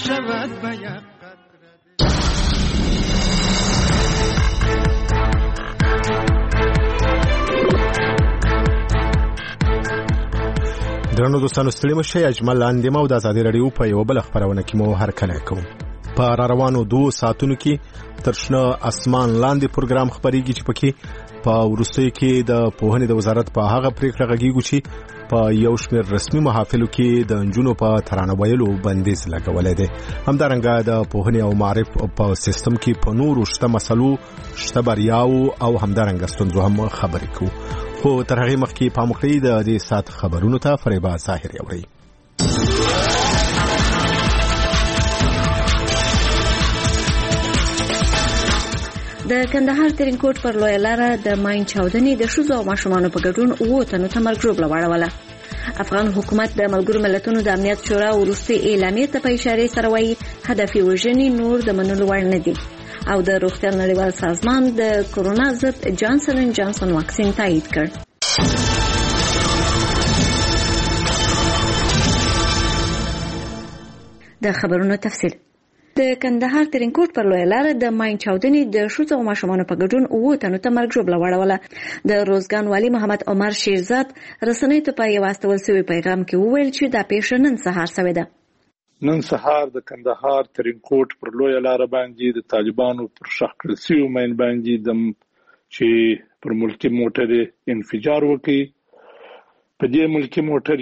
شود به یک درنو دوستانو ستړي مشه اجمل لاندې مو د ازادي رادیو په یو بل خبرونه کې مو هرکلی کوم. په روانو 2 ساعتونو کې ترشنه اسمان لاندې پروګرام خبريږي چې پکې په ورستۍ کې د پوهنې د وزارت په هغه پریکړه غږیږي چې په یو شمېر رسمي محافلو کې د انجونو په ترانه ویلو بندیز لګولې ده. همدارنګه د پوهنې او معرف په سیستم کې په نورو شته مسلو شته بریاو او همدارنګه ستونزو هم خبرې کوو. خو تر هغه مخکې په مخکې د دې سات خبرونو ته فریبا ظاهر یوري. د کندهار ترینکوټ پر لویه لاره د ماین چاودنې د ښځو او ماشومانو په ګډون 9 تنو ته مرګ ژوبله واړوله. افغان حکومت د ملګرو ملتونو د امنیت شورا وروستي اعلامیې ته په اشاره سره وایي هدف وژنې نور د منلو وړ نه دي او د روغتیا نړیوال سازمان د کورونا ضد جانسن اینڈ جانسن واکسین تایید کړ. د خبرونو تفصیل. د کندهار ترینکوټ پر لویه لاره د ماین چاودنې د ښځو او ماشومانو په ګډون 9 تنو ته مرګ ژوبله واړوله. د روزګان والي محمد عمر شیرزاد رسنیو ته په یو استول شوی پیغام کې وویل چې دا پیښه نن سهار شوې ده. نن سهار د کندهار ترینکوټ پر لویه لاره باندې د طالبانو پر شخ کړل شوی ماین باندې د چې پر ملکی موټر انفجار وکړي. په دې ملکی موټر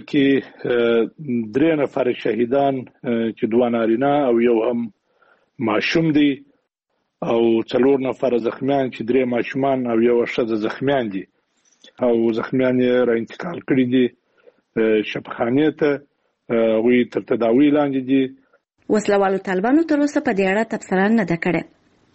کې 3 نفر شهیدان چې 2 نارینه او یو هم ماشوم دي او 4 نفر زخمیان چې 3 ماشومان او یو ښځه زخمیان دي او زخمیان یې را انتقال کړي دي شفاخانې ته وی تر تداوی لاندې دي. وسلوالو طالبانو تر اوسه په دې اړه تبصره نه ده کړې.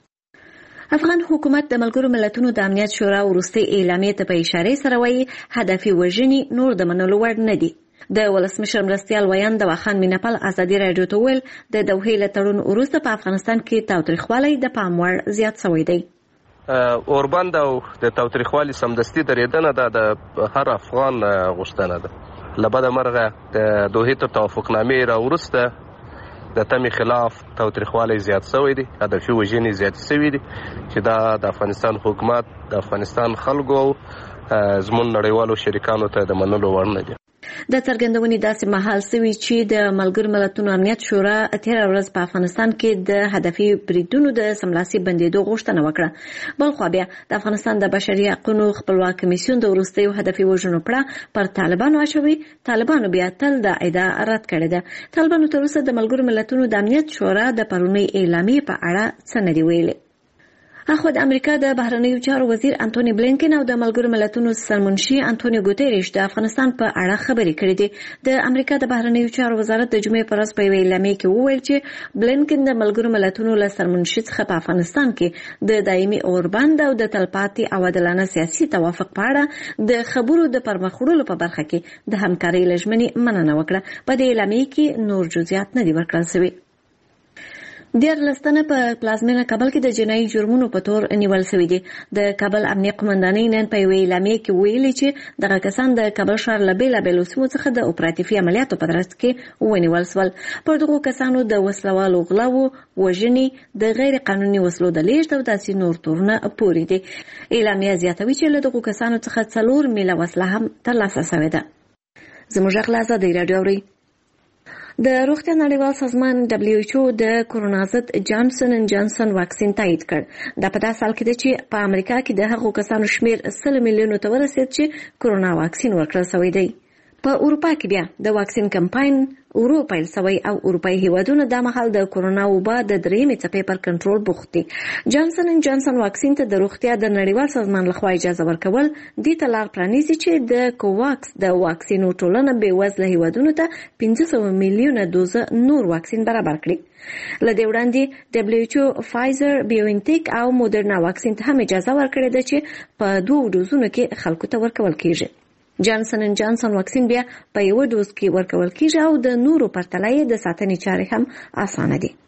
افغان حکومت د ملګرو ملتونو د امنیت شورا وروستي اعلامیې ته په اشاره سره وایي هدف وژنې نور د منلو وړ نه دي. د ولسمشر مرستیال ویان د واخان مینپال ازادي رادیو ته ویل د دوحې له تړون وروسته په افغانستان کې تاوتریخوالی د پام وړ زیات شوی دی. اوربند او د تاوتریخوالي سمدستي درېدنه د هر افغان غوښتنه ده. لبد مرغه د دوحې تر توافقنامې را وروسته د تمې خلاف تاوتریخوالی زیات شوی دی. هدفي وژنې زیات شوي دي چې دا د افغانستان حکومت د افغانستان خلکو او زموږ نړیوالو شریکانو ته د منلو وړ نه دي. د څرګندونې داسې مهال شوی چې د ملګرو ملتونو امنیت شورا تېره ورځ په افغانستان کې د هدفي بریدونو د سملاسي بندېدو غوښتنه وکړه. بلخوا بیا د افغانستان د بشري حقوقو خپلواک کمیسیون د وروستیو هدفي وژنو پړه پر طالبانو اچوي. طالبانو بیا تل د ادعا رد کړې ده. طالبانو تر اوسه د ملګرو ملتونو د امنیت شورا د پرونی اعلامیې په اړه څه نه دي ویلي. اخو د امریکا د بهرنیو چارو وزیر انټونی بلینکن او د ملګرو ملتونو سرمنشي انټونیو ګوتریش د افغانستان په اړه خبرې کړې دي. د امریکا د بهرنیو چارو وزارت د جمعې پر ورځ په یوه اعلامیه کې وویل چې بلینکن د ملګرو ملتونو له سرمنشي څخه په افغانستان کې د دایمي اوربند او د تلپاتې او عادلانه سیاسي توافق په اړه د خبرو د پرمخ وړلو په برخه کې د همکارۍ لژمنې مننه وکړه. په دې اعلامیه کې نور جزئیات نه دي ورکړل شوي. 14 تنه په پلازمینه کابل کې د جنایي جرمونو په تور نیول شوي دي. د کابل امنیه قومندانۍ نن په یوه اعلامیه کې ویلي چې دغه کسان د کابل ښار له بېلابېلو سیمو څخه د اپراتیفي عملیاتو په ترڅ کې ونیول شول. پر دغو کسانو د وسلوالو غلاو، وژنې، د غیر قانوني وسلو د لیږد او داسې نور تورونه پورې دي. اعلامیه زیاتوي چې له دغو کسانو څخه 4 میله وسله هم ترلاسه شوې ده. زموږ غږ له ازادۍ راډیو اورئ. د روغتیا نړیوال سازمان WHO د کورونا ضد جانسن اینڈ جانسن واکسین تایید کړ. دا په داسې حال کې ده چې په امریکا کې د هغو کسانو شمیر 100 میلیونو ته ورسید چې کورونا واکسین ورکړل شوی دی. په اروپا کې بیا د واکسین کمپاین ورو پیل شوی او اروپایي هیوادونه د مهال د کورونا وبا د 3مې څپې پر کنټرول بوخت دي. جانسن اینډ جانسن واکسین ته د روغتیا د نړیوال سازمان لخوا اجازه ورکول دې ته لار پرانیزي چې د کوواکس د واکسینو ټولنه بېوزله هیوادونو ته 500 میلیونه دوزه نور واکسین برابر کړي. له دې وړاندې WHO فایزر، بیوانټیک او مودرنا واکسین ته هم اجازه ورکړې ده چې په 2 ډوزونو کې خلکو ته ورکول کیږي. جانسن اینډ جانسن واکسین بیا په 1 ډوز کې ورکول کیږي او د نورو پرتله د ساتنې چارې هم اسانه دي.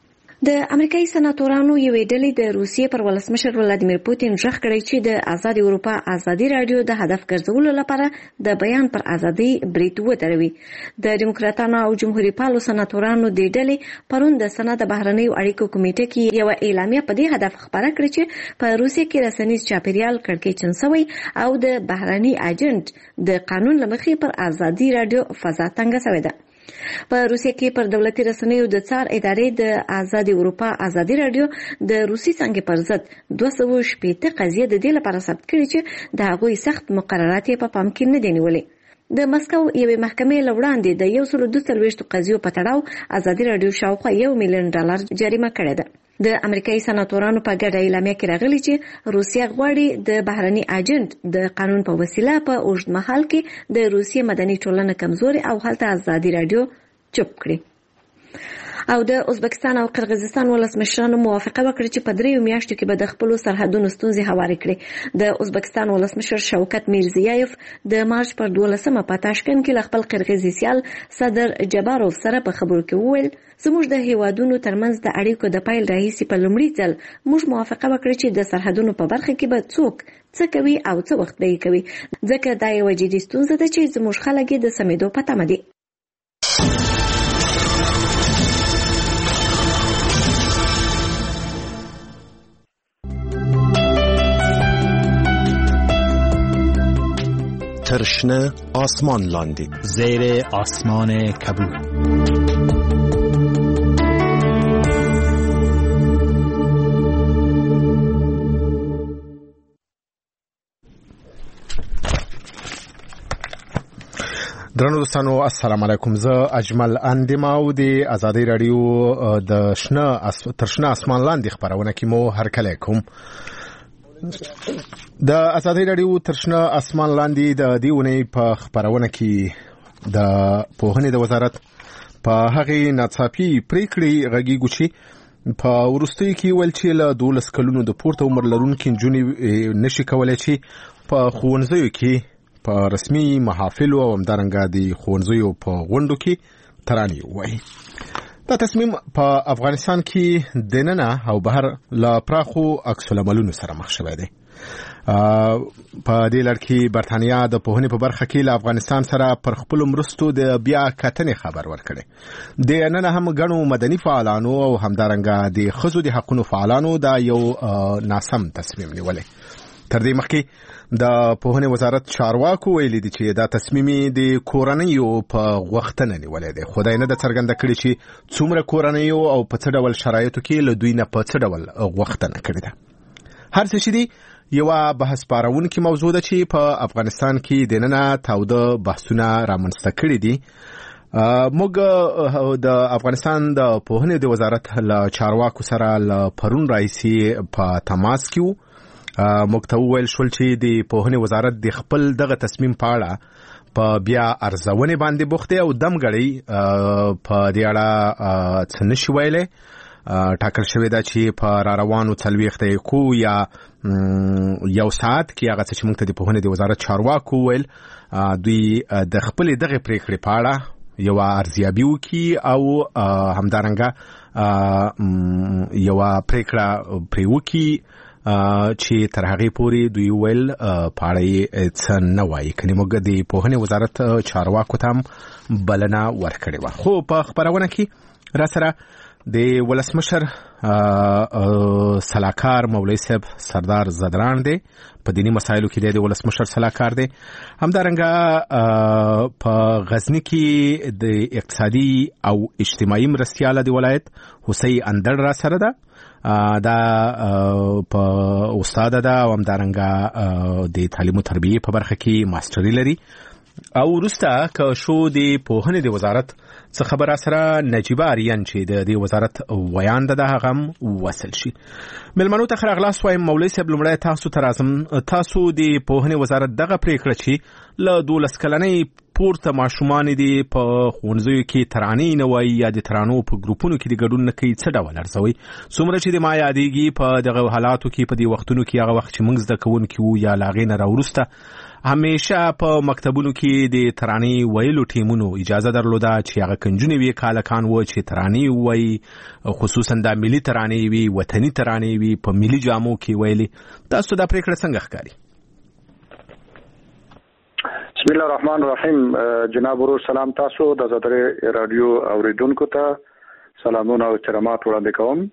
د امریکایي سناتورانو یوې ډلې د روسیې پر ولسمشر ولادیمیر پوتین ژغ کړی چې د آزاد اروپا ازادي رادیو د هدف ګرځولو لپاره د بیان پر ازادي برید ودروي. د ډیموکراتانو او جمهوریت پالو سناتورانو د ډلې پرون د سنا د بهرنیو اړیکو کمیټې کې یو اعلامیه په دې هدف خبره کړې چې په روسیې کې رسنیز چاپیریال کړکېچن شوی او د بهرني ایجنټ د قانون لمخې پر ازادي رادیو فضا تنګه شوې ده. په روسیې کې پر دولتي رسنیو د څار ادارې د آزاد اروپا ازادي رادیو د روسي څنګه پر ضد 260 قضیه د دې لپاره ثبت کړي چې د هغوی سخت مقررات په پام کې نه دي نیولې. د مسکو یوې محکمې لوړاندې د 142 قضیو په تړاو ازادي رادیو شاوخوا $1 ملیون جریمه کړې ده. د امریکایي سناتورانو په ګډه اعلامیه کې راغلي چې روسیه غواړي د بهرني ایجنټ د قانون په وسیله په اوږد مهال کې د روسیې مدني ټولنه کمزوري او هلته ازادي رادیو چوپ کړي. او د ازبکستان او قرغیزستان ولسمشرانو موافقه وکړه چې په 3 میاشتو کې به د خپل سرحدونو ستونزې هوارې کړي. د ازبکستان ولسمشر شوکت میرزیایف د مارچ پر 12 په تاشکند کې خپل قرغیزي سیال صدر جباروف سره په خبرو کې وویل زموږ د هیوادونو ترمنځ د اړیکو د پایل راهیسي په لومړي ځل موږ موافقه وکړه چې د سرحدونو په برخه کې به څوک څه کوي او څه وخت به یې کوي ځکه دا یو جدي ستونزه ده چې زموږ خلک د سمیدو په تمه دي. ترشنه آسمان لاندې زیر آسمان کبود. درنو دوستانو السلام علیکم. زه اجمل اندیماو د آزادی رادیو د ترشنه آسمان لاندې خبرونه کې مو هرکلی کوم. د آزادی رادیو ترشنه آسمان لاندې د دې ونې په خبرونه کې د پوهنې د وزارت په هغې ناڅاپي پریکړې غږیږو چې په وروستیو کې ویل چې له 12 کلونو د پورته عمر لرونکي نجونې نشي کولی چې په ښوونځیو کې په رسمي محافلو او همدارنګه د ښوونځیو په غونډو کې ترانې ووایي. دا تصمیم په افغانستان کې دننه او بهر له پراخو عکس العملونو سره مخ شوی دی. په دې لړ کې برتانیا د پوهنې په برخه کې له افغانستان سره پر خپلو مرستو د بیا کتنې خبر ورکړی. د نن هم ګڼو مدني فعالانو او همدارنګه د ښځو د حقونو فعالانو دا یو ناسم تصمیم نیولی. تر دې مخکې د پوهنې وزارت چارواکو ویلي دي چې دا تصمیم د کورنیو په غوښتنه نیولی دی. خدای نه ده څرګنده کړې چې څومره کورنیو او په څه ډول شرایطو کې له دوی نه په څه ډول غوښتنه کړې ده. هر څه چې دي یوه بحث پارونکې موضوع ده چې په افغانستان کې دننه تاوده بحثونه رامنځته کړي دي. موږ د افغانستان د پوهنې د وزارت له چارواکو سره له پرون راهیسې په تماس کې وو. موږ ته وویل شول چې د پوهنې وزارت د خپل دغه تصمیم په اړه په بیا ارزونې باندې بوخت دی او دمګړی په دې اړه څه نشي ویلی. ټاکل شوې ده چې په راروانو 40 دقیقو یا یو ساعت کې هغه څه چې موږ ته د پوهنې د وزارت چارواکو وویل دوی د خپلې دغې پریکړې په اړه یوه ارزیابي وکړي او همدارنګه یوه پریکړه پرې وکړي چې تر هغې پورې دوی ویل په اړه یې څه نه وایي. کنې موږ د پوهنې وزارت چارواکو ته هم بلنه ورکړې وه. خو په خبرونه کې راسره د ولسمشر سلاکار مولوي صاحب سردار زدران دی. په دینی مسایلو کې د ولسمشر سلاکار دی. همدارنګه په غزنی کې د اقتصادي او اجتماعي مرستیاله د ولایت حسین اندړ را سره ده. دا په استاد ده او همدارنګه د تعلیم او تربیه په برخه کې ماستري لري. او وروسته که شو د پوهنې د وزارت څه خبره سره نجیبه اریان چې د دې وزارت ویان ده هغه هم وصل شي. مېلمنو ته ښه راغلاست وایم. مولوي صاحب لومړی تاسو ته راځم. تاسو د پوهنې وزارت دغه پریکړه چې له 12 کلنۍ پورته ماشومان دي په ښوونځیو کې ترانې نه وایي یا د ترانو په ګروپونو کې د ګډون نه کوي، څه ډول ارزوي؟ څومره چې د ما یادېږي په دغه حالاتو کې په دې وختونو کې هغه وخت چې موږ زده کوونکي وو یا له هغې نه راوروسته همیشه په مکتبونو کې د ترانې ویلو ټیمونو اجازه درلوده چې هغه کنجونې وي کالکان وو چې ترانې وایي، خصوصا دا ملي ترانې وي، وطني ترانې وي، په ملي جامو کې ویلي. تاسو دا پریکړه څنګه ښکاري؟ بسم الله الرحمن الرحیم. جناب ورور سلام تاسو د آزادۍ رادیو اوریدونکو ته سلامونه او احترامات وړاندې کوم.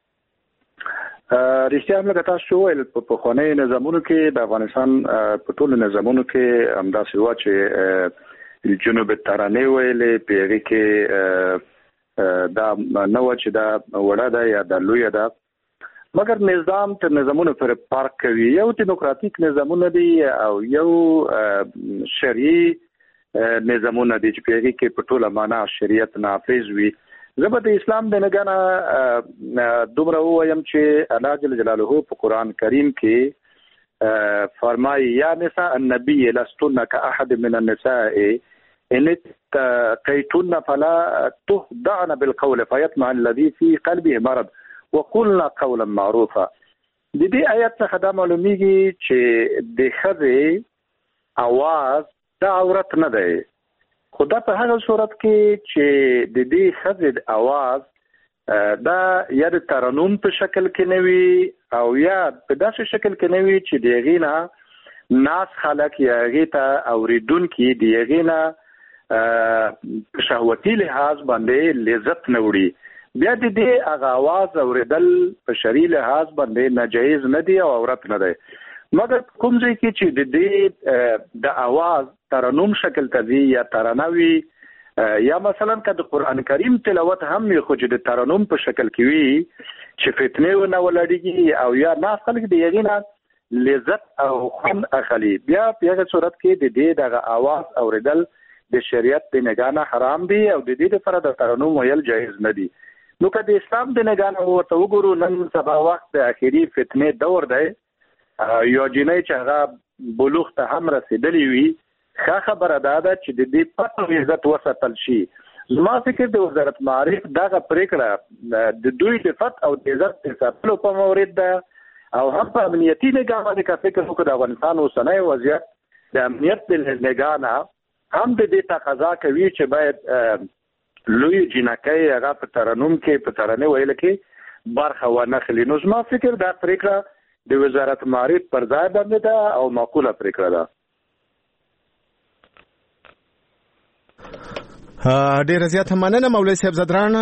رښتیا هم لکه تاسو ویل په پخواني نظامونو کې د افغانستان په ټولو نظامونو کې همداسې وه چې جنوب ترانې ویلې، په هغې کې دا نه وه چې دا وړه ده یا دا لویه ده، مګر نظام تر نظامونو پر فرق کوي. یو دیموکراتیک نظامونه دي او یو شرعي نظامونه دي چې په هغې کې په ټوله معنا شریعت نافذ وي. زه به د اسلام د نګانه دومره ووایم چې الله جل جلاله په قرآن کریم کې فرمایي یا نساء النبي لستن كأحد من النساء ان اتقيتن فلا تخضعن بالقول فيطمع الذي في قلبه مرض وقلنا قولا معروفا. د دې آیت څخه دا معلومیږي چې د ښځې اواز دا عورت نه دی، خو دا په هغه صورت کې چې د دې ښځې اواز دا یا د ترنم په شکل کې نه وي او یا په داسې شکل کې نه وي چې د هغې نه ناس خلک یا هغې ته اورېدونکي د هغې نه شهوتي لحاظ باندې لذت نه وړي، بیا د دې هغه اواز اورېدل په شرعي لحاظ باندې ناجایز نه دی او عورت نه دی. مګر کوم ځای کې چې د دې د اواز ترنم شکل ته ځي یا ترانه وي یا مثلا که د قرآن کریم تلاوت هم وي خو چې د ترنم په شکل کې وي چې فتنې ونه ولاړېږي او یا ناس خلک د هغې نه لذت او خوند اخلي، بیا په هغه صورت کې د دې دغه اواز اورېدل د شریعت د نګاه نه حرام دي او د دې لپاره د ترنم ویل جایز نه دي. نو که د اسلام د نګاه نه ورته وګورو، نن سبا وخت د اخري فتنې دور دی، یو جنۍ چې هغه بلوغ ته هم رسېدلې وي، ښه خبره دا ده چې د دې پت او عزت وساتل شي. زما فکر د وزارت معارف دغه پرېکړه د دوی د فت او د عزت د ساتلو په مورد ده او هم په امنیتي نګاه باندې که فکر وکړو د افغانستان اوسنی وضعیت د امنیت د نګاه نه هم د دې تقاضا کوي چې باید لوی جنکۍ هغه په ترنم کې په ترانې ویلو کې برخه وانخلي. نو زما فکر دا پرېکړه د وزارت معارف پر ځای باندې ده او معقوله پرېکړه ده. ډیره زیاته مننه مولوي صاحب زدران.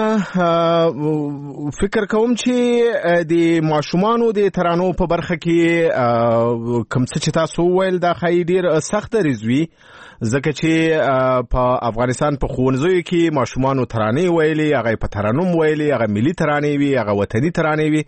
فکر کوم چې د ماشومانو د ترانو په برخه کې کوم څه چې تاسو ویل دا خی ډیر سخت ریزوي، ځکه چې په افغانستان په ښوونځیو کې ماشومانو ترانې ویلي، هغه په ترنم ویلي، هغه ملي ترانې وي، هغه وطني ترانې وي،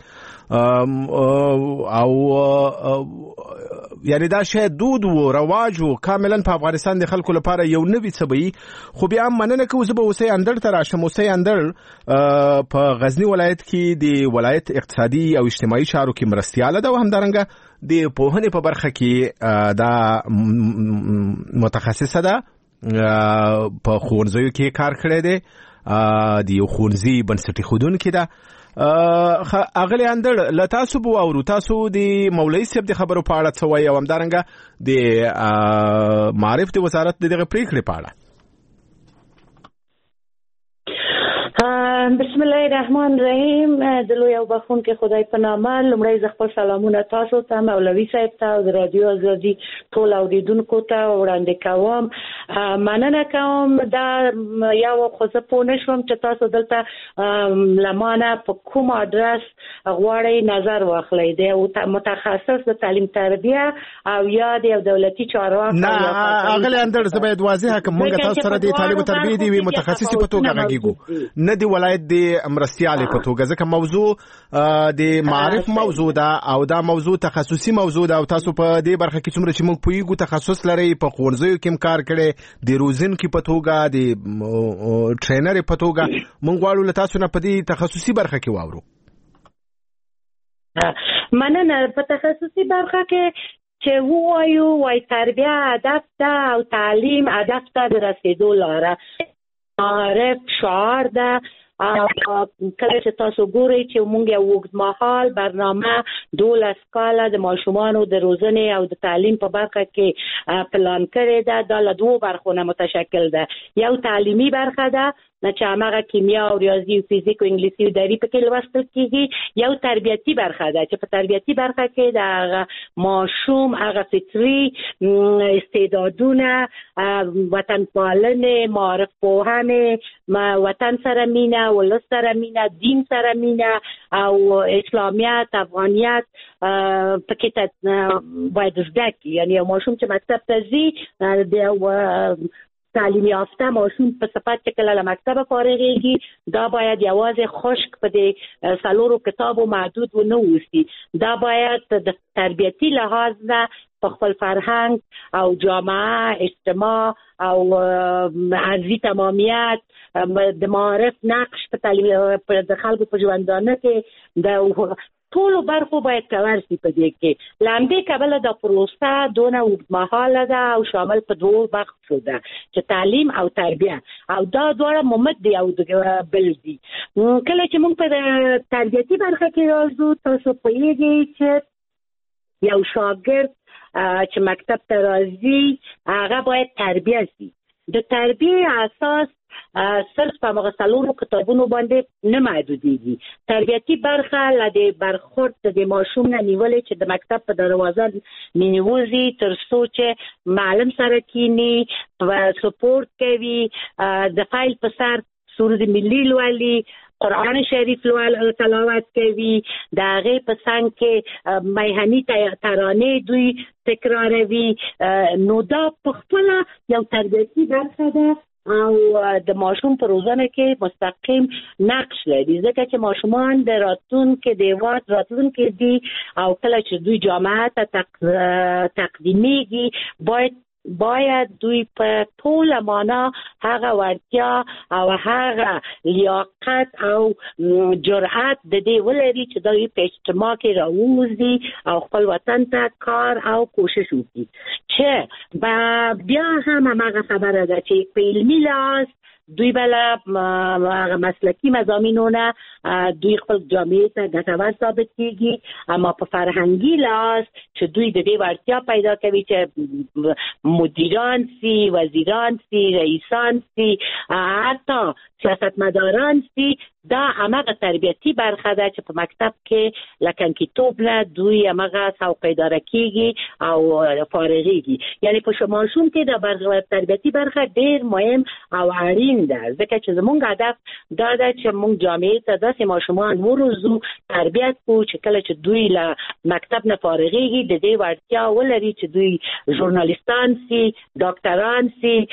او یعنی دا شی دود و رواج و کاملا په افغانستان د خلکو لپاره یو نوی څه وي. خو بیا مننه کوو زه به اوسۍ اندړ ته راشم. اوسۍ اندړ په غزني ولایت کې د ولایت اقتصادي او اجتماعي چارو کې مرستیاله ده او همدارنګه د پوهنې په برخه کې دا متخصصه ده، په ښوونځیو کې کار کړی دی، د یو ښوونځي بنسټي ښودونکې ده. اغلی اندړ له تاسو به واورو، تاسو د مولوي صاحب د خبرو په اړه څه وایي او همدارنګه د معارف د وزارت د دغه پرېکړې په اړه. بسم الله الرحمن الرحیم. د لوی او بخښونکي خدای په نامه لومړی زه خپل سلامونه تاسو ته، مولوي صاحب ته او د رادیو ازادي ټول اوریدونکو ته وړاندې کوم. مننه کوم. دا یو خو زه پوه نه شوم چې تاسو دلته لمانه په کوم اډرس غواړئ نظر واخلئ، د متخصص د تعلیم تربیه او یا د دولتي چارواکو. نه اغلی اندړ زه باید واضح کړم، موږ تاسو سره د تعلیم تربیه دی متخصص په توګه غږیږو، نه دی ولایت د مرستیاله په توګه، ځکه موضوع د معارف موضوع ده او دا موضوع تخصصي موضوع ده او تاسو په دې برخه کې څومره چې موږ پوهیږو تخصص لري، په ښوونځیو کې کار کړی، د روزنکي په توګه، د ټرینر په توګه، موږ غواړو له تاسو نه په دې تخصصي برخه کې واورو. مننه. په تخصصي برخه کې چې وایو تربیه هدف ده او تعلیم هدف ته د رسیدو لاره معرف شعار ده. کله چې تاسو ګورئ چې موږ یو اوږدمهال برنامه 12 کاله د ماشومانو د روزنې او د تعلیم په برخه کې پلان کړی ده، دا له دوو برخو نه متشکل ده. یو تعلیمي برخه ده چې هغه کیمیا او ریاضي او فزیک او انګلیسي او دري پکې لوستل کیږي. یو تربیتي برخه ده چې په تربیتي برخه کې د ماشوم هغه فطري استعدادونه، وطن پالنه، معرف پوهنه، وطن سره مینه، ولس سره مینه، دین سره مینه او اسلامیت، افغانیت پکې باید زده کړي. یعنی ماشوم چې مکتب ته ځي د تعلیم یافته ماشوم په صفت چې کله له مکتبه فارغېږي دا باید یوازې خشک په دې څلورو کتابو محدود و نه اوسي. دا باید د تربیتي لحاظ نه په خپل فرهنګ او جامعه، اجتماع او ارضي تمامیت د معرف نقش په تعلیم د خلکو په ژوندانه کې د ټولو برخو باید کور شي. په دې کې لاندې کبله د پروسه دونه اوږدمهاله ده او شامل په دوه برخو ده چې تعلیم او تربیه، او دا دواړه ممد دي او بل دي. کله چې موږ په تربیتي برخه کې راځو، تاسو پوهیږئ چې یو شاګرد چې مکتب ته راځي هغه باید تربیه شي. د تربیه اساس صرف په هغه څلورو کتابونو باندې نه محدودېږي. تربیتي برخه له دې برخورد د ماشوم نه نیولې چې د مکتب په دروازه ننوځي تر څو چې معلم سره کینی، سپورت کوي، د فایل په سر سورۃ ملی لولي، قرآن شریف تلاوت کوي، د هغې په څنګ کې میهني ترانې دوی تکراروي. نو دا په خپله یو تربیتي برخه ده او د ماشوم په روزنه کې مستقیم نقش لري، ځکه چې ماشومان د راتلونکي د هېواد راتلونکي دي او کله چې دوی جامعه ته تقدیمیږي باید دوی په ټوله معنا هغه وړتیا او هغه لیاقت او جرأت د دې ولري چې دوی په اجتماع کې راووځي او خپل وطن ته کار او کوشش وکړي. چې بیا هم هماغه خبره ده چې په علمي لحاظ دوی بله مسلکی مضامینونه دوی خپل جامعه ته ګټور ثابت کیږي، اما په فرهنګي لحاظ چې دوی د دې وړتیا پیدا کوي چې مدیران سي، وزیران سي، رئیسان سي، حتی سیاستمداران سي، دا هماغه تربیتي برخه ده چې په مکتب کې لکنکیتوب نه دوی هماغه سوق اداره کیږي او فارغېږي. یعنی په ماشوم کې د تربیتي برخه ډېر مهم او اړین ده، ځکه چې زموږ هدف دا ده چې موږ جامعې ته داسې ماشومان وروزو، تربیت کړو چې کله چې دوی له مکتب نه فارغېږي د دې وړتیا ولري چې دوی ژورنالیستان سي، ډاکټران سي،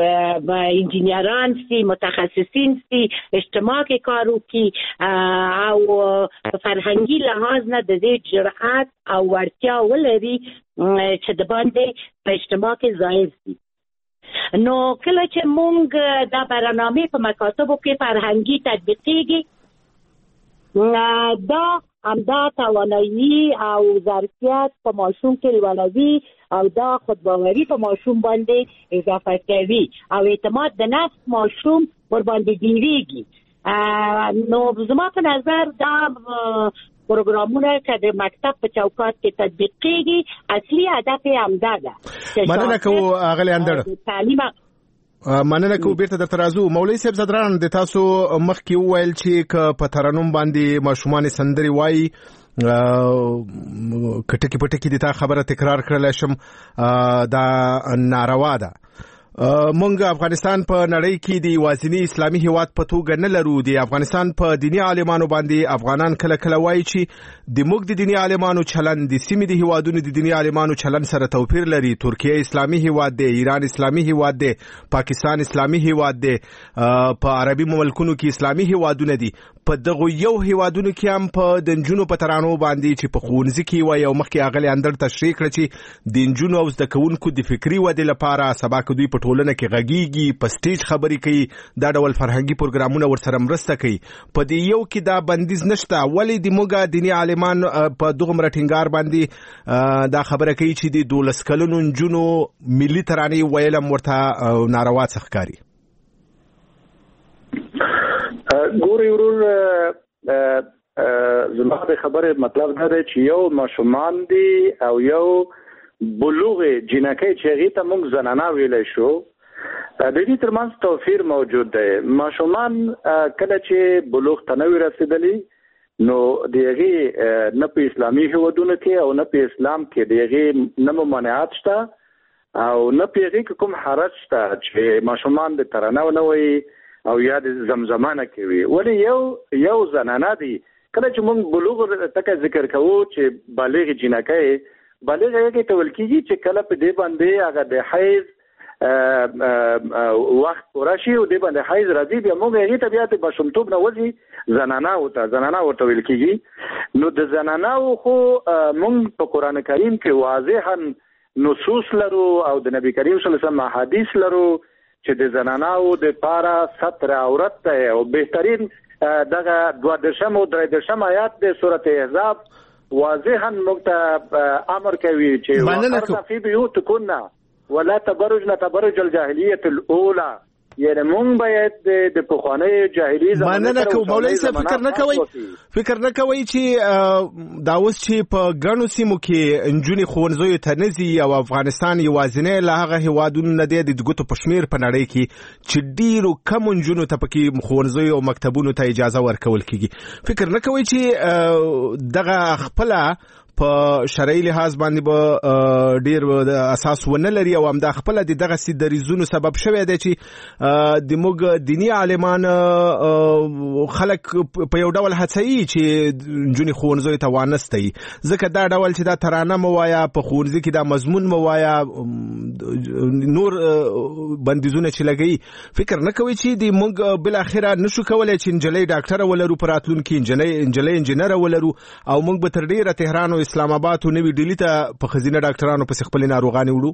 انجینران سي، متخصصین سي، اجتماع کې کار وکړي او فرهنګي لحاظ نه د دې جرأت او وړتیا ولري چې د باندې په اجتماع کې ظاهر شي. نو کله چې موږ دا برنامه په مکاتبو کې فرهنګي تطبیقېږي، دا همدا توانایی او ظرفیت په ماشوم کې لوړوي او دا خودباوري په ماشوم باندې اضافه کوي او اعتماد د نفس ماشوم ور باندې ډېرېږي. نو زما په نظر دا پروګرامونه چې د مکتب په چوکاټ کې تطبیق کېږي اصلي هدف یې همدا ده. مننه کوو اغلی اندړ، مننه کوو. بیرته درته راځو. مولوي صاحب زدران، د تاسو مخکې وویل چې که په ترنم باندې ماشومان سندرې وایي کټکی پټکی د تا خبره تکرار کړل شم، دا ناروا ده. مونږ افغانستان په نړۍ کې د یوازینی اسلامي هیواد په توګه نه لرو. د افغانستان په دینی عالمانو باندې افغانان کله کله وایي چې د موږ د دینی عالمانو چلن د سیمې د هیوادونو د دینی عالمانو چلن سره توپیر لري. ترکیه اسلامي هیواد دی، ایران اسلامي هیواد دی، پاکستان اسلامي هیواد دی، په عربي مملکونو کې اسلامي هیوادونه دي. په دغه یو هیوادونو کې هم په د نجونو په ترانو باندې چې په ښوونځي کې وای او مخکې اغلی اندر تشریح کړ چې د نجونو او زده کوونکو د فکري ودې لپاره سبا که دوی په ټولنه کې غږیږي په سټیج خبرې کوي دا ډول فرهنګي پروګرامونه ورسره مرسته کوي په دې یو کې دا بندیز نشته ولې د موږ دیني عالمان په دغه ټینګار باندې دا خبره کوي چې د 12 کلنو نجونو ملي ترانې ویل ورته ناروا څه ښکاري ګوري ورور زما د خبره مطلب دا دی چې یو ماشومان دي او یو بلوغ جنکۍ چې هغې ته موږ زنانه ویلی شو د دې ترمنځ توفیر موجود دی ماشومان کله چې بلوغ ته نه وي رسېدلي نو د هغې نه په اسلامي هیوادونو کې او نه په اسلام کې د هغې نه ممانعات شته او نه په هغې کې کوم حرج شته چې ماشومان د ترانه نه وایي او یا د زمزمانه کوي ولی یو زنانه دي کله چې موږ بلوغ تکه ذکر کوو چې بالغ جنکۍ بالغ هغه ته ویل کېږي چې کله په دې باندې هغه د حیض وخت پوره شي او دې باندې حیض راځي بیا موږ هغې ته بیا د ماشومتوب نه وځي زنانه ورته ویل کېږي نو د زنانهو خو موږ په قرآن کریم کې واضحا نصوص لرو او د نبی کریم صلی الله علیه وسلم حدیث لرو چې د زنانو د پاره ستر عورت ته او بهترین دغه 12 او 13 آیات د سورته احزاب واضحا مقته امر کوي چې وقرنا فی بیوتکنا ولا تبرجن تبرج الجاهلیت الاولى یعنی مونږ باید د پخوانۍ جاهلی زمانه مننه کوو مولوی صاحب فکر نه کوي چې دا اوس چې په ګڼو سیمو کې نجونې ښوونځیو ته نه ځي او افغانستان یوازینی له هغه هیوادونو نه دی د ګوتو په شمېر په نړۍ کې چې ډېرو کمو نجونو ته پکې ښوونځیو او مکتبونو ته اجازه ورکول کېږي فکر نه کوي چې دغه خپله په شرعي لحاظ باندې به ډیر اساس ونه لري او همدا خپل د دغه سي دریزونو سبب شوی دی چې د موږ دینی عالمان خلک په یو ډول هڅوي چې جونې ښوونځیو ته وانستي ځکه دا ډول چې دا ترانه موایا په ښوونځي کې دا مضمون موایا نور بندیزونه چې لګي فکر نه کوي چې د موږ بل اخره نشو کولای چې انجلۍ ډاکټر ولرو پراتلون کې انجلۍ انجنیر ولرو او موږ به تر ډیره تهران او اسلام آباد او نوی ډیلی ته په خزینه ډاکټرانو په خپل ناروغاني وړو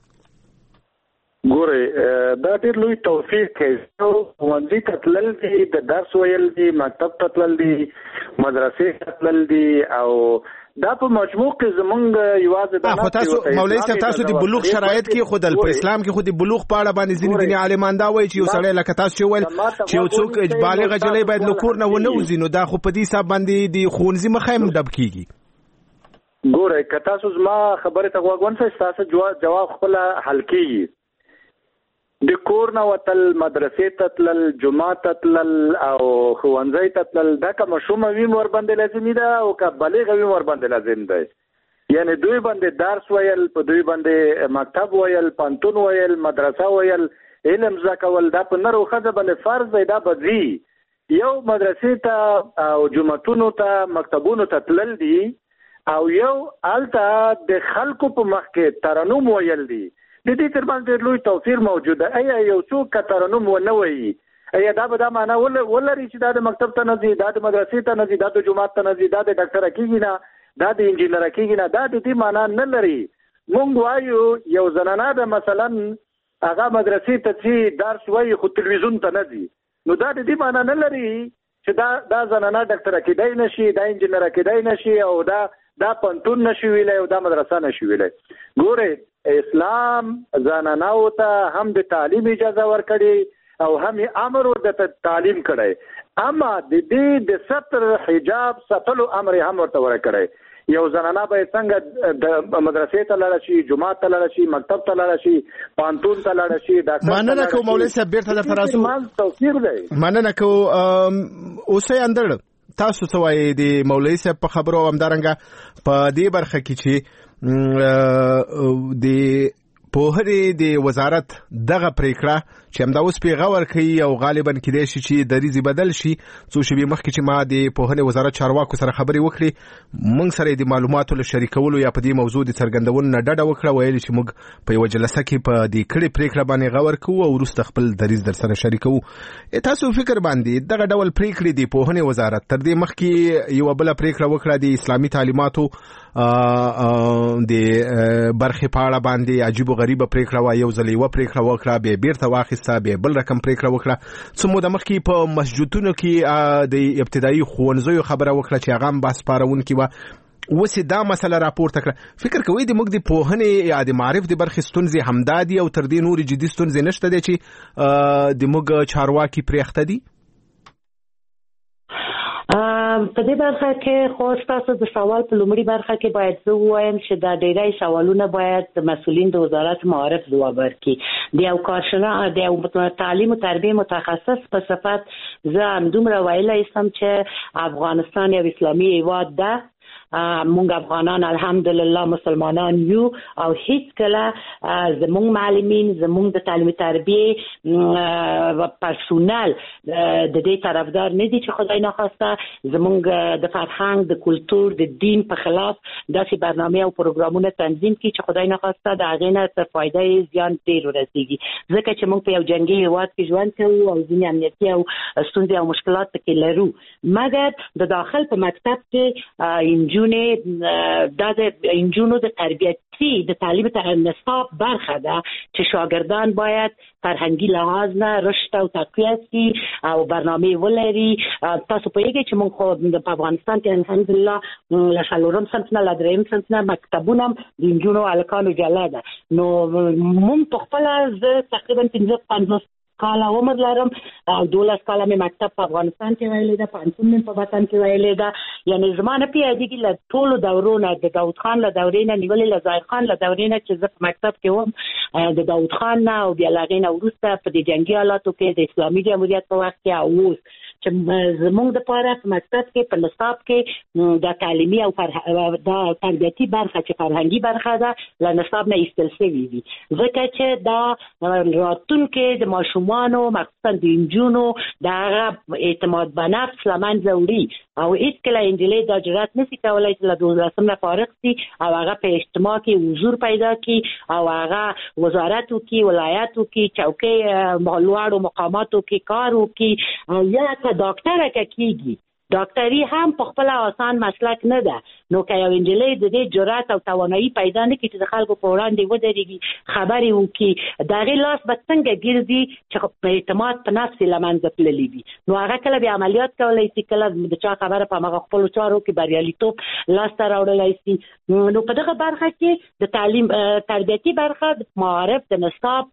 ګوره دا ډېر لوی توفیق کوي ښوونځي ته تلل دي د درس ویل دي مکتب ته تلل دي مدرسې ته تلل دي او دا په مجموع کې زمونږ یوازې د تاسو مولوی صاحب تاسو د بلوغ شرایط کې خود په اسلام کې خود د بلوغ په اړه باندې ځینې دیني عالمان دا وایي چې یو سړی لکه تاسو ویل چې یو څوک بالغ جلۍ باید له کور نه ونه وځي نو دا خو په دې حساب باندې د ښوونځي مخه هم ډب کیږي ګوره که تاسو زما خبره ته غوږ ونیسئ ستاسو جواب خپله حل کېږي د کور نه وتل مدرسې ته تلل جومات ته تلل او ښوونځی ته تلل دا که ماشومه وي ورباندې لازمي ده او که بالغه وي ورباندې لازم دی یعنی دوی باندې درس ویل په دوی باندې مکتب ویل پانتون ویل مدرسه ویل علم زده کول دا په نر او ښځه باندې فرض دی دا به ځي یو مدرسې ته او جوماتونو ته مکتبونو ته تلل دي او یو هلته د خلکو په مخ کې ترنم ویل دي د دې ترمنځ ډېر لوی توپیر موجود دی ایا یو څوک که ترنم ونه وایي ایا دا به دا معنا ولري چې دا د مکتب ته نه ځي دا د مدرسې ته نه ځي دا د جومات ته نه ځي دا د ډاکټره کېږي نه دا د انجینره کېږي نه دا د دې معنا نه لري مونږ وایو یو زنانه ده مثلا هغه مدرسې ته ځي درس وایي خو تلویزیون ته نه ځي نو دا د دې معنا نه لري چې دا زنانه ډاکټره کېدای نه شي دا انجینره کېدای نه شي او دا پنتون نشي ویلی او دا مدرسه نشي ویلی ګوره اسلام زنانو ته هم د تعلیم اجازه ورکړي او هم امر ورته تعلیم کړي اما د دې د ستر حجاب ساتلو امر هم ورته ورکړي یو زنانه به څنګه د مدرسې ته لاړ شي جمعه ته لاړ شي مکتب ته لاړ شي پانتون ته لاړ شي ډاکټر مننه کوم مولوی صاحب بیرته درته راځو توفیر دی مننه کوم اوسې اندر تاسو څه وایي د مولوی صاحب په خبرو همدارنګه په دې برخه کې چې د پوهنې د وزارت دغه پریکړه چې همدا اوس پیغام ورکوي او غالبا کېدای شي چې دریځ بدل شي. څو شېبې مخکې چې ما د پوهنې وزارت چارواکو سره خبرې وکړې، موږ سره د معلوماتو له شریکولو یا په دې موضوع د څرګندولو نه ډډه وکړه. ویل چې موږ په یوه جلسه کې په دې کړې پریکړه باندې غور کوو او وروسته خپل دریځ در سره شریکوو. تاسو فکر باندې دغه ډول پریکړې د پوهنې وزارت تر دې مخکې یوه بله پریکړه وکړه د اسلامي تعلیماتو د برخې په اړه باندې عجیب و غریبه پریکړه وه، یو ځل یوه پریکړه وکړه، بیا بیرته واخیسته، بیا بل رقم پریکړه وکړه. څه موده مخکې په مسجدونو کې د ابتدایي ښوونځیو خبره وکړه چې هغه هم بحث پارونکې وه. اوس دا مسله راپورته کړه. فکر کوئ د موږ د پوهنې یا د معرف د برخې ستونزې همدا دي او تر دې نورې جدي ستونزې نشته دی چې د موږ چارواکي پرې اخته دي؟ په دې برخه کې خو تاسو د سوال په لومړي برخه کې باید زه ووایم چې دا ډېری سوالونه باید د مسؤلین د وزارت معارف ځواب ورکړي. د یو کارشناس د یو تعلیم او تربیه متخصص په صفت زه همدومره ویلی شم چې افغانستان یو اسلامي هیواد ده. مونږ افغانان الحمدلله مسلمانان یو او هیڅ کله زمونږ معلمین زمونږ د تعلیم تربیه پرسونل د دې طرفدار نه دي چې خدای ناخواسته زمونږ د فرهنګ د کلتور د دین په خلاف داسې برنامه او پروګرامونه تنظیم کړي چې خدای ناخواسته د هغې نه څه فایده زیان ډېر ورسیږي. ځکه چې مونږ په یو جنګي هیواد کې ژوند کوو او ځینې امنیتي او ستونزې او مشکلات پکې لرو، مګر د داخل په مکتب کې دا د انجونو د تربیتي د تعلیم نصاب برخه ده چې شاګردان باید فرهنګي لحاظ نه رشد او تقویت شي او برنامه ولري. تاسو پوهیږئ چې موږ خو په افغانستان کې الحمدلله له څلورم صنف نه له درېیم صنف نه مکتبونه د انجونو هلکانو جلا ده. نو موږ په خپله زه تقریبا 50 کاله عمر لرم او 12 کاله مې مکتب په افغانستان کې ویلې ده، پنځم مې په وطن کې ویلې ده. یعنې زما نه پیادېږي له ټولو دورو نه د داود خان له دورې نه نیولې له ظاهر خان له دورې نه چې زه په مکتب کې وم د داود خان نه او بیا له هغې نه وروسته په دې جنګي حالاتو کې د اسلامي جمهوریت په وخت کې او اوس چې زمونږ دپاره په مکتب کې په نصاب کې د تعلیمي او د تربیتي برخه چې فرهنګي برخه ده له نصاب نه ایستل شوي دي، ځکه چې دا راتلونکې د ماشومانو مخصوصا د نجونو د هغه اعتماد به نفس له منځه وړي او هېڅکله نجلۍ دا جرات نشي کولی چې له 12 نه فارغ شي او هغه په اجتماع کې حضور پیدا کړي او هغه وزارت وکړي، ولایت وکړي، چوکۍ لوړو مقاماتو کې کار وکړي او یا ډاکټره کېږي. ډاکټري هم په خپل آسان مسلک نه ده. نو که یو نجلۍ د دې جرأت او توانایي پیدا نه کړي چې د خلکو په وړاندې ودرېږي خبرې وکړي، د هغې لاس به څنګه ګرځي چې اعتماد په نفس یې له منځه تللی وي. نو هغه کله بیا عملیات کولی شي، کله د چا خبره په همغه خپلو چارو کې بریالیتوب لاسته راوړلی شي. نو په دغه برخه کې د تعلیم تربیتي برخه د معارف د نصاب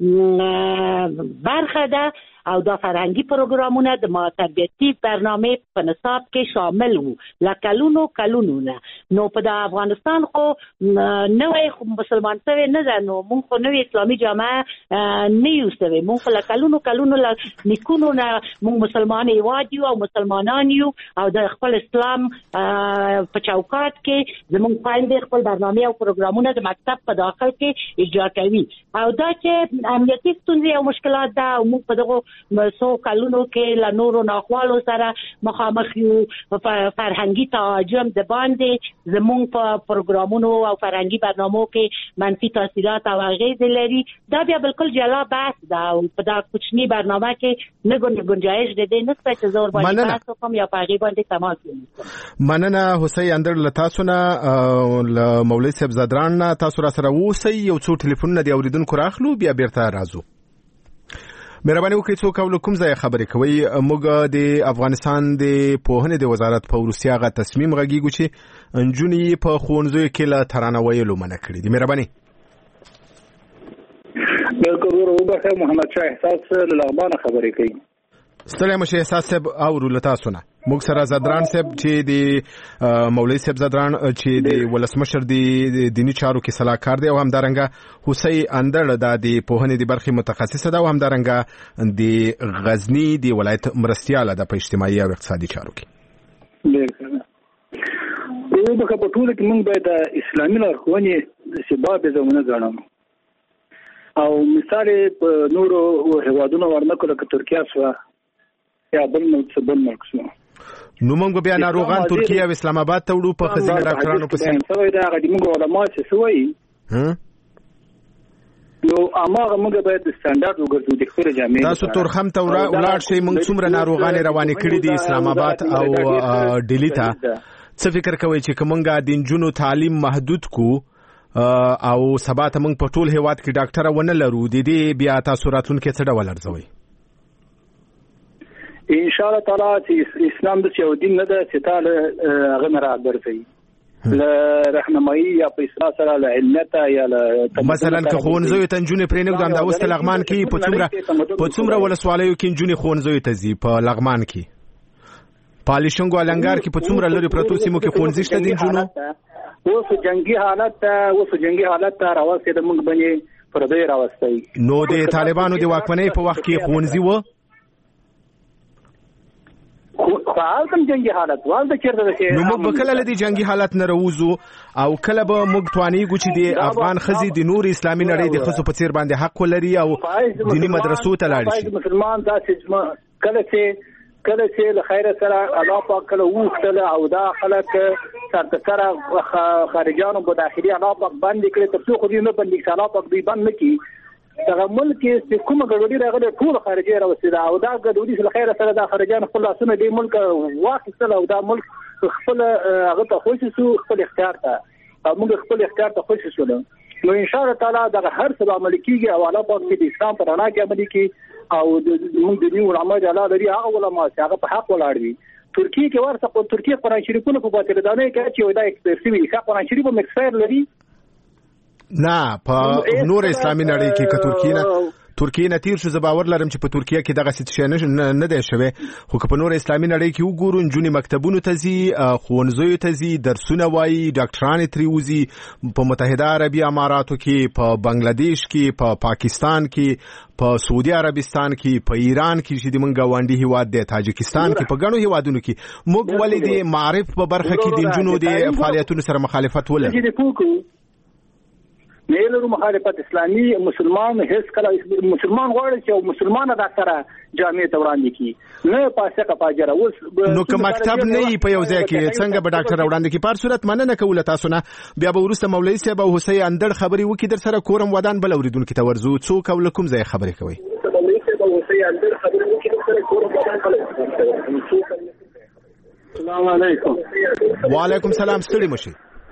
برخه ده او دا فرهنګي پروګرامونه د تربیتي برنامه په نصاب کې شامل وو له کلونو نه. نو په د افغانستان خو نوی مسلمان شوی نه ده، نو مونږ خو نوی اسلامي جامعه نه یو شوی، مونږ خو له کلونو له نیکونو نه مونږ مسلمان هیواد یو او مسلمانان یو او د خپل اسلام په چوکاټ کې زمونږ خویندې خپل برنامه او پروګرامونه د مکتب په داخل کې اجرا کوي. او دا چې امنیتي ستونزې او مشکلات ده او مونږ په دغه څو کلونو کې له نورو ناخوالو سره مخامخ یو. فرهنګي تهاجم د باندې زمونږ په پروګرامونو او فرهنګي برنامو کې منفي تاثیرات او اغېزې لري. دا بیا بالکل جلا بحث ده او په دا کوچني برنامه کې نه ګنجایش د دې نشته چې زور باندې بحث وکړم یا په هغې باندې تماس ونیسم. مننه حسین اندر له تاسو نه له مولوي صاحب زادران نه تاسو را سره اوسئ. یو څو ټلیفونونه د اورېدونکو راخلو بیا بیرته راځو. مهرباني وکړئ څوک او له کوم ځایه خبرې کوئ؟ موږ د افغانستان د پوهنې د وزارت په وروستي هغه تصمیم غږیږو چې نجونې په ښوونځیو کې له ترانه ویلو منع کړي دي. مهرباني. بالکل وروبخه محمد شاه احساس له لغمانه خبرې کوي. ستړی مشه احساس صاحب اورو له تاسو نه. موږ سره زدران صاحب چې د مولوي صاحب زدران چې د ولسمشر د دینی چارو کې صلاحکار دی او همدارنګه حسین اندر د پوهنې د برخې متخصصه ده او همدارنګه د غزنی د ولایت مرستیاله ده په اجتماعي او اقتصادي چارو کې. په ټول کې موږ باید اسلامي لارښوونې سبب زمونه ګڼو او مثال په نورو هوادونو ورنکو لکه ترکیه سوا یا بل ملک سوا نو موږ بیا ناروغان ترکیه او اسلام آباد ته وړو په خزینه ډاکټرانو پسې سوي دا غدي موږ علماء چې سوي نو اماغه موږ باید سټانډرډ وګرځو د خپل جامعې تاسو تورخم ته ولاړ شئ موږ څومره ناروغان روانې کړي دي اسلام آباد او ډیلی ته څه فکر کوئ چې کومګه د نجونو تعلیم محدود کو او سبا ته موږ په ټول هیواد کې ډاکټر ونه لرو د دې بیا تاسو راتلونکي څه ډول ارزوي ان شاء الله تعالی چې اسلام د یو دین نه ده چې تعالی هغه نه راځي ل رهنمایي یا په اسلام سره له علت یا مثلا که خونځوي تنجونې پرې نه ګم دا اوس لغمان کې په څومره ولسوالیو کې جونې خونځوي ته زی په لغمان کې پالیشنګو النګار کې په څومره لري پروتو سیمو کې خونځي شته دي جونو اوس جنگي حالت راوځي د موږ باندې پردې راوستي نو د طالبانو د واکمنۍ په وخت کې خونځي و خو جنگي حالت والده چیرته نو موږ به کله لدی جنگي حالت نه راوځو او کله به موږ توانیږو چې د افغان خزي د نور اسلامي نړۍ د خزو په څیر باندې حق ولري او دینی مدرسو ته لاړ شي مسلمان دا چې کله چې له خیره سره الله پاک کله وختله او دا خلک سره خارجانو په داخلي الله پاک باندې کړي تر څو خو دې نه باندې الله پاک دې باندې کی دا ملک چې کومه ګډوډي راغله ټول خارجي راوستي او دا ګډوډي له خیره سره د خارجان خپل اسونه دې ملک واخیستل او دا ملک خپل هغه ته خوشي سو خپل اختیار ته موږ خپل اختیار ته خوشي شول نو ان شاء الله تعالی دا هر څه عمل کیږي او الله پاک دې اسلام پر انا کې عمل کی او موږ د نیو علماء الله لري هغه علماء چې هغه په حق ولاړ دي ترکیه کې ورته ترکیه قرآن شریفونه په باطل دانه کې چې دا ایکسپرسیوي ښه قرآن شریف په مکسفایر لري نه په نور اسلامي نړۍ کې ترکیه نه تیر شو زباور لرم چې په ترکیه کې دغه څه شي نه دی شوی خو که په نور اسلامي نړۍ کې وګورو نجونې مکتبونو ته ځي ښوونځیو ته ځي درسونه وایي ډاکټرانې ترې وځي په متحده عربي اماراتو کې په بنگلادیش کې په پاکستان کې په سعودي عربستان کې په ایران کې چې د موږ ګاونډي هیواد دی تاجکستان کې په ګڼو هیوادونو کې موږ ولې د معرف په برخه کې د نجونو د فعالیتونو سره مخالفت ولرو نیلو مخالفت اسلامي مسلمان هیڅ کله مسلمان غواړي چې مسلمان د سره جامع ته وړاندې کی نه پاسه کا پاجره اوس نو که مکتب نه په یو ځای کې څنګه به ډاکټر وړاندې کی په صورت مننه کوله تاسو نه بیا به ورسته مولوی صاحب او حسین اندر خبري وکي در سره کورم ودان بل اوریدونکو ته ورزو څوک او کوم ځای خبري کوي مولوی صاحب او حسین اندر خبري وکي در سره کورم ودان السلام علیکم وعلیکم السلام ستړي مشي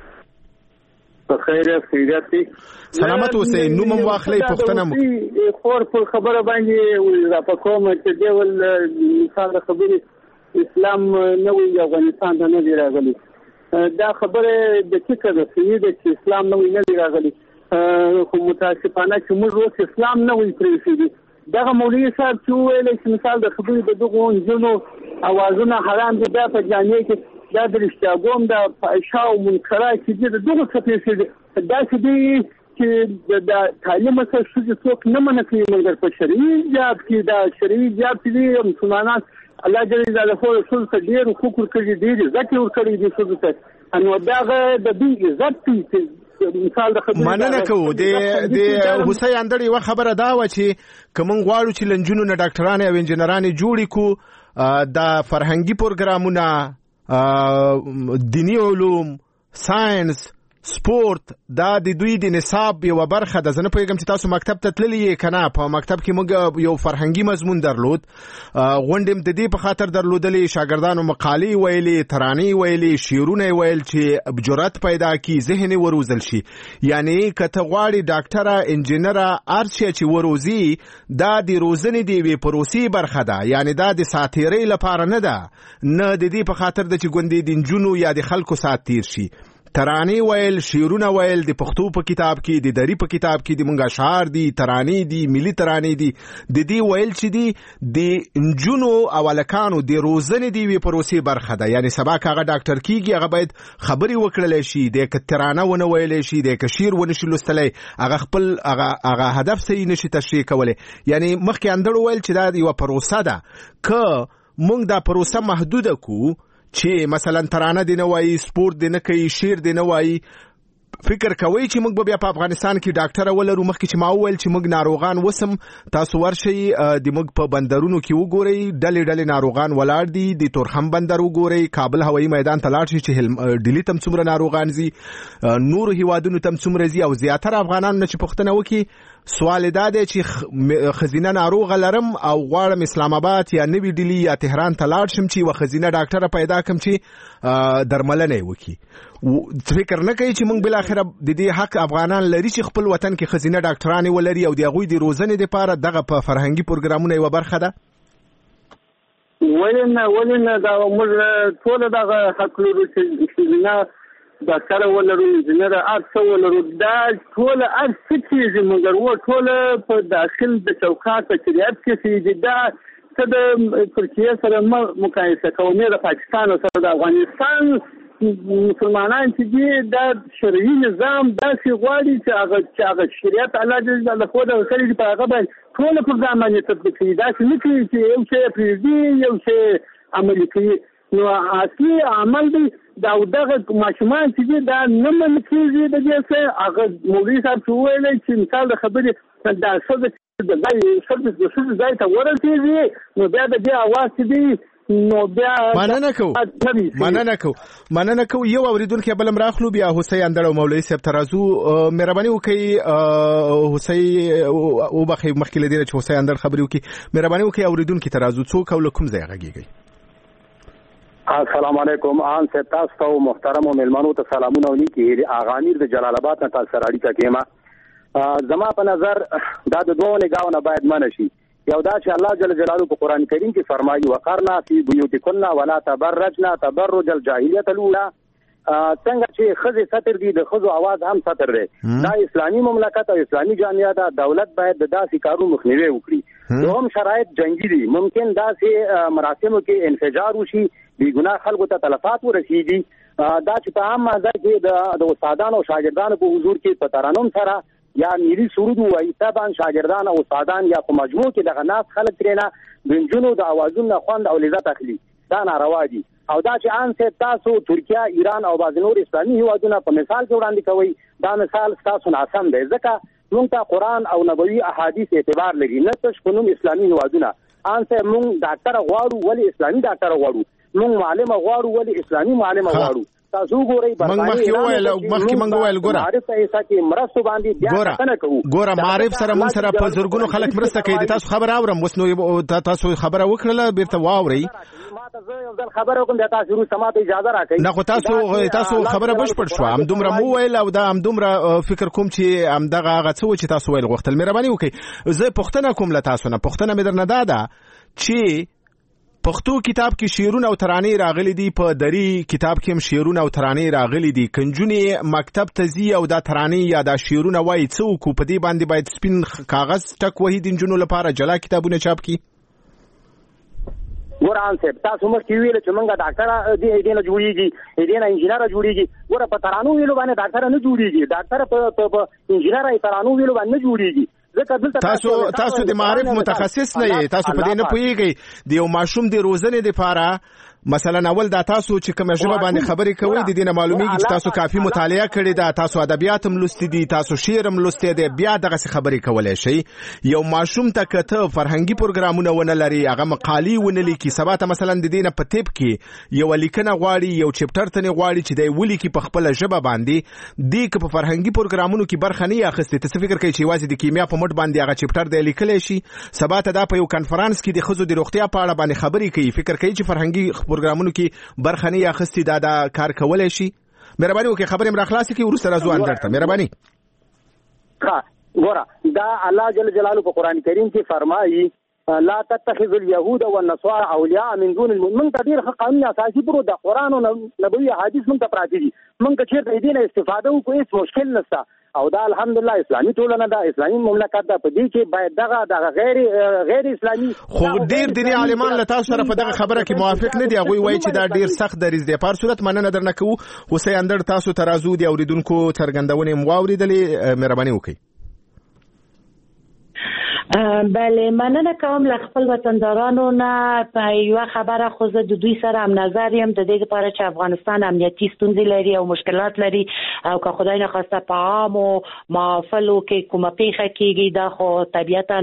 خیر خیراتي سلامت اوسئ نو مم واخلې پښتنه مو خور په خبره باندې را پکوم چې دیول انسان د خبرې اسلام نه وي افغانستان ته نه دی راغلی دا خبره د څه ده چې اسلام نه وي نه دی راغلی خو متاسفانه چې موږ اوس اسلام نه وي پرېږدي دغه مولوي صاحب چې ویل چې مثال د خبرې د دغو نجونو اوازونه حرام دي دا په جامع کې دا د رښتیاګوم د فحشا او منکرات چې د دغه څه دا چې چې د تعلیم سره څه څوک نه منکوي مګر په شرعي جاب کې دا شرعي جاب چې مسلمانان الله جل جلاله رسول ته ډېر حقوق ورکړي دي ځکه ورکړي دي څه نو دا د دې عزت چې مثال د خبرې مننه کوو د حسین اندر یو خبره دا و چې کوم غواړو چې لنجونو نه ډاکټرانه او انجنیرانه جوړی کو د فرهنګي پروګرامونه دینی علوم ساينس سپورت دا د دوی د نصاب یو برخه ده زنه پیغام چې تاسو مکتب ته تللی کنه په مکتب کې موږ یو فرهنګي مضمون درلود غونډم د دې په خاطر درلودلې شاګردانو مقالې ویلې ترانې ویلې شعرونه ویل چې جرأت پیدا کی ذهن وروزل شي یعنی کته غواړي ډاکټره انجینره ارشیا چې وروزي دا د روزنې دی وی پروسې برخه ده یعنی دا د ساتیرې لپاره نه ده نه د دې په خاطر د چې ګوندې د جنونو یا د خلکو ساتیر شي ترانی ویل شعرونه ویل د پښتو په کتاب کې د دری په کتاب کې د مونږه اشعار دي ترانی دي ملي ترانی دي د دې ویل چې دي د انجونو اولکانو د روزنې دی وی پروسې برخه ده یعنی سبا کاغه ډاکټر کیږي هغه باید خبري وکړل شي د ترانه ونه ویل شي د شعر ونه شي لوستلې هغه خپل هغه هدف صحیح نشي تشریح کولای یعنی مخکې اندر ویل چې دا یو پروسه ده ک مونږ دا پروسه محدوده کو چې مثلا ترانه دی نه وایي سپورت دی نه کوي شعر دی نه وایي فکر کوي چې موږ بیا په افغانستان کې ډاکټر ولرو؟ مخکې چې ما وویل چې موږ ناروغان وسم، تاسو ورشئ د موږ په بندرونو کې وګورئ، ډلې ناروغان ولاړ دي، د تورخم بندر وګورئ، کابل هوایي میدان ته لاړ شئ چې ډیلی تم څومره ناروغان زی، نور هیوادونو تم څومره زی، او زیاتره افغانان نه چې پوښتنه وکړي سوال دا دی چې خزینه ناروغه لرم او غواړم اسلام آباد یا نوی ډیلی یا تهران ته لاړ شم چې و خزینه ډاکټر پیدا کم چې درملنه وکړي. فکر نه کوي چې موږ بل اخر د دې حق افغانان لري چې خپل وطن کې خزینه ډاکټران ولري او د هغوی د روزنې لپاره دغه په فرهنګي پروګرامونو یو برخه ده؟ ولنه دا موږ ټول دغه حق لرو چې خزینه ډاکټر ولرو، انجینر ارڅ ولرو، دا ټول ارڅ کېږي مګر و ټول په داخل د چوکاټ په شریعت کې چې دا څه د ترکیه سره مقایسه کوي، د پاکستان سره د افغانستان مسلمانان چې دي دا شرعي نظام داسې غواړي چې هغه شریعت الله جل جلاله خو د کړی په هغه باندې ټول پروګرام باندې تطبیق کړي، دا چې نه کوي چې یو شی پریږدي یو شی عملي کوي. نو اصلي عمل دی دا دغه ماشومان چې دي دا نه من کېږي د دې څه هغه مولوي صاحب چې وویل چې مثال د خبرې دا څه د ځای ته ورسېږي نو بیا د دې اواز چې دی نو بیا مننه کو یو اوریدونکو بل راخلو بیا حسین اندر او مولوي صاحب ترازو مهرباني وکړي. حسین او بخې مخکې لدی چې حسین اندر خبري وکړي، مهرباني وکړي اوریدونکو ترازو څوک او کوم ځای غږیږي؟ السلام علیکم. آن سے تاسو محترم مهمانو ته سلامونه ولیکي. اغامیر د جلال آباد نه تاسو سره اړیکه کېما. زما په نظر دا د دوه نگاهونو باید منشي. یو دا چې الله جل جلاله په قران کریم کې فرمایي وقرنا فی بیوتکن ولا تبرجنا تبرج الجاهلیت الاولى. څنګه چې خزه ستر دي د خزو आवाज هم ستر دی. دا اسلامي مملکت او اسلامي جامعه دا دولت باید د داسې کارو مخنیوي وکړي. دوهم شرایط جنگي دي، ممکن داسې مراسمو کې انفجار وشي، بی ګناه خلکو ته تلفات ورسیږي. دا چې په عام مازه کې د استادانو او شاګردانو په حضور کې په ترانم سره یا ملي سرود وایي، طبعا شاګردان او استادان یا په مجموع کې دغه ناس خلک ترېنه د نجونو د اوازونو خوند او لذت اخلي. دا ناروا دي. او دا چې ان سه تاسو ترکیه، ایران او بعض نور اسلامي هیوادونه په مثال کې وړاندې کوي، دا مثال تاسو ناسم دی، ځکه موږ ته قرآن او نبوي احادیث اعتبار لري، نه تاسو په نوم اسلامي هیوادونه. ان سه موږ ډاکټر غواړو ولی اسلامي ډاکټر غواړو، موږ معلم غواړو ولی اسلامي معلم غواړو. تاسو ګورئ مخکې منګ ویل ګوره معرف ایسا کې مرستو باندې بیا څنګه کوو. ګوره معرف سره مون سره په زورګونو خلک مرسته کوي. تاسو خبر اورم وس نو تاسو خبره وکړه بیرته واوري. ما ته زه یو ځل خبره کوم د تاسو رو سماته اجازه راکړئ. نه خو تاسو خبره بشپړ شو. ام دومره مو ویل او دا ام دومره فکر کوم چې ام دغه هغه څه چې تاسو ویل غوښتل. مهرباني وکړئ زه پوښتنه کوم له تاسو نه. پوښتنه مې درنه ده چې پښتو کتاب کې شعرونه او ترانې راغلي دي، په دری کتاب کې هم شعرونه او ترانې راغلي دي. کنجونی مکتب ته ځي او دا ترانې یا دا شعرونه وایي څوک په دې باندې باید سپین کاغذ ټک وهي د نجونو لپاره جلا کتابونه چاپ کړي. ګوران صاحب تاسو مخ کې ویل چې موږ ډاکټر دې نه جوړیږي، دې نه انجینر جوړیږي. ګوره په ترانو ویلو باندې ډاکټر نه جوړیږي، ډاکټر په انجینر ای ترانو ویلو باندې نه جوړیږي. تاسو د معرف متخصص نه یې، تاسو په دې نه پوهیږئ. د یو ماشوم د روزنې لپاره مثلا اول دا تاسو چې کوم ژبه باندې خبرې کوئ د دې نه معلومیږي چې تاسو کافي مطالعه کړې ده، تاسو ادبیات هم لوستي دي، تاسو شعر هم لوستي دي، بیا دغه څه خبرې کولای شي. یو ماشوم ته کته فرهنګي پروګرامونه ونه لري، هغه مقالي ونه لیکي، سبا ته مثلا د دې نه په تیپ کې یو لیکنه غواړي، یو چپټر ته غواړي چې دی ولیکي په خپل ژبه باندې، دی که په فرهنګي پروګرامونو کې برخه نه اخیستي. ته فکر کوي چې واځي د کیمیا په مټ باندې هغه چپټر دی لیکلی شي؟ سبا ته دا په یو کانفرنس کې د ښځو د روغتیا په اړه باندې خبرې کوي، فکر کوي چې فرهنګي پروګرامونو کې برخه نه اخیستي دا کار کولای شي؟ مهرباني وکړئ خبرې مې راخلاصې کړئ وروسته راځو اندر ته. مهرباني. ګوره دا الله جل جلاله په قرآن کریم کې فرمایي لا تتخذوا اليهود والنصارى اولیاء من دون المؤمنین. من تدیر قانون اساسي پرو د قرآن او نبوي حدیث من ته پراتی دي، من که چیرته دې نه استفاده وکړو هیڅ مشکل نشته. او دا الحمدلله اسلامي ټولنه ده، اسلامي مملکت ده، په دې کې باید دغه غیر اسلامي خو ډیر دیني عالمان له تاسو سره په دغه خبره کې موافق نه دي. هغوی وایي چې دا ډیر سخت دریځ دی. په صورت مننه درنه کوو. حسین اندر تاسو ترازو دی اوریدونکو څرګندونې مو واوریدلې، مهرباني وکړئ. بله، مننه کوم له خپل وطندارانو نه. یو خبره خو زه د دوی سره هم نظر یم د دې لپاره چې افغانستان امنیتي ستونزې لري او مشکلات لري، او که خدای نه خواسته په عامو محافلو کې کومه پیښه کیږي دا خو طبیعتا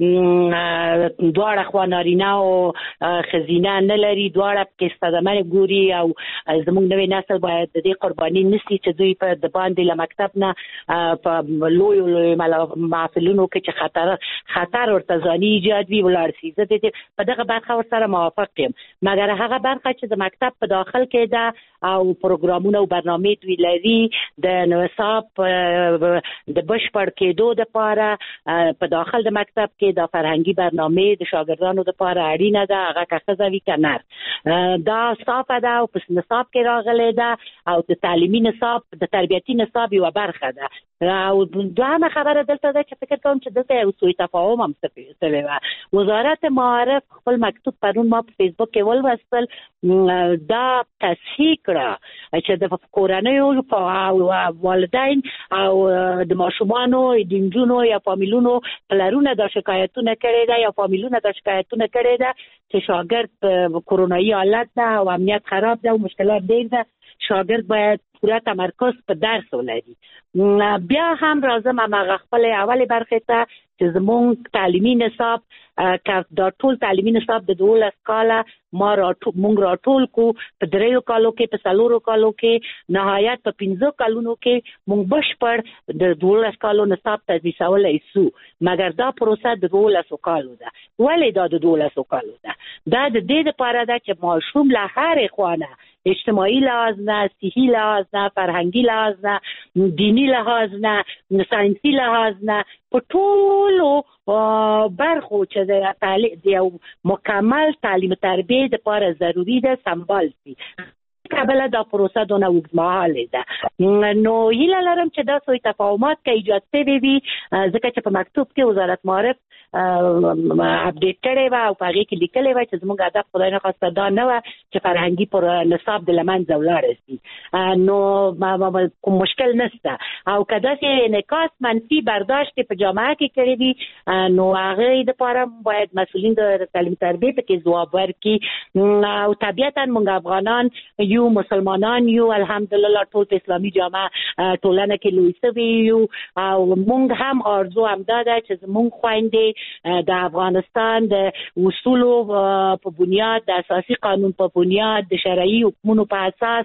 دواړه خوا نارینه او ښځینه نه لري، دواړه کې صدمه ګوري او زموږ نوی نسل باید د دې قرباني نشي چې دوی په د باندې له مکتب نه په لوی محافلونو کې چې خطر ورته ځاني ایجاد وي ولاړ شي. زه په دغه برخه ورسره موافق یم، مګر هغه برخه چې د مکتب په داخل کې ده او پروګرامونه او برنامې دوی لري د نصاب د بشپړ کېدو لپاره په داخل د مکتب کې د فرهنګي برنامې د شاګردانو لپاره اړینه ده، هغه که ښځه وي که نر. دا صافه ده او په نصاب کې راغلی ده او د تعلیمي نصاب د تربیتي نصاب یوه برخه ده. او دویمه خبره دلته ده چې فکر کوم چې دلته یو سوء تفاهم هم شوی و. وزارت معارف خپل مکتوب پرون ما په فیسبوک کې ولوستل، دا تصحیح کړه چې د کورنیو والدین او د ماشومانو د نجونو یا فامیلونو پلرونه دا شکایتونه کړي ده یا فامیلونه دا شکایتونه کړي ده چې شاګرد کرونایي حالت ده او امنیت خراب ده او مشکلات ډېر ده، شاګرد باید پوره تمرکز په درس ولري. بیا هم راځم هغه خپل اولې برخې ته چې زموږ تعلیمي نصاب که دا ټول تعلیمي نصاب د 12 کاله مونږ راټول کو په 3 کالو کې، په 4 کالو کې، نهایت په 15 کالونو کې مونږ بشپړ د 12 کالو نصاب تدریسولی سو، مګر دا پروسه د 12 کالو ده. ولې دا د 12 کالو ده؟ دا د دې لپاره ده چې ماشوم له هرې خوا نه، اجتماعي لحاظ نه، صحي لحاظ نه، فرهنګي لحاظ نه، دینی لحاظ نه، ساینسي لحاظ نه، په ټولو برخو چې د یو مکمل تعلیم تربیه لپاره ضروري ده سمبال شي. کابل دا پروسه دونه اوږدمهاله ده. نو هیله لرم چې دا سوء تفاهمات که ایجاد شوي وي، ځکه چې په مکتوب کې وزارت معارف اپډیټ کړی و او په هغې کې لیکلی و چې زموږ هدف خدای نخواسته دا نه وه چې فرهنګي پر نصاب د له منځه ولاړه شي. نو کوم مشکل نشته، او که داسې انعکاس منفي برداشت په جامعه کې کړی وي نو هغې دپاره باید مسؤلین د تعلیم تربیې پکې ځواب ورکړي. او طبیعتا موږ افغانان یو، مسلمانان یو، الحمدلله ټول په اسلامي جامعه ټولنه کې لوی شوي یو، او موږ هم آرزو همدا ده چې زموږ خویندې د افغانستان د اصولو په بنیاد، د اساسي قانون په بنیاد، د شرعي حکمونو په اساس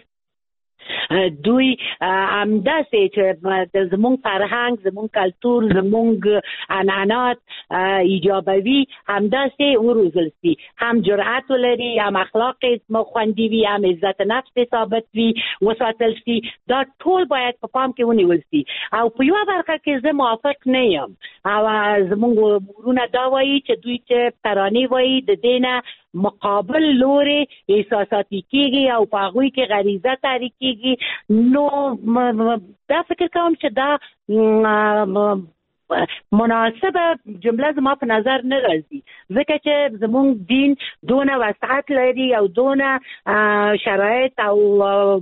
دوی همداسې چې زموږ فرهنګ، زموږ کلتور، زموږ عنعنات ایجابوي همداسې وروزل شي، هم جرأت ولري، هم اخلاق خوندي وي، هم عزت نفس ثابت وي، وساتل شي. دا ټول باید په پام کې ونیول شي. او په یوه برخه کې زه موافق نه یم، او زموږ ورونه دا وایي چې دوی چې ترانې وایي د دې نه مقابل لوري احساساتي کیږي او په هغوی کې غریزه تحریک کیږي. نو دا فکر کوم چې دا مناسبه جمله زما په نظر نه راځي، ځکه چې زموږ دین دونه وسعت لري او دونه شرایط او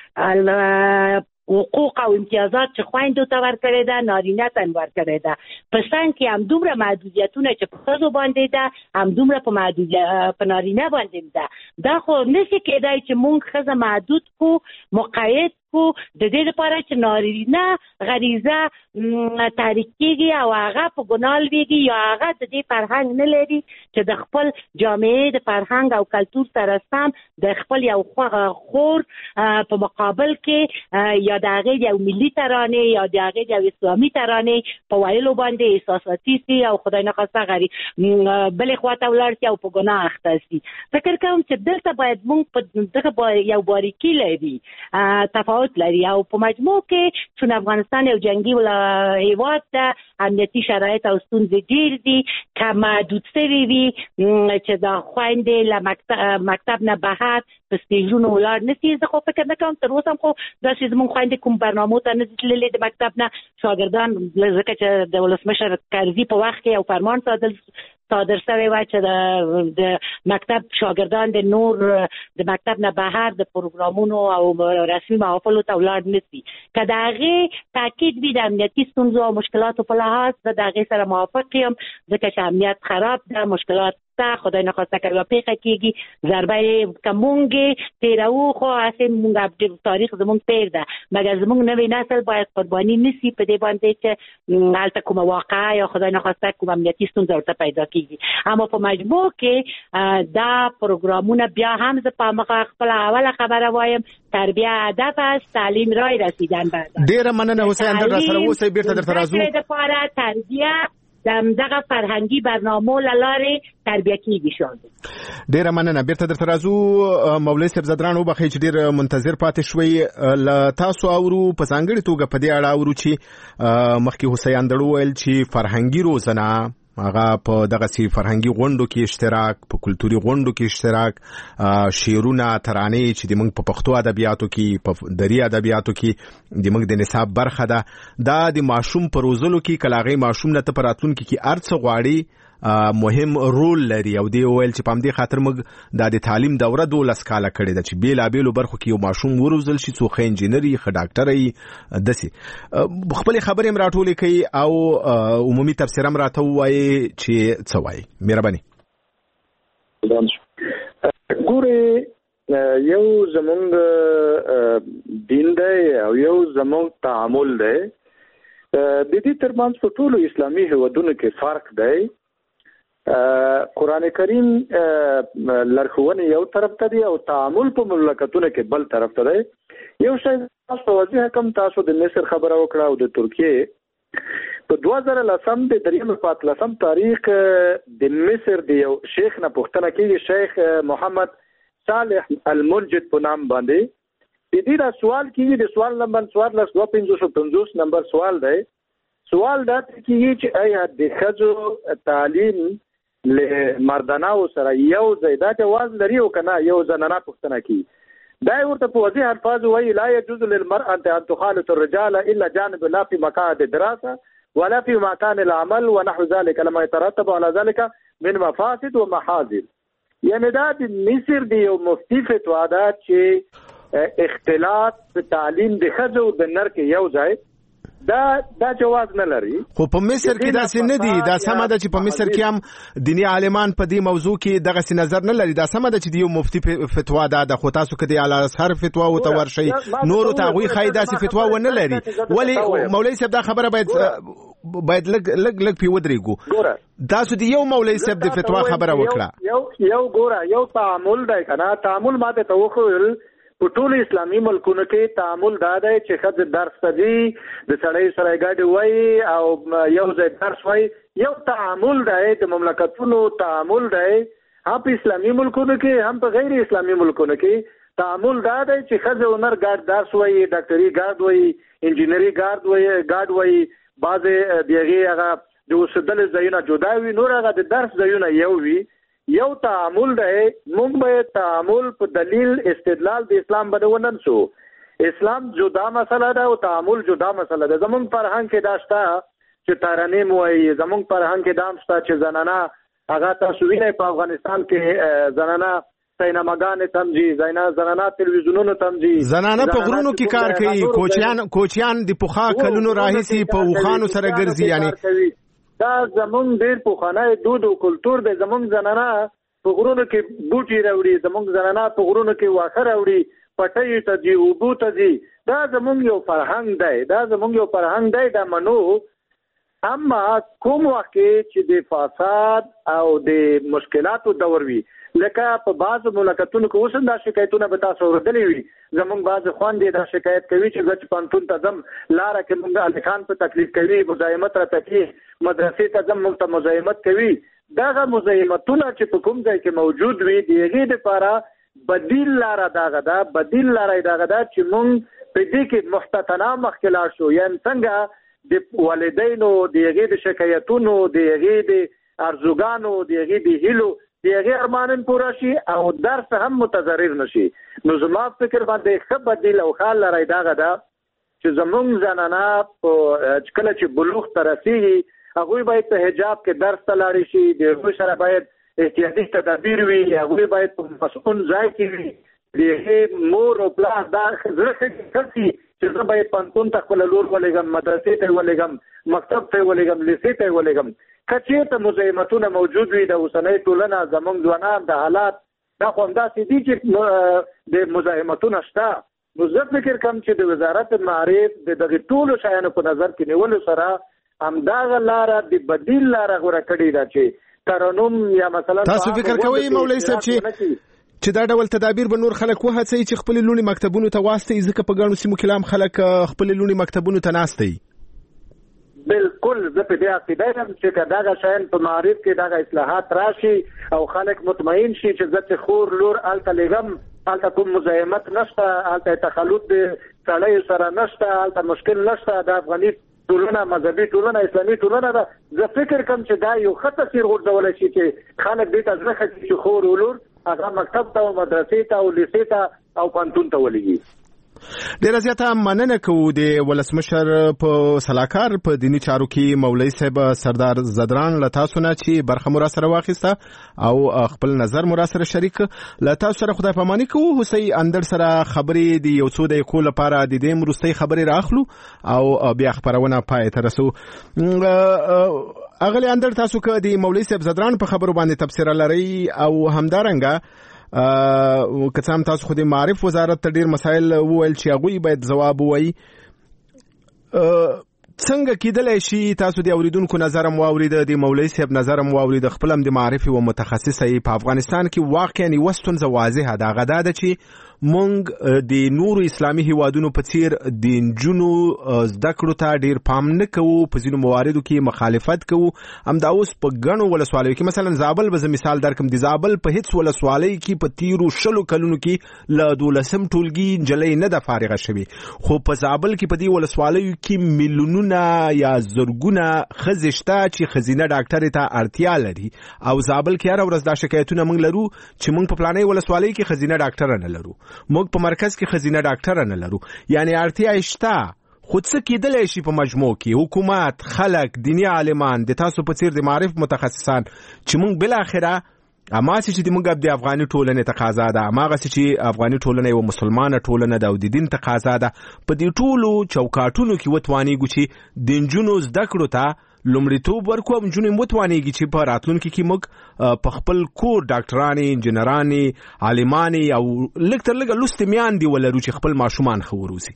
حقوق او امتیازات چې خویندو ته ورکړی ده نارینه ته هم ورکړی ده. په څنګ کې همدومره محدودیتونه چې په ښځو باندې ده همدومره په نارینه باندې ده. دا خو نشي کېدای چې موږ ښځه محدود کو، مقید کو، د دې لپاره چې نارینه غریزه تحریک کېږي او هغه په ګناه لویږي یا هغه د دې فرهنګ نه لري چې د خپل جامعې د فرهنګ او کلتور سره سم د خپل یو خور په مقابل کې یا د هغې یو ملي ترانې یا د هغې یو اسلامي ترانې په ویلو باندې احساساتي شي او خدای نخواسته بلې خوا ته ولاړ شي او په ګناه اخته شي. فکر کوم چې دلته باید موږ په دغه یو باریکي لري، تفاوت لري، او په مجموع کې چون افغانستان یو جنگي هیواد ده، امنیتي شرایط او ستونزې ډېر دي، که محدود شوي وي چې دا خویندې له مکتب نه بهر په سټیجونو ولاړ نسی. زه خو فکر نه کوم تر اوسه خو داسې زموږ خویندې کوم برنامو ته نه تللې د مکتب نه شاګردان، ځکه چې د ولسمشر کرزي په وخت کې یو فرمان صادر شوی و چې د مکتب شاګردان د نور د مکتب نه بهر د پروګرامونو او رسمي محافلو ته ولاړ نسی. که د هغې تاکید وي د امنیتي ستونزو او مشکلاتو په لحاظ زه د هغې سره موافق یم، ځکه چې امنیت خراب ده، مشکلات ته خدای نخواسته که یوه پیښه کېږي ضربه یې که مونږ تېروو خو هسې مونږ تاریخ زمونږ تېر ده، مګر زمونږ نوی نسل باید قرباني نسی په دې باندې چې هلته کومه واقعه یا خدای نخواسته کوم امنیتي ستونزه ورته پیدا کېږي. اما په مجموع کې دا پروګرامونه بیا هم زه په مخه خپله اوله خبره وایم تربیه هدف است، تعلیم رای رسیدن به هدف. ډېره مننه حسین اندر راسره اوسئ، بیرته درته راځو. دپاره تربیه دغه فرهنګي برنامو له لارې تربیه کېږي شاګرد. ډېره مننه، بیرته درته راځو. مولوي صاحب زدران وبخئ چې ډېر منتظر پاتې شوئ. له تاسو اورو په ځانګړې توګه په دې اړه اورو چې مخکې حسین اندر وویل چې فرهنګي روزنه هغه په دغسې فرهنګي غونډو کې اشتراک، په کلتوري غونډو کې اشتراک، شعرونه، ترانې چې د موږ په پښتو ادبیاتو کې، په دري ادبیاتو کې د موږ د نصاب برخه ده، دا د ماشوم په روزلو کې که له هغې ماشوم نه ته په راتلونکي کې هر څه غواړي مهم رول لري. او دی وویل چې په همدې خاطر موږ د تعلیم دوره 12 کاله کړې ده چې بېلابېلو برخو کې یو ماشوم وروزل شي، څو ښه انجینر وي، ښه ډاکټره وي، داسې خپلې خبرې هم راټولې کوي او عمومي تبصره هم راته ووایي چې څه وایي. مهرباني. ګورې یو زمونږ دین دی او یو زمونږ تعامل دی. د دې ترمنځ په ټولو اسلامي هیوادونو کې فرق دی. قرآن کریم لارښوونې یو طرف ته دی او تعامل په مملکتونو کې بل طرف ته دی. یو شی تاسو واضح کوم، تاسو د مصر خبره وکړه او د ترکیې په 2010 د 13 تاریخ د مصر د یو شیخ نه پوښتنه کېږي، شیخ محمد صالح المنجد په نام باندې. د دې دا سوال کېږي، د سوال نمبر 1450 نمبر سوال دی. سوال دا کېږي چې آیا د ښځو تعلیم له مردانو سره یو ځای دا جواز لري او که نه؟ یو زنانه پوښتنه کوي. دا ورته په واضح الفاظ وایي لا يجوز للمرأة أن تخالط الرجال إلا جانب لا في مقاعد الدراسة ولا في مكان العمل ونحو ذلك لما يترتب على ذلك من مفاسد ومحاذر. یعنی دا د مصر د یو مفتي فتوا ده چې اختلاط په تعلیم د ښځو د نر کې یو ځای دا جواز نه لري. خو په مصر کې داسې نه دي. دا سمه ده چې په مصر کې هم دیني عالمان په دې موضوع کې دغسې نظر نه لري. دا سمه ده چې د یو مفتي فتوا ده، خو تاسو که د اعلیازهر فتوا ورته ورشئ نورو ته هغوی ښایي داسې فتوا ونه لري. ولې مولوي صاحب دا خبره باید لږ پې ودرېږو. تاسو د یو مولوي صاحب د فتوا خبره وکړه. یو ګوره یو تعامل دی که نه؟ تعامل ما ته وښویل په ټولو اسلامي ملکونو کې تعامل دا دی چې ښځې درس ته ځي، د سړی سره یې ګډې وایي او یو ځای درس وایي. یو تعامل دی، د مملکتونو تعامل دی، هم په اسلامي ملکونو کې هم په غیر اسلامي ملکونو کې تعامل دا دی چې ښځې او نر ګډ درس وایي، ډاکټري ګډ وایي، انجینري ګډ وایي، بعضې د هغې هغه د اوسېدلو ځایونه جدا وي، نور هغه د درس ځایونه یو وي. یو تعامل دی. موږ باید تعامل په دلیل استدلال د اسلام باندې وننسو. اسلام جدا مسله ده او تعامل جدا مسله ده. زمونږ فرهنګ کې دا شته چې ترانې مو وایي، زمونږ فرهنګ کې دا هم شته چې زنانه هغه تاسو وینئ په افغانستان کې زنانه سینماګانې تمځي، زنانه تلویزیونونو تمځي، زنانه په غرونو کې کار کوي، کوچیان د پخوا کلونو راهیسې په اوښانو سره ګرځي. یعنی دا زمونږ ډېر پخوانی دود او کلتور دی. زمونږ زنانه په غرونو کې بوټي راوړي، زمونږ زنانه په غرونو کې واښه راوړي، پټیو ته ځي، اوبو ته ځي. دا زمونږ یو فرهنګ دی، دا منو. اما کوم وخت کې چې د فساد او د مشکلاتو دور وي، لکه په بعضو مملکتونو کې اوس هم دا شکایتونه به تاسو اورېدلي وي. زمونږ بعضې خویندې دا شکایت کوي چې زه چې پوهنتون ته ځم لاره کې موږ هلکان په تکلیف کوي، مزاحمت راته کوي، مدرسې ته ځم موږ ته مزاحمت کوي. دغه مزاحمتونه چې په کوم ځای کې موجود وي د هغې دپاره بدیل لاره دغه ده، بدیل لاره یې دغه ده چې موږ په دې کې محتاطانه مخکې لاړ شو. یعنې څنګه د والدینو د هغې د شکایتونو، د هغې د ارزوګانو، د هغې د هیلو دغه ارمان پوره شي او درس هم متضرر نشي. نو زما فکر باندې ښه بدیل او حل لري دغه دا چې زمونږ زنانه کله چې بلوغ ته رسیږي هغوی باید په حجاب کې درس ته لاړ شي، د هغوی سره باید احتیاطي تدابیر وي، هغوی باید په مسؤل ځای کې وي. دغه مور او پلار دا زړه ښه چې زه باید پوهنتون ته خپله لور ولېږم، مدرسې ته ولېږم، مکتب ته ولېږم، لیسې ته ولېږم. که چېرته مزاحمتونه موجود وي د اوسنۍ ټولنه زموږ ځوانان د حالات دا خو همداسې دي چې د مزاحمتونه شته، نو زه فکر کوم چې د وزارت معارف د دغې ټولو شیانو په نظر کې نیولو سره همدغه لاره د بدیل لاره غوره کړې ده چې ترنم یا مثلا تاسو فکر کوئ مولوي صاحب چې دا ډول تدابیر به نور خلک وهڅوي چې خپل لونی مکتبونو ته واستوي، ځکه په ګڼو سیمو کې هم خلک خپل لونی مکتبونو ته ناستوي؟ بالکل زه په دې عقیده یم چې دغه شیان په معارف کې دغه اصلاحات راشي او خلک مطمئن شي چې زه چې خور لور هلته لېږم، هلته کوم مزاحمت نشته، هلته تخلط د سړیو سره نشته، هلته مشکل نشته. د افغاني ټولنه مذهبي ټولنه اسلامي ټولنه ده. زه فکر کوم چې دا یو ښه تاثیر غورځولی شي چې خلک دې ته زړه ښه چې خور ولور هغه مکتب ته او مدرسې ته او لیسې ته او پوهنتون ته ولېږي. ډیره زیاته مننه کوو د ولسمشر په سلاکار په دینی چارو کې مولوي صاحب سردار زدران له تاسو نه چې برخه مو راسره واخیسته او خپل نظر مو راسره شریک له تاسو سره خدای پاماني کوو. حسین اندر سره خبرې د یو څو دقیقو لپاره د دې وروستۍ خبرې راخلو او بیا خبرونه پای ته رسو. اغلی اندر تاسو که د مولوي صاحب زدران په خبرو باندې تبصره لرئ او همدارنګه که څه هم تاسو خو د معارف وزارت ته ډیر مسایل وویل چې هغوی باید ځواب ووایي، څنګه کېدلی شي تاسو د اوریدونکو نظر هم واورید، د مولوي صاحب نظر هم واورید، خپل هم د معارف و متخصصه په افغانستان کې واقعا یوه ستونزه واضحه ده، هغه دا ده چې مونږ د نورو اسلامي هیوادونو په څیر د نجونو زده کړو ته ډیر پام نه کوو، په ځینو مواردو کې مخالفت کوو. همدا اوس په ګڼو ولسوالیو کې مثلا زابل به زه مثال درکم، د زابل په هیڅ ولسوالۍ کې په تیرو 20 کلونو کې له 12 ټولګي نجلۍ نه ده فارغه شوې، خو په زابل کې په دې ولسوالیو کې میلیونونه یا زرګونه ښځې شته چې ښځینه ډاکټرې ته اړتیا لري، او زابل کې هره ورځ دا شکایتونه موږ لرو چې موږ په فلانۍ ولسوالۍ کې ښځینه ډاکټره نه لرو، موږ په مرکز کې ښځینه ډاکټره نه لرو. یعنی اړتیا شته، خو څه کېدلی شي په مجموع کې حکومت، خلک، دیني عالمان، د تاسو په څیر د معارف متخصصان چې موږ بالاخره هماسې چې موږ د افغاني ټولنې تقاضا ده، هماغسې چې افغاني ټولنه یوه مسلمانه ټولنه ده او د دین تقاضا ده، په دې ټولو چوکاټونو کې وتوانېږو چې د نجونو زده کړو ته لومړیتوب ورکو، او نجونې وتوانېږي چې په راتلونکي کې موږ په خپل کور ډاکټرانې، انجینرانې، عالمانې او لږ تر لږه لوستې میندې ولرو چې خپل ماشومان ښه وروزي.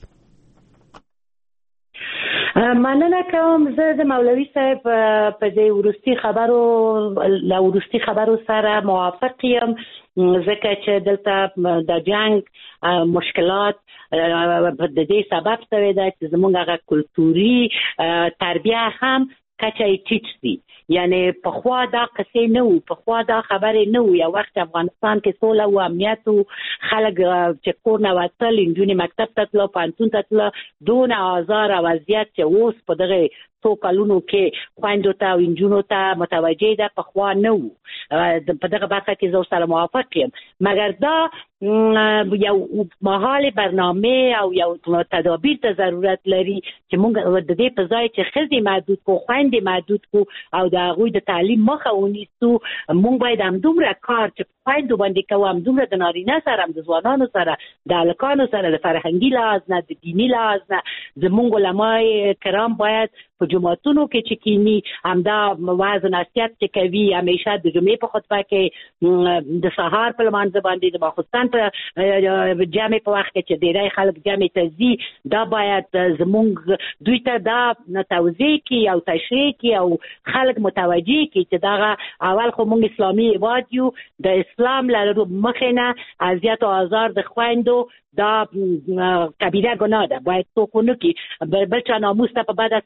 مننه کوم. زه د مولوي صاحب په دې وروستي خبرو سره موافق یم، ځکه چې دلته د جنگ مشکلات د دې سبب شوی ده چې زموږ هغه کلتوري تربیه هم کچه ټیټ دي. یعنی پخوا دا قصې نه وو، پخوا دا خبرې نه وو. یو وخت افغانستان کې سوله او امنیت و، خلک چې کور نه وتل، نجونې مکتب ته تله، پوهنتون ته تله، دونه آزار او اذیت چې اوس په دغه څو کلونو کې خویندو ته او نجونو ته متوجه ده، پخوا نه وو. په دغه برخه کې زه سره موافق یم، مګر دا یو مهال برنامه او یو تدابیر ته ضرورت لري چې موږ د دې په ځای چې ښځې محدود کو، خویندې محدود کو او د هغوی د تعلیم مخه ونیسو، موږ باید همدومره کار چې خویندو باندې کوو، همدومره د نارینه سره، د ځوانانو سره، د هلکانو سره، د فرهنګي لحاظ نه، د دیني لحاظ نه، زموږ علمای کرام باید په جماعتونو کې چې کینی همدا وعظ و نصیحت چې کوي، همیشه د جمعې په خطبه کې، د سهار په لمانځه باندې، د ماخوستن په جمع په وخت کې چې ډیری خلک جمع ته ځي، دا باید زموږ دوی ته دا توضیح کړي او تشریح کړي او خلک متوجه کړي چې دغه اول خو موږ اسلامي هیواد یو، د اسلام له مخې نه اذیت او آزار د خویندو دا کبیره ګناه ده، باید څوک ونه کړي، بل چا ناموس ته په بده سترګه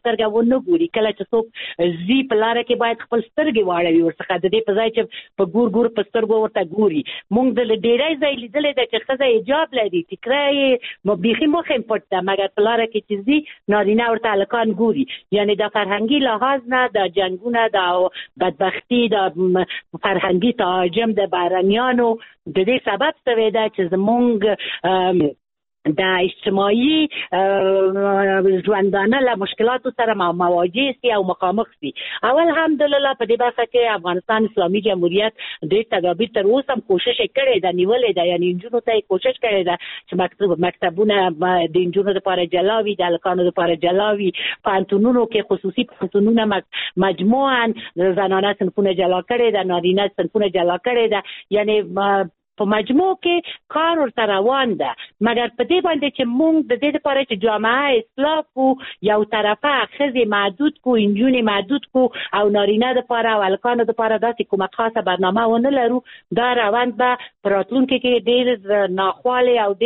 نه ګوري. کله چې څوک زی په لار کې باید خپل سترګې واړوي ورڅخه د دې په ځای چې په ګور په سترګو ورته ګوري. موږ د ډېرای ځای لیدلې ده چې ښځه حجاب لري ټیکرای بیخي مخ پټ ده، مګر په لار کې چې زی نارینه ورته هلکان ګوري. یعنی د فرهنګي لحاظ نه د جنګونه د بدبختی د فرهنګي تهاجم د بهرنیانو د دې سبب شوی ده چې زموږ د اجتماعي ژوندانه له مشکلاتو سره مواجه سي او مخامخ سي. اول الحمدلله په دې برخه کې افغانستان اسلامي جمهوریت ډېر تدابیر تر اوسه هم کوشش کړی ده، نیولې ده، یعنی نجونو ته کوشش کړی ده چې مکتبونه د نجونو لپاره جلا وي، د هلکانو لپاره جلا وي. پوهنتونونو کې خصوصي پوهنتونونه مجموعاً زنانه صنفونه جلا کړی ده، نارینه صنفونه جلا کړی ده. یعنی په مجموع کې کار ورته روان ده. مګر په دې باندې چې موږ د دې لپاره چې جامعه اصلاح کو، یو طرفه ښځې محدود کو، نجونې محدود کو او نارینه دپاره او هلکانو دپاره داسې کومه خاصه برنامه ونه لرو، دا روند به په راتلونکي کې ډېر ناخوالې او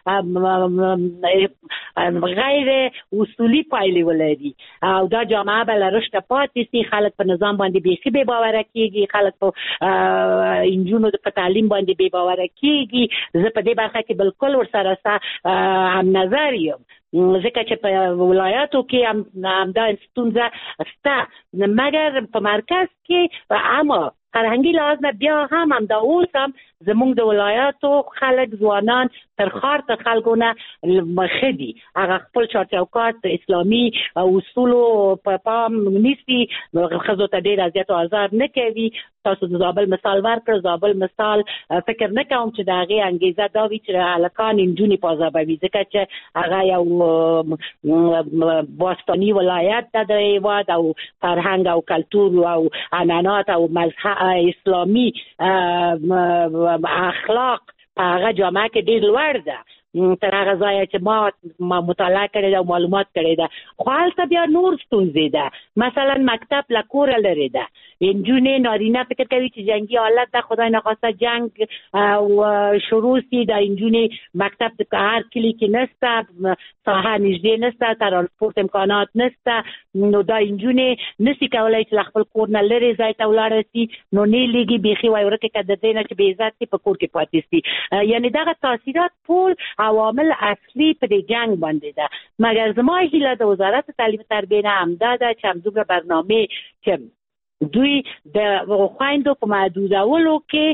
ډېر غیر اصولي پایلې ولري او دا جامعه به له رشته پاتې سي. خلک په نظام باندې بیخي بې باوره کېږي، خلک په نجونو په تعلیم باندې بې باوره کېږي. زه په دې برخه کې بالکل ورسره هم نظر یم، ځکه چې په ولایاتو کې همدا ستونزه شته، مګر په مرکز کې اما فرهنګي لحاظ نه بیا هم همدا اوس هم زموږ د ولایاتو خلک ځوانان تر ښار ته خلکو نه مخه دي. هغه خپل چارچوکات اسلامي اصولو په پام نیسي، ښځو ته ډېر اذیت او آزار نه کوي. تاسو د زابل مثال ورکړ، زابل مثال فکر نه کوم چې د هغې انګیزه دا وي چې هلکان نجونې په عذابوي، ځکه چې هغه یو باستاني ولایت ده د هېواد او فرهنګ او کلتور او عنعنات او مذهب اسلامي اخلاق په هغه جامعه کې ډېر لوړ ده تر هغه ځایه چې ما مطالعه کړې ده او معلومات کړې ده. خو هلته بیا نور ستونزې ده. مثلا مکتب له کوره لرې ده، نجونې نارینه فکر کوي چې جنګي حالت ده، خدای نخواسته جنګ شروع سي، د نجونې مکتب په هر کلي کې نشته، ساحه نږدې نشته، ترانسپورت امکانات نشته، نو دا نجونې نشي کولی چې له خپل کور نه لرې ځای ته ولاړه سي، نو نه لېږي بیخي وایي ورکې که د دې نه چې بې عزت سي په کور کې پاتې سي. یعنې دغه تاثیرات ټول عوامل اصلي په دې جنګ باندې ده. مګر زما هیله د وزارت تعلیم تربیه نه همدا ده چې همدومره برنامې چې دوی د خویندو په محدودولو کې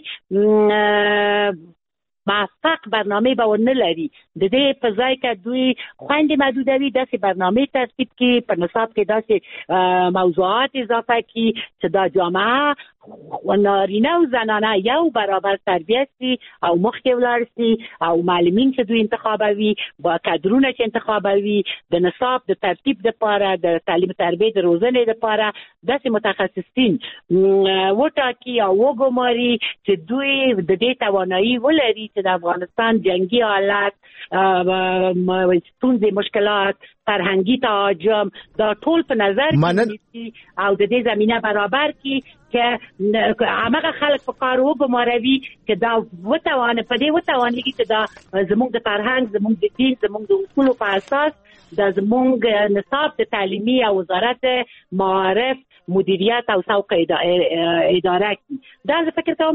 موفق برنامه به ونه لري، د دې په ځای کې دوی خویندې محدودوي، داسې برنامې ترتیب کړي، په نصاب کې داسې موضوعات اضافه کړي چې دا جامعه نارینه او زنانه یو برابر تربیت سي او مخکې ولاړ سي، او معلمین چې دوی انتخابوي، با کادرونه چې انتخابوي، د نصاب د ترتیب لپاره، د تعلیم تربیه د روزنې لپاره داسې متخصصین وټاکي او وګماري چې دوی د دې توانایي ولري چې د افغانستان جنگي حالت، ستونزې، مشکلات، فرهنګي تهاجم دا ټول په نظر کې نیسي او د دې زمینه برابر کړي چې هماغه خلک په کار وګماروي چې دا په دې وتوانېږي چې دا زموږ د فرهنګ، زموږ د دین، زموږ د اصولو په اساس دا زموږ نصاب د تعلیمي او وزارت معارف مدیریت او سوق اداره کی. دا فکر کوم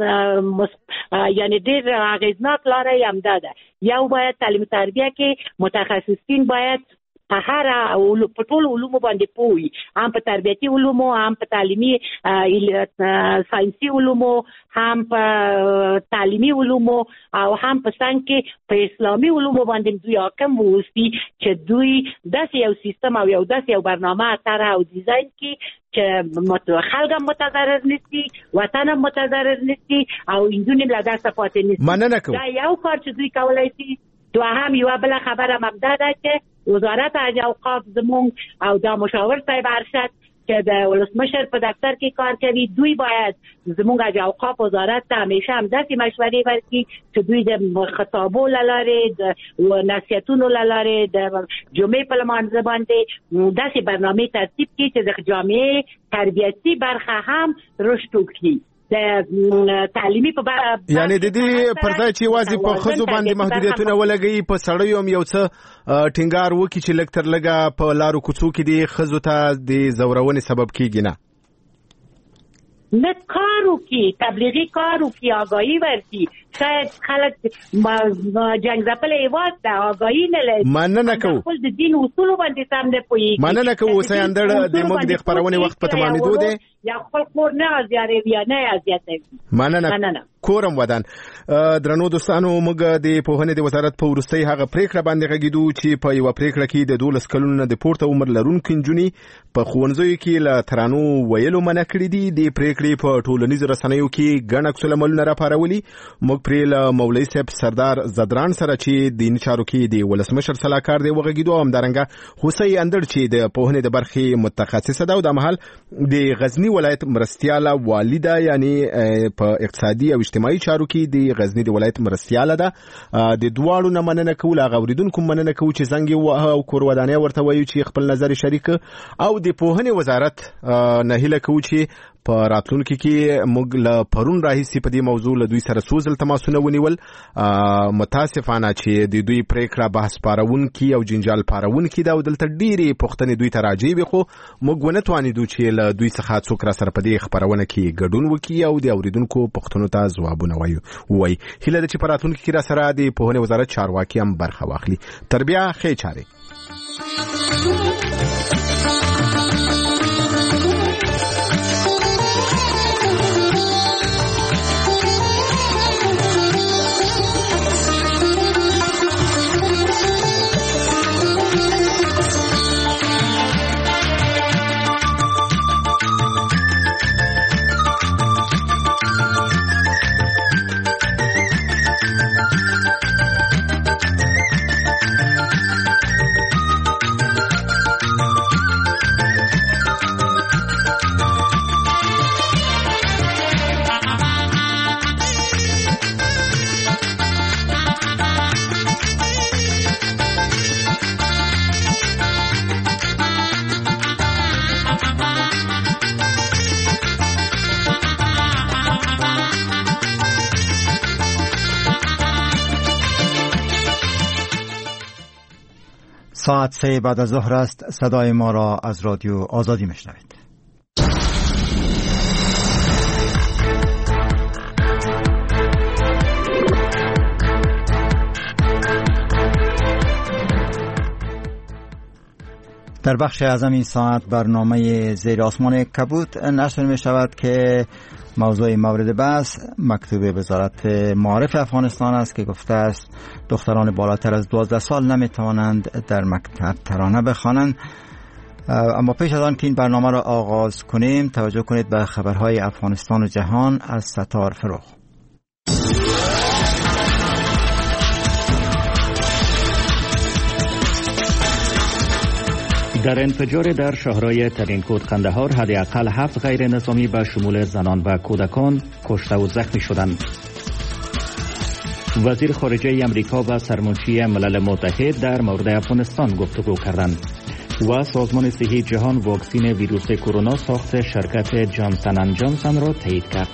یعنی ډېر اغېزناک لاره یې همدا ده. یو باید تعلیم تربیه کې متخصصین باید په هر په ټولو علومو باندې پوه وي، هم په تربیتي علومو، هم په تعلیمي ساینسي علومو، هم په تعلیمي علومو او هم په څنګ کې په اسلامي علومو باندې دوی حاکم واوسي چې دوی داسې یو سیستم او یو داسې یو برنامه طرح او ډیزاین کړي چې خلک هم متضرر نشي، وطن هم متضرر نشي او نجونې له داسې پاتې نشي. دا یو کار چې دوی کولی شي. دوهم یوه بله خبره مبدا ده چې وزارت حج اوقاف زموږ او دا مشاور صاحب ارشد چې د ولسمشر په دفتر کې کار کوي، دوی باید زموږ حج اوقاف وزارت ته همیشه همداسې مشورې ورکړي چې دوی د خطابو له لارې، د نصیحتونو له لارې، د جمعې په لمانځه باندې داسې برنامې ترتیب کړي چې د جامعې تربیتي برخه هم رشد وکړي. تعلیمي په یعنی د دې پر ځای چې واځي په خزو باندې محدودیتونه ولګي په سړیو هم یو څه ټینګار وکړي چې لږ تر لږه په لارو کوڅو کې د خزو ته د زورونې سبب کیږي نه کارو کی تبلیغی کارو کی آگاهی ورکی شاید خلک جنگ زپل ایواز ده آگاهی نه لري مننه کوو خپل د دین اصول باندې سم نه پوي مننه کوو سیندر د موږ د خبرونې وخت په تمامېدو دی یا خپل کور نه ازیاري بیا نه ازیاتوي مننه کورم ودان درنو دوستانو موږ د پوهنې د وزارت په ورستۍ هغه پریکړه باندې غږیدو چې په یو پریکړه کې د 12 کلونو د پورته عمر لرونکو نجونې په ښوونځیو کې له ترانو ویلو منع کړي دي د پریکړې په ټولنیزو رسنیو کې ګڼ عکس العملونه راپارولي موږ پرې له مولوي صاحب سردار زدران سره چې دیني چارو کې د ولسمشر سلاکار دی وغږیدو همدارنګه حسین اندر چې د پوهنې د برخې متخصص ده او د محل د غزنی ولایت مرستیاله والده یعنی په اقتصادي او اجتماعي چارو کې د غزنی د ولایت مرستیاله ده د دواړو نه مننه کول هغه اوریدونکو مننه کوي چې زنګ وه او کور ودانې ورته وایي چې خپل نظر شریک او د پوهنې وزارت نه هیله کوي چې په راتلونکي کې موږ له پرون راهیسې په دې موضوع له دوی سره څو ځل تماسونه ونیول متاسفانه چې د دوی پریکړه بحث پارونکي او جنجال پارونکي ده او دلته ډېرې پوښتنې دوی ته راجع وي خو موږ ونه توانېدو چې له دوی څخه څوک را سره په دې خپرونه کې ګډون وکړي او د اوریدونکو پوښتنو ته ځوابونه ووایي هیله ده چې په راتلونکي کې را سره د پوهنې وزارت چارواکي هم برخه واخلي تر بیا ښې چارې ساعت 3 بعد از ظهر است. صدای ما را از رادیو آزادی میشنوید. در بخش اعظم این ساعت برنامه زیر آسمان کبود نشر می شود که موضوع مورد بحث مکتوب وزارت معارف افغانستان است که گفته است دختران بالاتر از 12 سال نمی توانند در مکتب ترانه بخوانند. اما پیش از آن که این برنامه را آغاز کنیم توجه کنید به خبرهای افغانستان و جهان از ستار فروغ. در انفجار در شهرهای ترینکوت قندهار حداقل 7 غیر نظامی به شمول زنان و کودکان کشته و زخمی شدند. وزیر خارجه امریکا و سرمنشی ملل متحد در مورد افغانستان گفتگو کردند و سازمان صحی جهان واکسن ویروس کرونا ساخت شرکت جانسن اند جانسن را تایید کرد.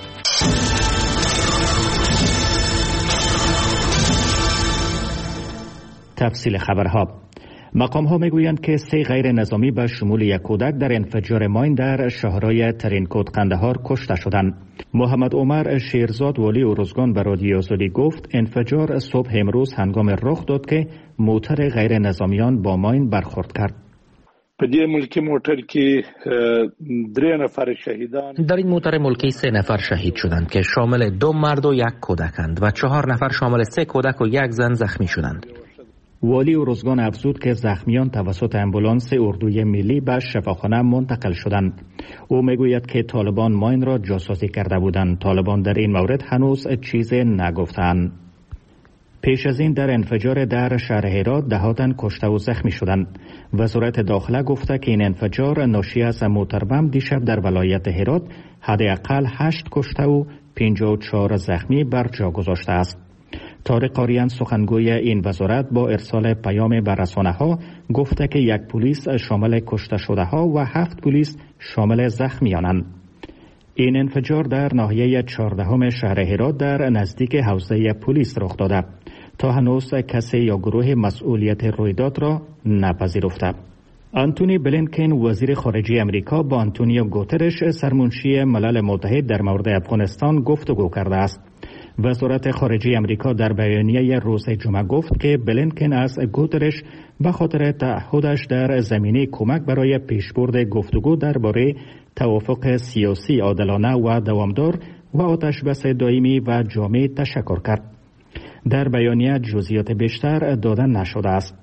تفصیل خبرها. مقام ها میگویند که 3 غیر نظامی به شمول 1 کودک در انفجار ماین در شهرهای ترینکوت قندهار کشته شدند. محمد عمر شیرزاد والی ارزگان به رادیو آزادی گفت انفجار صبح امروز هنگام رخ داد که موتر غیر نظامیان با ماین برخورد کرد. په دې ملکی موټر کې 3 نفر شهیدان. در این موتر ملکی 3 نفر شهید شدند که شامل 2 مرد و 1 کودکند و 4 نفر شامل 3 کودک و 1 زن زخمی شدند. والی ارزگان افزود که زخمیان توسط امبولانس اردوی ملی به شفاخانه منتقل شدند. او میگوید که طالبان ماین را جاسوسی کرده بودند. طالبان در این مورد هنوز چیزی نگفتند. پیش از این در انفجار در شهر هرات 10 تن کشته و زخمی شدند. وزارت داخله گفته که این انفجار ناشی از موتر بم دیشب در ولایت هرات حداقل 8 کشته و 54 زخمی بر جا گذاشته است. طارق آریان سخنگوی این وزارت با ارسال پیام به رسانه‌ها گفته که 1 پلیس شامل کشته شده ها و 7 پلیس شامل زخمیانند. این انفجار در ناحیه 14 شهر هرات در نزدیک حوزه پلیس رخ داده. تا هنوز کسی یا گروه مسئولیت رویداد را نپذیرفته. آنتونی بلینکن وزیر خارجه امریکا با آنتونیو گوترش سرمنشی ملل متحد در مورد افغانستان گفتگو کرده است. وزارت خارجه امریکا در بیانیه روز جمعه گفت که بلینکن از گوترش به خاطر تعهدش در زمینه کمک برای پیشبرد گفتگو درباره توافق سیاسی عادلانه و دوامدار و آتشبس دائمی و جامع تشکر کرد. در بیانیه جزئیات بیشتر داده نشده است.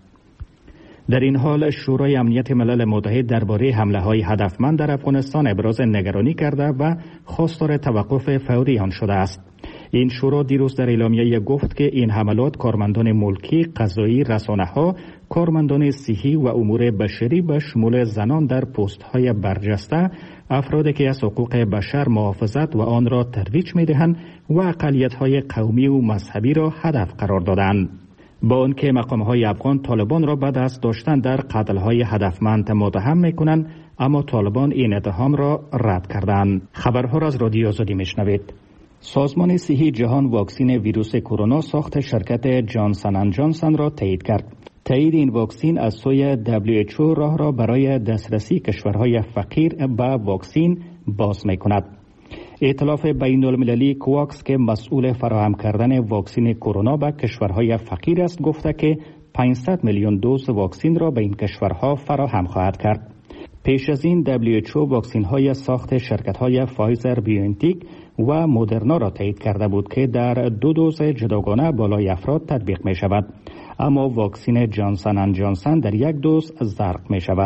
در این حال شورای امنیت ملل متحد درباره حمله‌های هدفمند در افغانستان ابراز نگرانی کرده و خواستار توقف فوری آن شده است. این شورا دیروز در اعلامیه گفت که این حملات کارمندان ملکی، قضایی، رسانه‌ها، کارمندان صحی و امور بشری به شمول زنان در پست‌های برجسته، افرادی که از حقوق بشر محافظت و آن را ترویج می‌دهند و اقلیت‌های قومی و مذهبی را هدف قرار دادند. با آنکه مقام‌های افغان طالبان را به دست داشتن در قتل‌های هدفمند متهم می‌کنند، اما طالبان این اتهام را رد کردند. خبرها را از رادیو آزادی میشنوید. سازمان صحی جهان واکسن ویروس کرونا ساخت شرکت جانسن اند جانسن را تایید کرد. تایید این واکسن از سوی WHO راه را برای دسترسی کشورهای فقیر به واکسن باز می‌کند. ائتلاف بین‌المللی کواکس که مسئول فراهم کردن واکسن کرونا به کشورهای فقیر است گفته که 500 میلیون دوز واکسن را به این کشورها فراهم خواهد کرد. پیش از این WHO واکسن‌های ساخت شرکت‌های فایزر بیوانتک و مدرنا را تایید کرده بود که در 2 دوز جداگانه بالای افراد تطبیق می شود، اما واکسن جانسن اند جانسن در 1 دوز زرق می شود.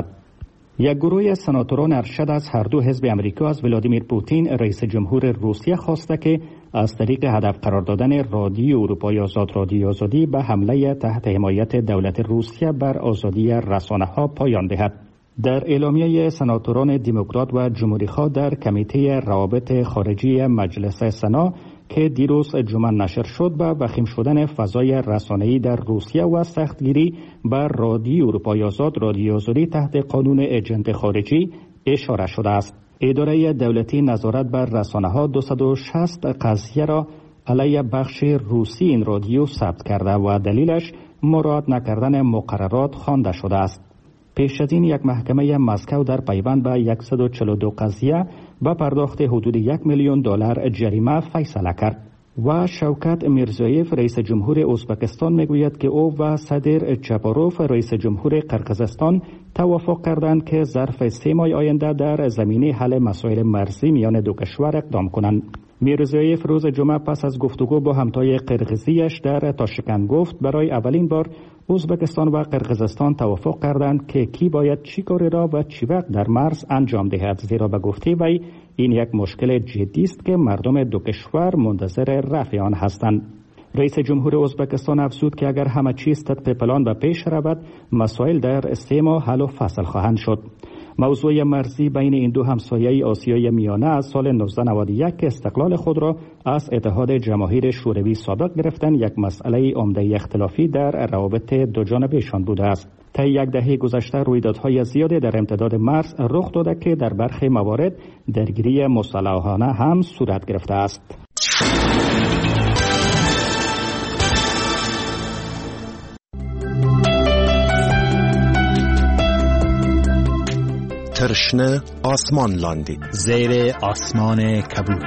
یک گروه سناتوران ارشد از هر دو حزب امریکا از ولادیمیر پوتین رئیس جمهور روسیه خواسته که از طریق هدف قرار دادن رادیو اروپای آزاد رادیو آزادی به حمله تحت حمایت دولت روسیه بر آزادی رسانه‌ها پایان دهد. در اعلامیه سناتوران دموکرات و جمهوری‌خواه در کمیته روابط خارجی مجلس سنا که دیروز جمعه نشر شد به وخیم شدن فضای رسانه‌ای در روسیه و سختگیری بر رادیو اروپای آزاد رادیو آزادی تحت قانون ایجنت خارجی اشاره شده است. اداره دولتی نظارت بر رسانه‌ها 260 قضیه را علیه بخش روسی این رادیو ثبت کرده و دلیلش مراعات نکردن مقررات خوانده شده است. پیش از این یک محکمه مسکو در پیوند به 142 قضیه با پرداخت حدود $1,000,000 جریمه فیصله کرد. و شوکت میرزایف رئیس جمهور ازبکستان میگوید که او و صدر چپاروف رئیس جمهور قرقیزستان توافق کردند که ظرف 3 ماه آینده در زمینه حل مسائل مرزی میان دو کشور اقدام کنند. میرزایف روز جمعه پس از گفتگو با همتای قرقیزیش در تاشکند گفت برای اولین بار ازبکستان و قرقیزستان توافق کردند که کی باید چی کاری را و چی وقت در مرز انجام دهد، زیرا به گفته وی این یک مشکل جدی است که مردم دو کشور منتظر رفع آن هستند. رئیس جمهور ازبکستان افزود که اگر همه چیز طبق پلان به پیش رود مسائل در 3 ماه حل و فصل خواهند شد. موضوع مرزی بین این دو همسایه آسیای میانه از سال 1991 که استقلال خود را از اتحاد جماهیر شوروی سابق گرفتن یک مسئله عمده اختلافی در روابط دو جانبهشان بوده است. طی 1 دهه گذشته رویدادهای زیادی در امتداد مرز رخ داده که در برخی موارد درگیری مسلحانه هم صورت گرفته است. ترشنه آسمان لاندی زیر آسمان کبود.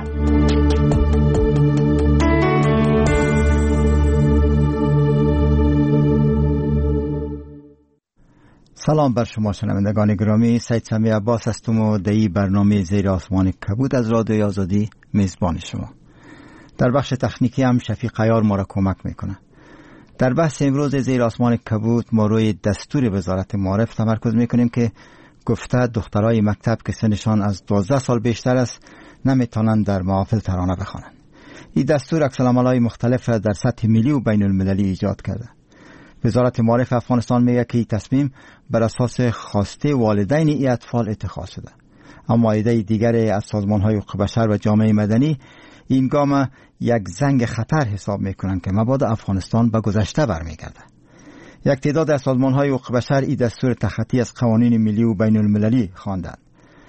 سلام بر شما شنوندگان گرامی، سید سمی عباس هستم و در این برنامه زیر آسمان کبود از رادیوی آزادی میزبان شما. در بخش تکنیکی هم شفیق عیار ما را کمک میکنه. در بحث امروز زیر آسمان کبود ما روی دستور وزارت معارف تمرکز میکنیم که گفته دخترای مکتب که سنشان از 12 سال بیشتر است نمیتونند در محافل ترانه بخوانند. این دستور عکس‌العمل‌های مختلف را در سطح ملی و بین المللی ایجاد کرده. وزارت معارف افغانستان میگه که این تصمیم بر اساس خواسته والدین این اطفال اتخاذ شده. اما ایده دیگر از سازمان‌های حقوق بشر و جامعه مدنی این گام یک زنگ خطر حساب میکنند که مبادا افغانستان به گذشته برمیگرده. یک تعداد از سازمان‌های حقوق بشر این دستور تخطی از قوانین ملی و بین المللی خواندند.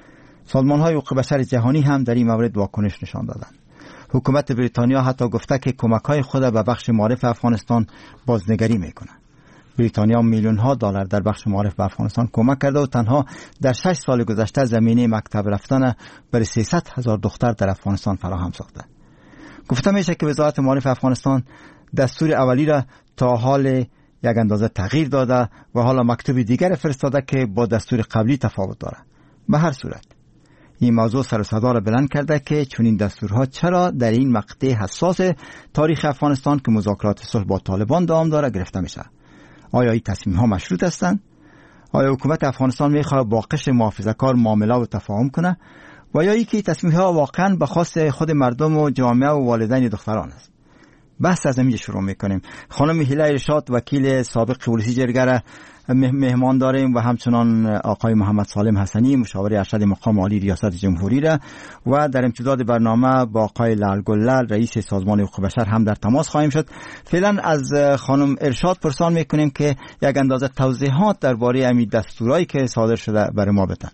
سازمان‌های حقوق بشر جهانی هم در این مورد واکنش نشان دادند. حکومت بریتانیا حتی گفته که کمک‌های خود به بخش معارف افغانستان بازنگری می‌کند. بریتانیا میلیون‌ها دلار در بخش معارف به افغانستان کمک کرده و تنها در 6 سال گذشته زمینه مکتب رفتن برای 300,000 دختر در افغانستان فراهم ساخته. گفته میشه که وزارت معارف افغانستان دستور اولی را تا حال یک اندازه تغییر داده و حالا مکتوب دیگر فرستاده که با دستور قبلی تفاوت دارد. به هر صورت این موضوع سر و صدا را بلند کرده که چنین دستورها چرا در این مقطع حساس تاریخ افغانستان که مذاکرات صلح با طالبان دوام داره گرفته میشه. آیا این تصمیم‌ها مشروط هستند؟ آیا حکومت افغانستان میخواد با قشر محافظه‌کار معامله و تفاهم کنه و یا اینکه تصمیم‌ها واقعاً به خواست خود مردم و جامعه و والدین دختران است؟ بحث از اینجا شروع میکنیم. خانم هیله ارشاد وکیل سابق پلیسی جرگه مهمان داریم و همچنان آقای محمد سالم حسنی مشاور ارشد مقام عالی ریاست جمهوری را و در امتداد برنامه با آقای لالگلال رئیس سازمان حقوق بشر هم در تماس خواهیم شد. فعلا از خانم ارشاد پرسان میکنیم که یک اندازه توضیحات درباره همین دستورایی که صادر شده برای ما بدن.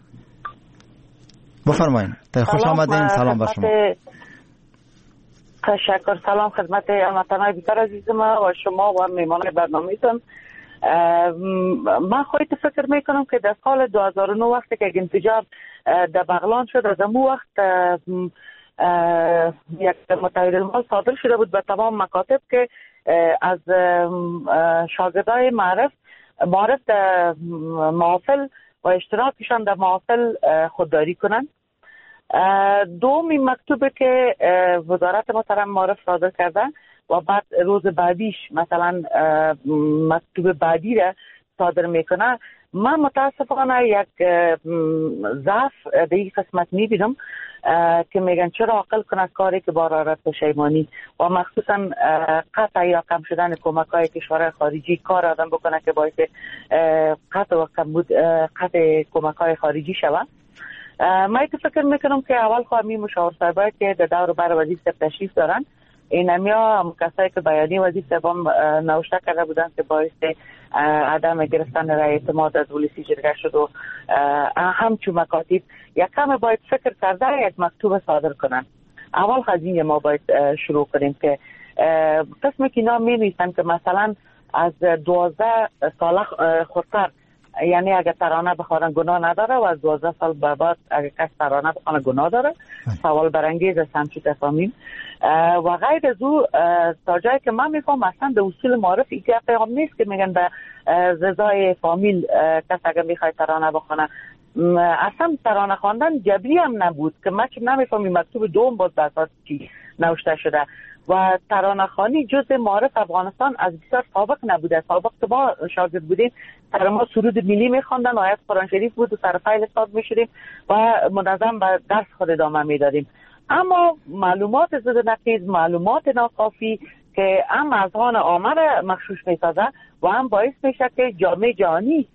بفرمایید. خوش آمدین. سلام بر شما. تشکر. سلام خدمت هموطنان بی‌کار عزیز ما و شما و مهمان برنامه‌تون. من خودت فکر میکنم که در سال 2009 وقتی که انفجار در بغلان شد از اون وقت یک متحدالمال صادر شده بود به تمام مکاتب که از شاگردای معارف در محافل و اشتراکشان در محافل خودداری کنند. دومی مکتوبه که وزارت محترم معارف صادر کرده و بعد روز بعدیش مثلا مکتوب بعدی را صادر میکنه. من متاسفانه یک ضعف در این قسمت میبینم که میگن چرا عاقل کنه کاری که با حرارت پشیمانی و مخصوصا قطع یا کم شدن کمک‌های کشورهای خارجی کار آدم بکنه که باعث قطع و کمبود قطع کمک‌های خارجی شود. من که فکر میکنم که اول خواهمی مشاور صاحبایی که در دور بر وزیر صاحب تشریف دارن این همیا کسایی که بیانی وزیر صاحب هم نوشته کرده بودن که باعث عدم گرفتن رای اعتماد از ولسی جرگه شد و همچون مکاتب یک کم باید فکر کرده یک مکتوب صادر کنن. اول خزینه ما باید شروع کنیم که قسمی که اینا می نویسن که مثلا از 12 ساله خودتر یعنی اگر ترانه بخوانن گناه نداره و از 12 سال بعد اگر کس ترانه بخوانه گناه داره. سوال برانگیز است همچون تصامیم و غیر از او تا جایی که من میفهم اصلا به اصول معارف این پیغام نیست که میگن به رضای فامیل کس اگر میخوای ترانه بخوانه. اصلا ترانه خواندن جبری هم نبود که من نمیفهمم مکتوب دوم بود به اساس چی نوشته شده و ترانه خوانی جزء معارف افغانستان از بسیار سابق نبوده. سابق که ما شاگرد بودیم سر ما سرود ملی میخواندن و آیت قرآن شریف بود و سر فایل استاد میشدیم و منظم به درس خود ادامه میدادیم. اما معلومات ضد نقیض، معلومات ناکافی که هم اذهان عامه را مغشوش میسازه و هم باعث میشه که جامعه جهانی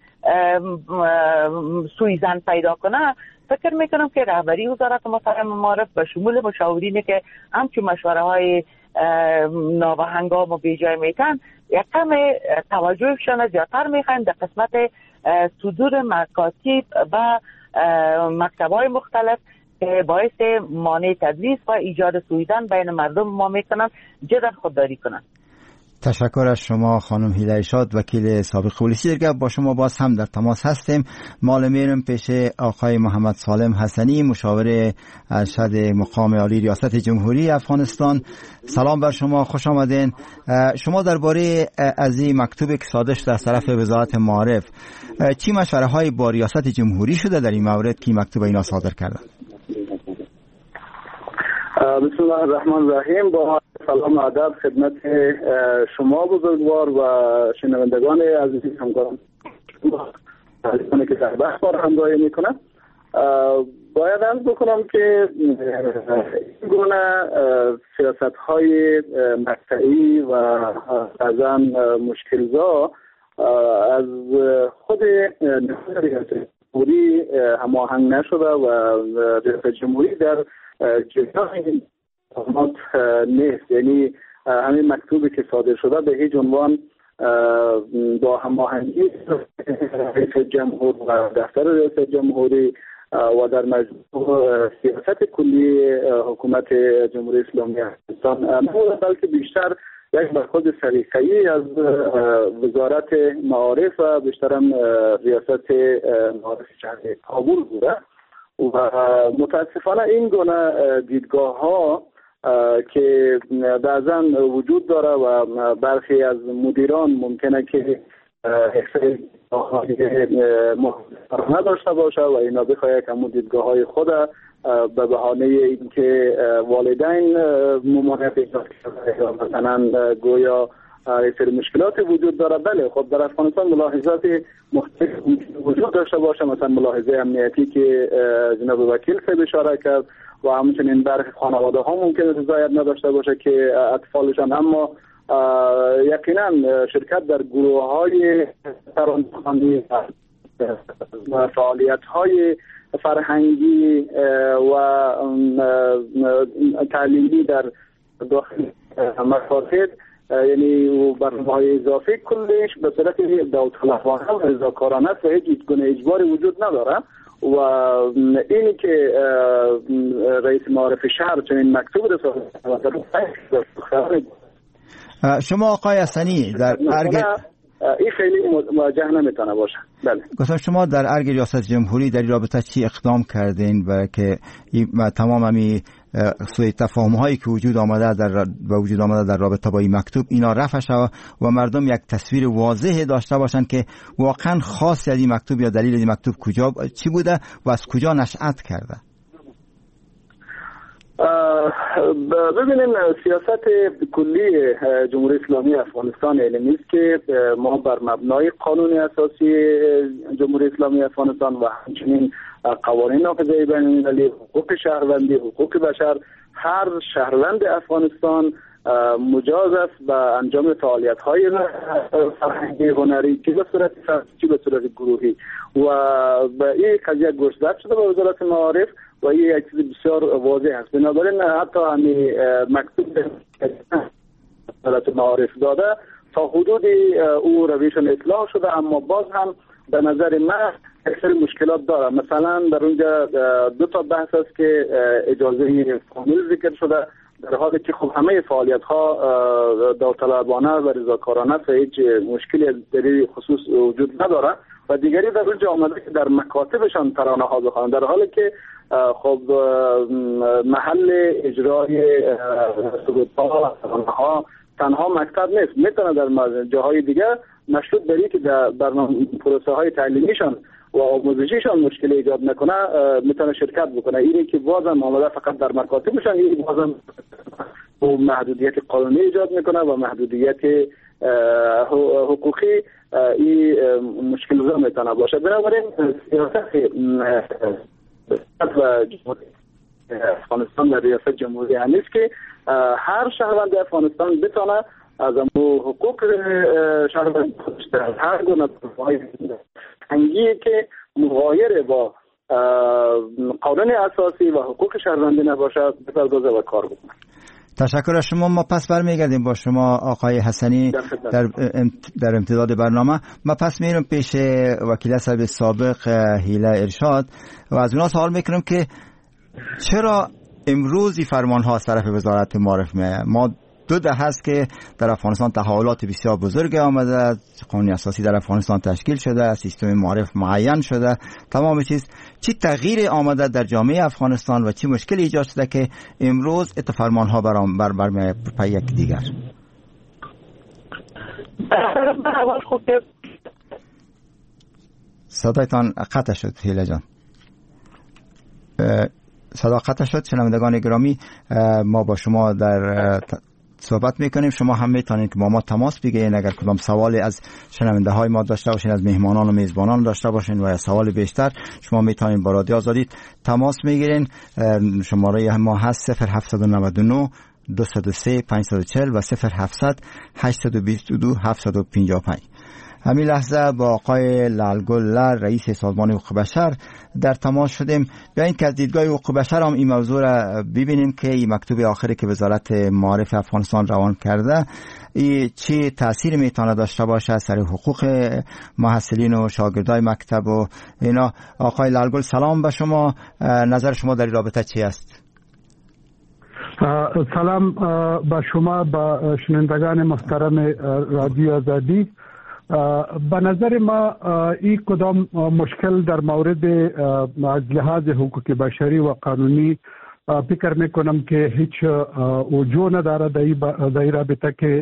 سویزن پیدا کنه. فکر میکنم که رهبری وزارت محترم معارف به شمول مشاورینی که همچون مشوره های ناوهنگام و بیجای میتن یک کم توجهشان زیادتر میخواین در قسمت صدور مکاتب و مکتب‌های مختلف که باعث مانع تدریس و ایجاد سویدن بین مردم ما میکنن جدا خودداری کنن. تشکر از شما خانم هیله ارشاد وکیل سابق پلیسی جرگه. با شما باز هم در تماس هستیم. مال میرم پیش آقای محمد سالم حسنی مشاور ارشد مقام عالی ریاست جمهوری افغانستان. سلام بر شما، خوش آمدین. شما درباره از این مکتوبی که صادر شده از طرف وزارت معارف چی مشوره های با ریاست جمهوری شده در این مورد که مکتوب اینا صادر کردن؟ بسم الله الرحمن الرحیم. با سلام و ادب خدمت شما بزرگوار و شنوندگان عزیز همکاران که در بحث ما همراهی میکنن. باید عرض بکنم که این گونه سیاست های مقطعی و بعضا مشکل‌زا از خود نظام ریاست جمهوری هماهنگ نشده و ریاست جمهوری در جریان اقدامات نیست. یعنی همین مکتوبی که صادر شده به هیچ عنوان با هماهنگی رئیس جمهور و دفتر رئیس جمهوری و در مجموع سیاست کلی حکومت جمهوری اسلامی افغانستان نه بلکه بیشتر یک برخورد سلیقه‌ای از وزارت معارف و بیشتر هم ریاست معارف شهر کابل بوده و متاسفانه این گونه دیدگاه‌ها که بعضا وجود داره و برخی از مدیران ممکنه که نداشته باشه و اینا بخواه که دیدگاه‌های خود به بهانه اینکه والدین ممانعت ایجاد کرده یا مثلا گویا سری مشکلات وجود داره. بله خب در افغانستان ملاحظات مختلف وجود داشته باشه، مثلا ملاحظه امنیتی که جناب وکیل صاحب اشاره کرد و همچنین برخی خانواده ها ممکنه رضایت نداشته باشه که اطفالشان، اما یقینا شرکت در گروه های ترانه‌خوانی و فعالیت های فرهنگی و تعلیمی در داخل مکاتب یعنی برنامه‌های اضافی کلش به صورت داوطلبانه و رضاکارانه است و هیچ گونه اجباری وجود نداره و اینی که رئیس معارف شهر چنین مکتوب رسانه شما آقای حسنی در ارگ این خیلی مواجه نمیتونه باشه. بله گفتم شما در ارگ ریاست جمهوری در این رابطه چی اقدام کردین برای که تمام همی سوء تفاهم هایی که وجود آمده در رابطه با این مکتوب اینا رفع شود و مردم یک تصویر واضح داشته باشند که واقعا خاص از این مکتوب یا دلیل این مکتوب کجا چی بوده و از کجا نشأت کرده؟ ببینیم سیاست کلی جمهوری اسلامی افغانستان علمی است که ما بر مبنای قانون اساسی جمهوری اسلامی افغانستان و همچنین قوانین نافذه بین المللی، حقوق شهروندی، حقوق بشر، هر شهروند افغانستان مجاز است به انجام فعالیت‌های فرهنگی هنری چه به صورت فردی چه به صورت گروهی و به این قضیه گوشزد شده به وزارت معارف و این یک چیز بسیار واضح است. بنابراین حتی همین مکتوب وزارت معارف داده تا حدودی او رویشون اصلاح شده، اما باز هم به نظر من اکثر مشکلات داره. مثلا در اونجا دو تا بحث است که اجازه کامل ذکر شده، در حالی که خب همه فعالیت ها داوطلبانه و رضاکارانه است و هیچ مشکلی در این خصوص وجود نداره. و دیگری در اونجا آمده که در مکاتبشان ترانه ها بخوانند، در حالی که خب محل اجرای سرودها و ترانه ها تنها مکتب نیست، میتونه در جاهای دیگه مشروط بری که در برنامه پروسه های تعلیمیشان و آموزشیشان مشکل ایجاد نکنه میتونه شرکت بکنه. اینی که بازم آمده فقط در مکاتبشان این بازم محدودیت قانونی ایجاد میکنه و محدودیت حقوقی این مشکل رو میتونه باشه. بنابراین سیاست و افغانستان در ریاست جمهوری هست که هر شهروند افغانستان بتونه از حقوق شهروند در هر گونه تنگی که مغایر با قانون اساسی و حقوق شهروندی نباشه بپردازه و کار بکنه. تشکر از شما. ما پس برمیگردیم با شما آقای حسنی در امتداد برنامه. ما پس میرم پیش وکیل صاحب سابق هیله ارشاد و از اونا سوال میکنم که چرا امروز این فرمان ها از طرف وزارت معارف میاد؟ ما 2 دهه است که در افغانستان تحولات بسیار بزرگ آمده، قانون اساسی در افغانستان تشکیل شده، سیستم معارف معین شده، تمام چیز. چی تغییر آمده در جامعه افغانستان و چی مشکل ایجاد شده که امروز فرمان ها برمیاد پای یک دیگر؟ صدایتان قطع شد هیله جان. صدا قطع شد. شنوندگان گرامی، ما با شما در صحبت میکنیم. شما هم میتونید که با ما تماس بگیرین اگر کدام سوالی از شنونده های ما داشته باشین، از مهمانان و میزبانان داشته باشین و سوال بیشتر، شما میتونید با رادیو آزادی تماس میگیرین. شماره ما هست 0799 203 540 و 0700 822 755. همین لحظه با آقای لالگل رئیس سازمان حقوق بشر در تماس شدیم. بیایید که از دیدگاه حقوق بشر هم این موضوع را ببینیم که این مکتوب آخری که وزارت معارف افغانستان روان کرده چی تأثیر میتونه داشته باشه سر حقوق محصلین و شاگردای مکتب و اینا. آقای لالگل سلام به شما، نظر شما در این رابطه چی است؟ سلام به شما، به شنوندگان محترم رادیو آزادی. به نظر ما این کدام مشکل در مورد از لحاظ حقوق بشری و قانونی فکر میکنم که هیچ وجود نداره در این رابطه که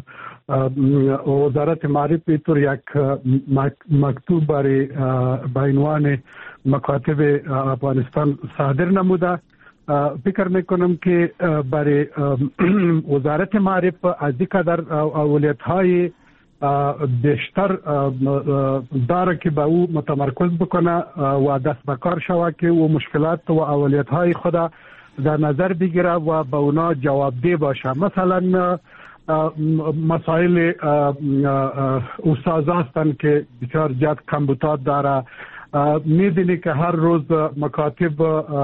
وزارت معارف طور یک مکتوب برای به عنوان مکاتب افغانستان صادر نموده. فکر میکنم که برای وزارت معارف از این قدر اولویت های بیشتر داره که به او متمرکز بکنه و دست به کار شود که او مشکلات و اولویت های خود در نظر بگیره و به اونا جوابدهی باشه. مثلا مسائل استاد هستند که بسیار زیاد کمبودات داره. میدونی که هر روز مکاتب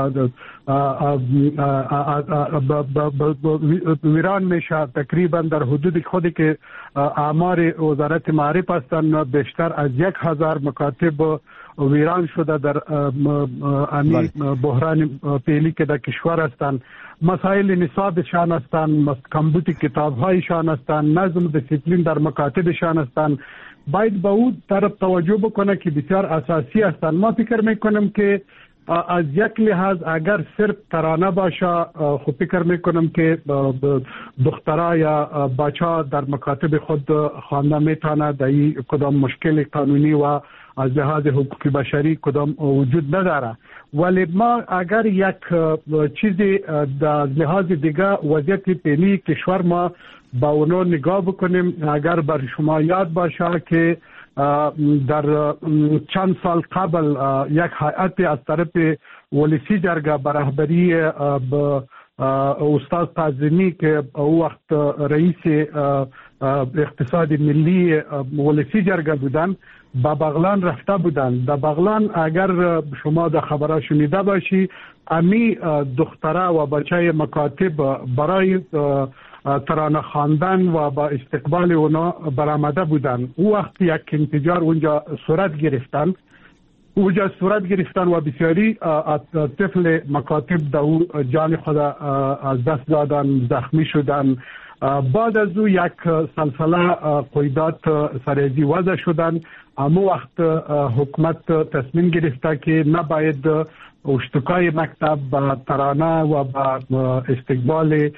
ویران میشه، تقریبا در حدود خودی که آمار وزارت معارف هستند بیشتر از 1000 مکاتب ویران شده در امی بحران پیلی که در کشور هستند. مسائل نصابشان هستند، کمبود کتابهایشان هستند، نظم دیسیپلین در مکاتبشان هستند. باید به اون طرف توجه بکنه که بسیار اساسی هستند. ما فکر میکنم که از یک لحاظ اگر صرف ترانه باشه، خب فکر میکنم که دخترها یا بچه در مکاتب خود خوانده میتونه در این کدام مشکل قانونی و از لحاظ حقوق بشری کدام وجود نداره. ولی ما اگر یک چیزی در لحاظ دیگه وضعیت پیلی کشور ما با اونو نگاه بکنیم، اگر بر شما یاد باشه که در چند سال قبل یک هیئت از طرف ولسی جرگه به رهبری استاد تعظیمی که او وقت رئیس اقتصاد ملی ولسی جرگه بودن با بغلان رفته بودن. در بغلان اگر شما در خبرها شنیده باشی، امی دختره و بچه مکاتب برای ترانه خواندن و با استقبال اونا برآمده بودن. او وقت یک انفجار اونجا صورت گرفتن و بسیاری طفل مکاتب در جان خود از دست دادن، زخمی شدن. بعد از او یک سلسله قیودات سرحدی وضع شدن. اما وقت حکومت تصمیم گرفته که نباید اشتکای مکتب با ترانه و با استقبال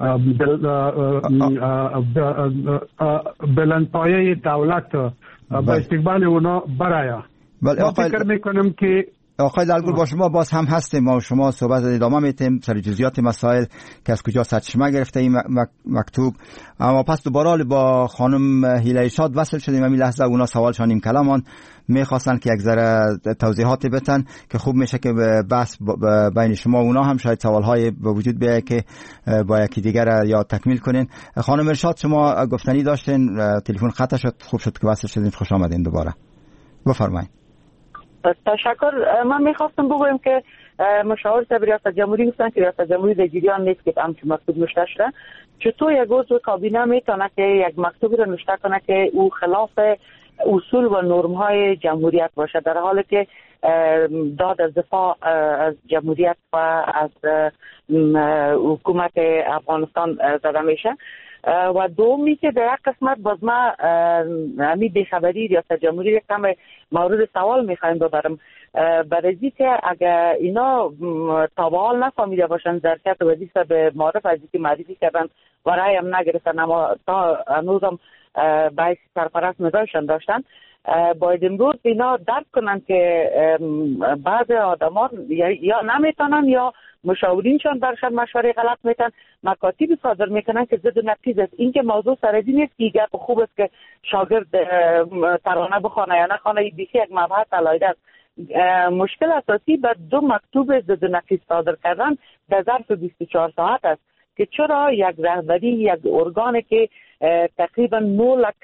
بلندپایه دولت با استقبال اونا برای. ما فکر میکنم که آقای لالگل با شما باز هم هستیم، ما شما صحبت ادامه میتیم سر جزئیات مسائل که از کجا سرچشمه گرفته این مکتوب. اما پس دوباره با خانم هیله شاد وصل شدیم. همین لحظه اونا سوالشان این کلامان میخواستن که یک ذره توضیحات بتن که خوب میشه که بحث بین شما اونا هم شاید سوالهای به وجود بیاید که با یکی دیگر یا تکمیل کنین. خانم ارشاد شما گفتنی داشتین، تلفن قطع شد، خوب شد که وصل شدین، خوش آمدین دوباره، بفرمایید. تشکر. من میخواستم بگویم که مشاور صاحب ریاست جمهوری گفتن که ریاست جمهوری در جریان نیست که همچین مکتوب نوشته شده. چطور یک عضو کابینه میتونه که یک مکتوب رو نوشته کنه که او خلاف اصول و نرم های جمهوریت باشه، در حالی که داد از دفاع از جمهوریت و از حکومت افغانستان زده میشه؟ و دومی که در یک قسمت باز ما همی بیخبری ریاست جمهوری کم مورد سوال میخوایم ببرم برای که اگر اینا تا به حال نفهمیده باشن ظرفیت وظیفه به معرف از اینکه معرفی کردن و رأی هم نگرفتن اما تا هنوز هم باعث سرپرست نگاهشان داشتن، باید امروز اینا درک کنن که بعض آدمان یا نمیتونن یا مشاورینشان برشان مشوره غلط میتن، مکاتبی صادر میکنن که ضد و نقیض است. این که موضوع سرحدی نیست که گپ خوب است که شاگرد ترانه بخونه یا نخونه، این بیخی یک مبحث علیحده است. مشکل اساسی به 2 مکتوب ضد و نقیض صادر کردن در ظرف 24 ساعت است که چرا یک رهبری، یک ارگانی که تقریبا 9 لک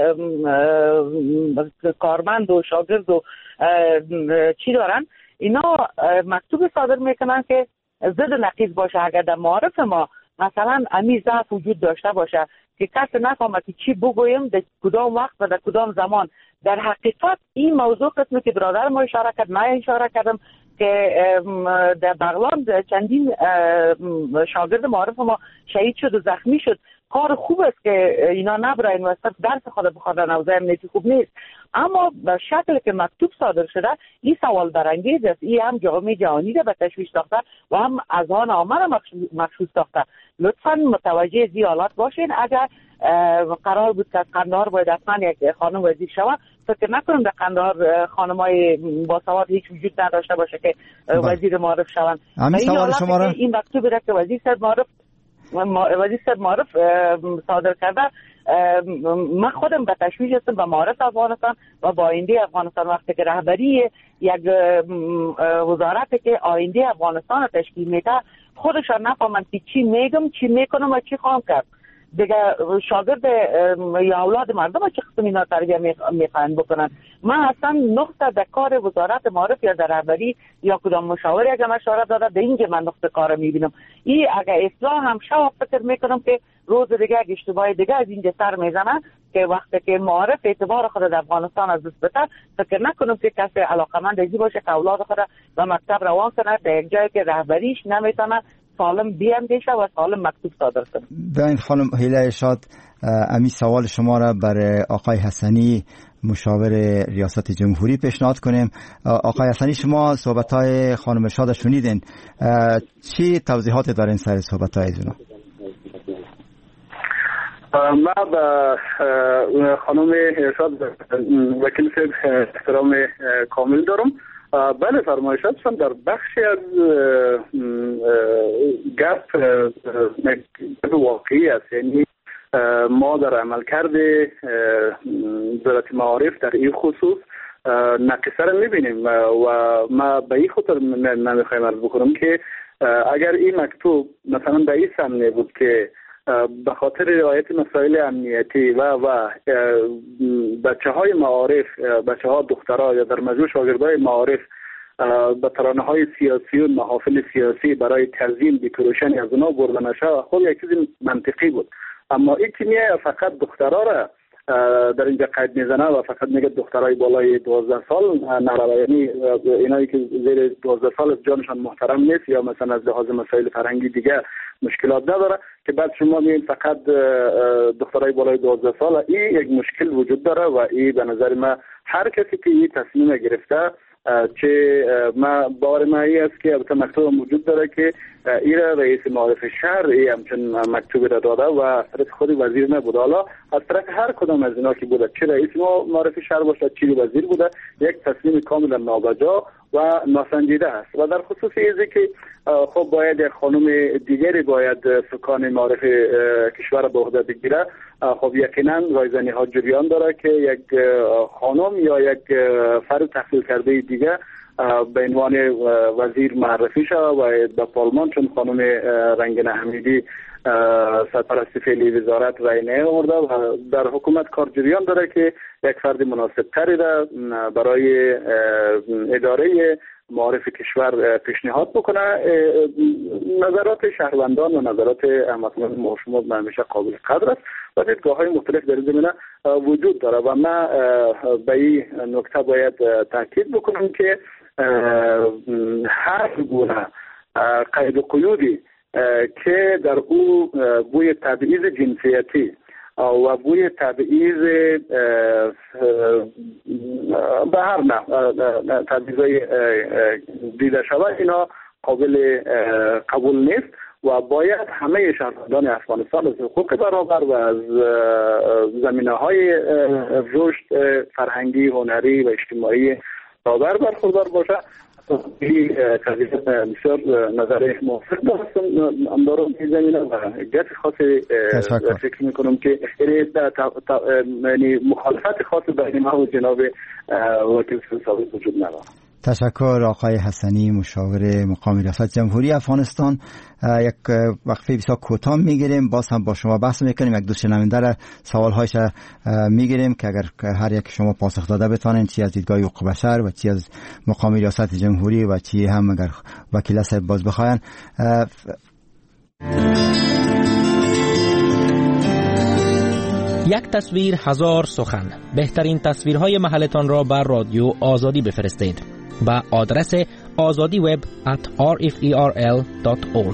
کارمند و شاگرد و چی دارن، اینا مکتوب صادر میکنن که ضد نقیض باشه. اگر در معارف ما مثلا امی ضعف وجود داشته باشه که کسی نفهمه که چی بگویم در کدام وقت و در کدام زمان، در حقیقت این موضوع قسمی که برادر ما اشاره کرد، من اشاره کردم که در بغلان چندین شاگرد معارف ما شهید شد و زخمی شد. کار خوب است که اینا نبراین و صرف درس خود بخوادن، اوضاع امنیتی خوب نیست، اما به شکل که مکتوب صادر شده این سوال برانگیز است. این هم جامعه جهانی را به تشویش ساخته و هم اذهان عامه را مشوش ساخته. لطفا متوجه زی حالات باشین. اگر قرار بود که قندهار باید حتما یک خانم وزیر شود، فکر نکنم در قندهار خانمای باسواد هیچ وجود نداشته باشه که وزیر معارف شوند. این مکتوب را که وزیر صاحب معارف صادر کرده، من خودم به تشویش هستم به معارف افغانستان و با آینده افغانستان. وقتی که رهبری یک وزارت که آینده افغانستان تشکیل میده خودشان نفهمند که چی میگم، چی میکنم و چی خواهم کرد، دیگه شاگرد یا اولاد مردم چه قسم اینا تربیه میخواهند بکنن. من اصلا نقطه در کار وزارت معارف یا در رهبری یا کدام مشاوری اگر مشوره داده در اینجا من نقطه کار میبینم. این اگر اصلاح هم شو فکر میکنم که روز دیگه اگه اشتباه دیگه از اینجا سر میزنه که وقتی که معارف اعتبار خود در افغانستان از دست بده، فکر نکنم که کسی علاقمند ازی باشه که اولاد خود و مکتب روان کنه در یک جایی که رهبریش نمیتونه سالم بیاندیشه و سالم مکتوب صادر کنه. ببین خانم هیله شاد، امی سوال شما را برای آقای حسنی مشاور ریاست جمهوری پیشنهاد کنیم. آقای حسنی، شما صحبت‌های خانم شاد شنیدین، چی توضیحات دارین سر صحبت‌های ایشون؟ من به خانم ارشاد وکیل صاحب احترام کامل دارم. بله، فرمایشاتشان در بخشی از گپ واقعی است. یعنی ما در عملکرد وزارت معارف در این خصوص نقصه را میبینیم و ما به این خاطر نمیخوایم عرض بکنم که اگر این مکتوب مثلا به این سمنه بود که به خاطر رعایت مسائل امنیتی و بچه های معارف، بچه ها دخترها یا در مجموع شاگردای معارف به ترانه های سیاسی و محافل سیاسی برای تنظیم دیکوریشن از اونا برده نشه، خب یک چیز منطقی بود. اما این که میه فقط دخترها را در اینجا قید میزنه و فقط میگه دخترای بالای 12 سال نروا، یعنی اینایی که زیر 12 سال جانشان محترم نیست یا مثلا از لحاظ مسائل فرهنگی دیگه مشکلات نداره، که بعد شما میگین فقط دخترای بالای 12 سال. این یک مشکل وجود داره و این به نظر من هر کسی که این تصمیم گرفته، چه ما باور ما ای است که البته مکتوب موجود داره که ایره رئیس معارف شهر ای همچون مکتوب را داده و از طرف خود وزیر نبوده. حالا از طرف هر کدام از اینا که بوده، چه رئیس معارف شهر باشه چه وزیر بوده، یک تصمیم کاملا نابجا و ناسنجیده است. و در خصوص ایزی که خب باید یک خانم دیگری باید سکان معارف کشور به عهده بگیره، خب یقینا رایزنی ها جریان داره که یک خانم یا یک فرد تحصیل کرده دیگه به عنوان وزیر معرفی شد و به پارلمان، چون خانم رنگین حمیدی سرپرست فعلی وزارت رای نیاورده و در حکومت کار جریان داره که یک فرد مناسب تری را برای اداره معارف کشور پیشنهاد بکنه. نظرات شهروندان و نظرات احمدان محشومات همیشه قابل قدر است و دیدگاه‌های مختلف در این زمینه وجود داره و من به این نکته باید تاکید بکنم که هر گونه قید و قیودی که در او بوی تبعیض جنسیتی و بوی تبعیض به هر نوع تبعیض دیده شود، اینا قابل قبول نیست و باید همه شهروندان افغانستان از حقوق برابر و از زمینه‌های رشد فرهنگی، هنری و اجتماعی برابر برخوردار باشه. این قضیه بسیار نظر موافق دارم این زمینه و گفت خاصی فکر میکنم که یعنی مخالفت خاص بین ما و جناب وکیل ثابت وجود نداره. تشکر آقای حسنی، مشاور مقام ریاست جمهوری افغانستان. یک وقفه بسیار کوتاه میگیریم، باز هم با شما بحث میکنیم. یک دو شنونده را سوالهایش میگیریم که اگر هر یک شما پاسخ داده بتانین، چی از دیدگاه حقوق بشر و چی از مقام ریاست جمهوری و چی هم اگر وکیل صاحب باز بخواین. یک تصویر هزار سخن. بهترین تصویرهای محلتان را بر رادیو آزادی بفرستید با آدرس azadiweb@rferl.org.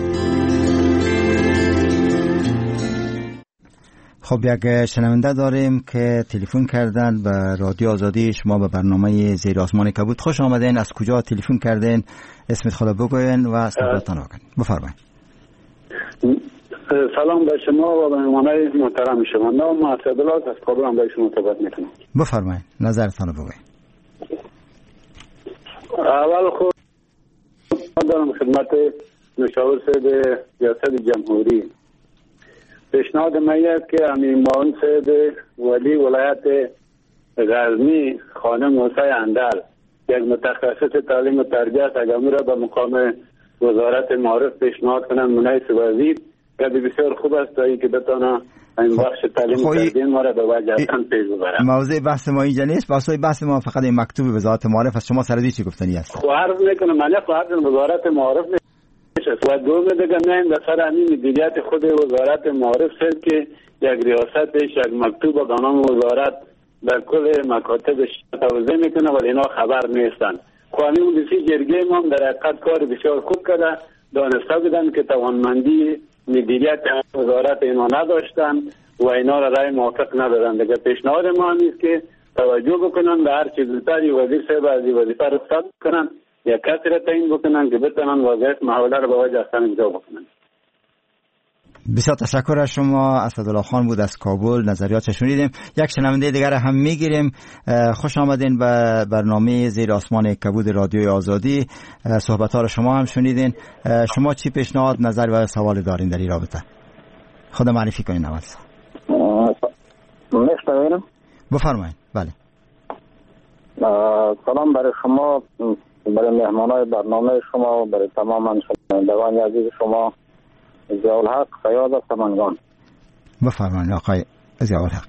خب یک شنونده داریم که تلفن کردن به رادیو آزادی. شما به برنامه زیر آسمان کبود خوش آمدین. از کجا تلفن کردین؟ اسمت خدا بگوین و صحبتتان بکنین. بفرمایید. سلام به شما و به مهمانای محترم شما. نام اسدالله از کابل هم به شما صحبت میکنم. بفرمایید، نظرتان رو بگوین. اول خود دارم خدمت مشاور صاحب ریاست جمهوری پیشنهاد میاد که امین معاون صاحب ولی ولایت غزنی خانم موسی اندل یک متخصص تعلیم و تربیت اگر را به مقام وزارت معارف پیشنهاد کنن مناسب وزیر که بسیار خوب است تا اینکه بتونه این بخش تعلیم و تربیت ما را به وجه اصلا پیش ببره. موضوع بحث ما اینجا نیست. بحث ما فقط این مکتوب وزارت معارف است. شما سردی چی گفتنی است؟ عرض میکنم من خواهد وزارت معارف نیست و دوم دیگه نه در سر همین مدیریت خود وزارت معارف است که یک ریاستش یک مکتوب به نام وزارت در کل مکاتبش توضیح میکنه ولی اینا خبر نیستن. قانون مدرسی جرگه ما در حقیقت کار بسیار خوب کرده، دانسته بودن که توانمندی مدیریت وزارت اینا نداشتن و اینا را رای موافق ندادن. دیگه پیشنهاد ما نیست که توجه بکنن به هر چیز زودتر وزیر صاحب از وظیفه رخصت کنن یا کسی را تعیین بکنن که بتونن وضعیت محوله را به وجه اصلا امضا بکنن. بسیار تشکر از شما. اسدالله خان بود از کابل، نظریات شنیدیم. یک شنونده دیگر هم میگیریم. خوش آمدین به برنامه زیر آسمان کبود رادیوی آزادی. صحبت ها را شما هم شنیدین. شما چی پیشنهاد، نظر و سوال دارین در این رابطه؟ خود معرفی کنین اول. میشنوین؟ بفرمایید. بله. سلام برای شما، برای مهمانای برنامه شما و برای تمام شنوندگان عزیز شما. ضیاء الحق فیاض از سمنگان. بفرمایید آقای ضیاء الحق.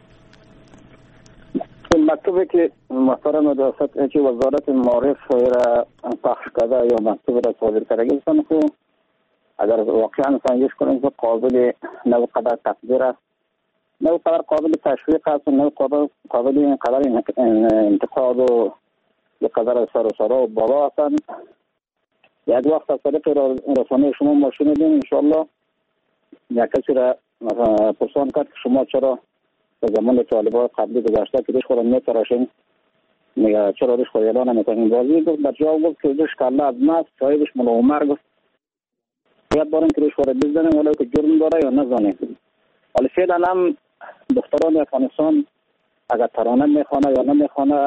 این مکتوبی که محترم وزارت معارف را پخش کرده یا مکتوب را صادر کرده است که اگر واقعا سنجش کنیم که قابل نو قدر تقدیر است، نو قدر قابل تشویق است، نو قابل اینقدر انتقاد و یک قدر سر و سرا و بالا هستند. یک وقت از طریق رسانه شما ما شنیدیم انشاءالله یک کسی را پرسان کرد که شما چرا به زمان طالبان قبلی گذشته که دیش خودم میتراشین میگه چرا دیش خود اعلان نمیکنین بازی گفت در جواب گفت که دیش کله از مست صاحبش ملا عمر گفت باید داریم که دیش خود بزنیم ولی که جرم داره یا نزنیم. ولی فعلا هم دختران افغانستان اگر ترانه میخوانه یا نمیخوانه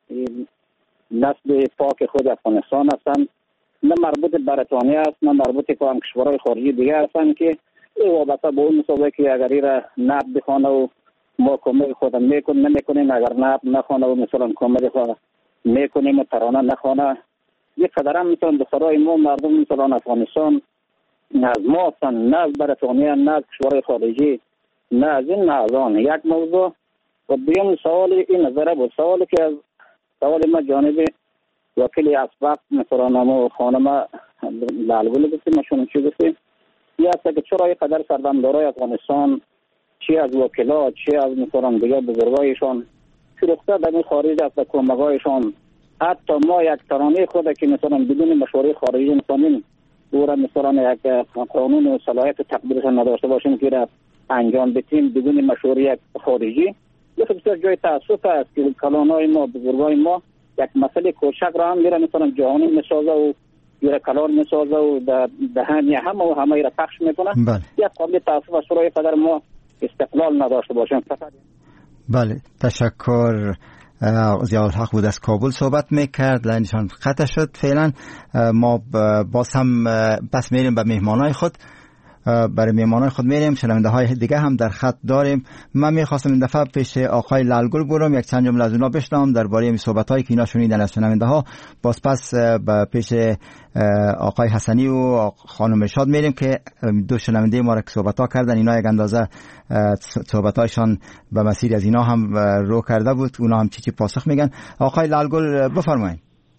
نسل پاک خود افغانستان هستند، نه مربوط بریتانیا است نه مربوط به کشورهای خارجی دیگه هستند که او وابسته به اون مسابقه که اگر این را نب بخوانه و ما کمک خود نمیکنیم، اگر نب نخوانه و مثلا کمک خود میکنیم و ترانه نخوانه یک قدر هم مثلا دخترای ما مردم مثلا افغانستان نه از ما هستند، نه از بریتانیا، نه از کشورهای خارجی، نه از این نه از آن. یک موضوع و دوم سوال این نظره بود. سوالی که از سوال ما جانب وکیل اسبق مثلا نامو خانم لالگل گفتیم مشون چی گفتیم یه هسته که چرا یک قدر سردمدارای افغانستان چی از وکلا چی از مثلا دیگه بزرگایشان فرسته در این خارج از کمکایشان حتی ما یک ترانه خود که مثلا بدون مشوره خارجی میکنیم او را مثلا یک قانون و صلاحیت تقدیرشان نداشته باشیم که را انجام بدیم بدون مشوره خارجی. یه بسیار جای تاسف است که کلانای ما بزرگای ما یک مسئله کوچک را هم میره مثلا جهانی میسازه و یه کلان میسازه و دهنی همه را پخش میکنه. یک قابل تاسف است برای قدر ما استقلال نداشته باشیم. بله تشکر. ضیاء الحق بود از کابل صحبت میکرد، لینشان قطع شد. فعلا ما باز هم بس میریم به مهمانای خود. برای میهمانان خود میریم. شنونده های دیگه هم در خط داریم. من میخواستم این دفعه پیش آقای لالگل برم، یک چند جمله از اونا بشنوم درباره این صحبت هایی که اینا شنیدن از شنونده ها. باز پس پیش آقای حسنی و خانم شاد میریم که دو شنونده ما را که صحبت ها کردن، اینا یک اندازه صحبت هایشان به مسیر از اینا هم رو کرده بود، اونا هم چی پاسخ میگن. آقای لالگل بفرمایید.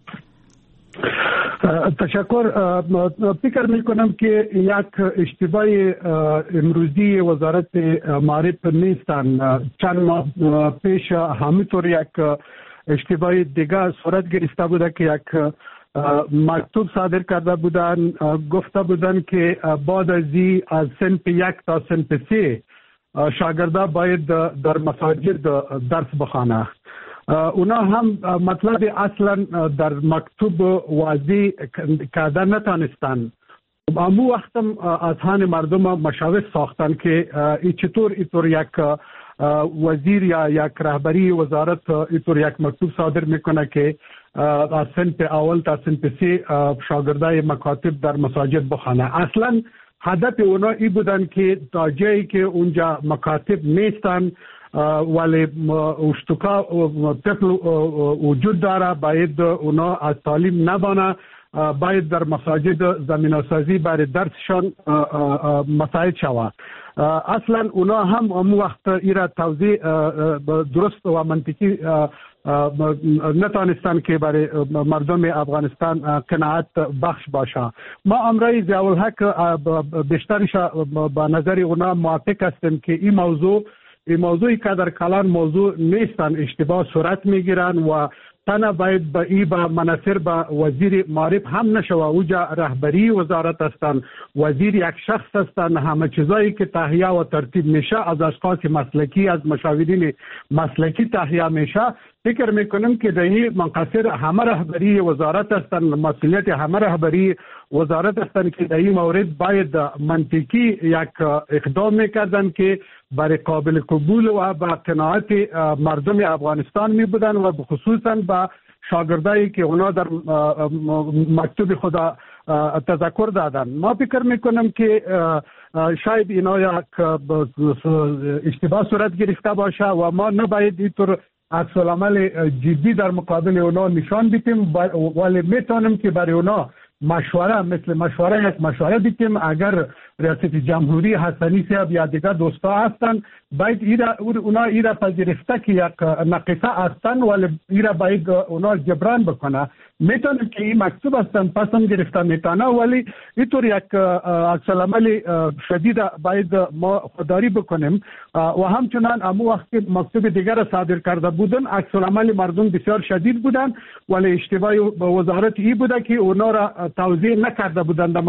تشکر. فکر میکنم که یک اشتباه امروزی وزارت معارف نیستن. چند ماه پیش همینطور یک اشتباه دیگه صورت گرفته بوده که یک مکتوب صادر کرده بودن، گفته بودن که بعد از صنف 1 تا صنف 3 شاگردا باید در مساجد درس بخوانه. اونا هم مطلب اصلا در مکتوب واضح کردن نتانستن. امو وقتم از هان مردم مشاور ساختن که چطور یک وزیر یا یک رهبری وزارت اینطور یک مکتوب صادر میکنه که از صنف اول تا صنف 3 شاگردای مکاتب در مساجد بخوانه. اصلا هدف اونا ای بودن که تا جایی که اونجا مکاتب نیستن ولی اشتکا طفل وجود داره، باید اونا از تعلیم نبانه، باید در مساجد زمینه‌سازی برای درسشان مساعد شود. اصلا اونا هم اون وقت ایرا توضیح درست و منطقی نتانستن که برای مردم افغانستان قناعت بخش باشه. ما امرای ضیاء الحق بیشترش با نظر اونا موافق هستیم که این موضوعی که در کلان موضوع نیستن، اشتباه صورت میگیرن و تنها باید با ای با مناصر با وزیر معارف هم نشوه. اوجا رهبری وزارت هستن، وزیر یک شخص هستن، همه چیزایی که تهیه و ترتیب میشه از اشخاص مسلکی، از مشاورین مسلکی تهیه میشه. فکر میکنم که دهی منقصر همه رهبری وزارت هستن، مسئولیت همه رهبری وزارت هستن که در این مورد باید منطقی یک اقدام میکردن که برای قابل قبول و با قناعت مردم افغانستان می بودن و خصوصا با شاگردایی که اونا در مکتوب خدا تذکر دادن. ما فکر میکنم که شاید اینا یک اشتباه صورت گرفته باشه و ما نباید اینطور عکس العمل جدی در مقابل اونا نشان بدیم، ولی میتونیم که برای اونا مشوره مثل یک مشوره دیدیم. اگر ریاست جمهوری حسنی صاحب یا دیگر دوستا هستن باید اونا ایرا پذیرفته که یک نقصه هستن ولی ایرا باید اونا جبران بکنه. میتونه که این مکتوب هستن پسند گرفته میتونه ولی اینطور یک عکس العمل شدید باید ما خودداری بکنیم. و همچنان امو وقت مکتوب دیگر را صادر کرده بودن عکس العمل مردم بسیار شدید بودن ولی اشتباه وزارت ای بوده که اونا را توضیح نکرده بودن در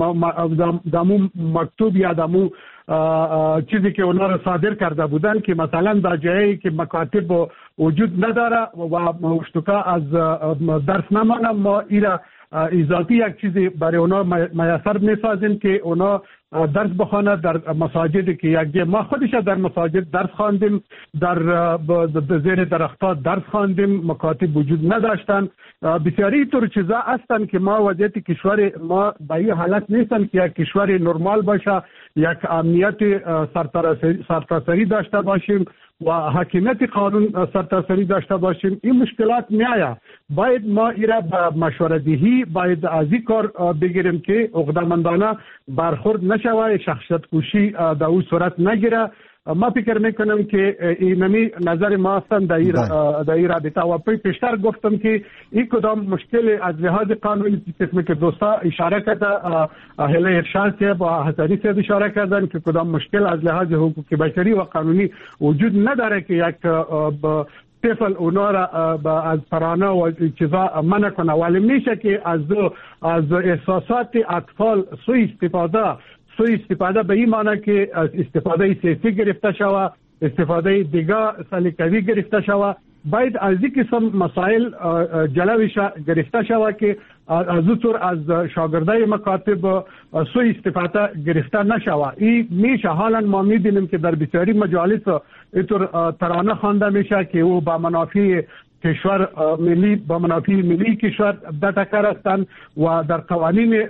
مکتوب یا دمو چیزی که اونا را صادر کرده بودن که مثلا در جایی که مکاتب وجود نداره و اشتکا از درس نمانه ما ایرا اضافی یک چیزی برای اونا میسر میسازیم که اونا درس بخوانه در مساجد که یک ما خودش در مساجد درس خواندیم، در زیر درختات درس خواندیم، مکاتب وجود نداشتن. بسیاری طور چیزا هستن که ما وضعیت کشور ما به این حالت نیستن که یک کشور نرمال باشه، یک امنیت سرتاسری داشته باشیم و حاکمیت قانون سرتاسری داشته باشیم. این مشکلات میآید. باید ما ایرا با مشوره دهی باید از این کار بگیریم که عقده‌مندانه برخورد نشود، شخصیت کشی در اون صورت نگیره. ما فکر میکنم که اینمی نظر ما هستن در این رابطه و پیشتر گفتم که این کدام مشکل از لحاظ قانونی قسمی که دوستا اشاره کرده اهل ارشاد صاحب و حسنی صاحب اشاره کردن که کدام مشکل از لحاظ حقوق بشری و قانونی وجود نداره که یک طفل اونا را از ترانه و چیزا منع کنه ولی میشه که از احساسات اطفال سوء استفاده به این معنی که استفاده سیاسی گرفته شوه، استفاده دیگه سلیقوی گرفته شوه. باید از این قسم مسائل جلوش گرفته شوه که از اون طور از شاگردای مکاتب سوء استفاده گرفته نشوه. این میشه حالا ما میبینیم که در بسیاری مجالس اینطور ترانه خوانده میشه که او با منافع کشور ملی با منافع ملی کشور در ټکر هستند و در قوانین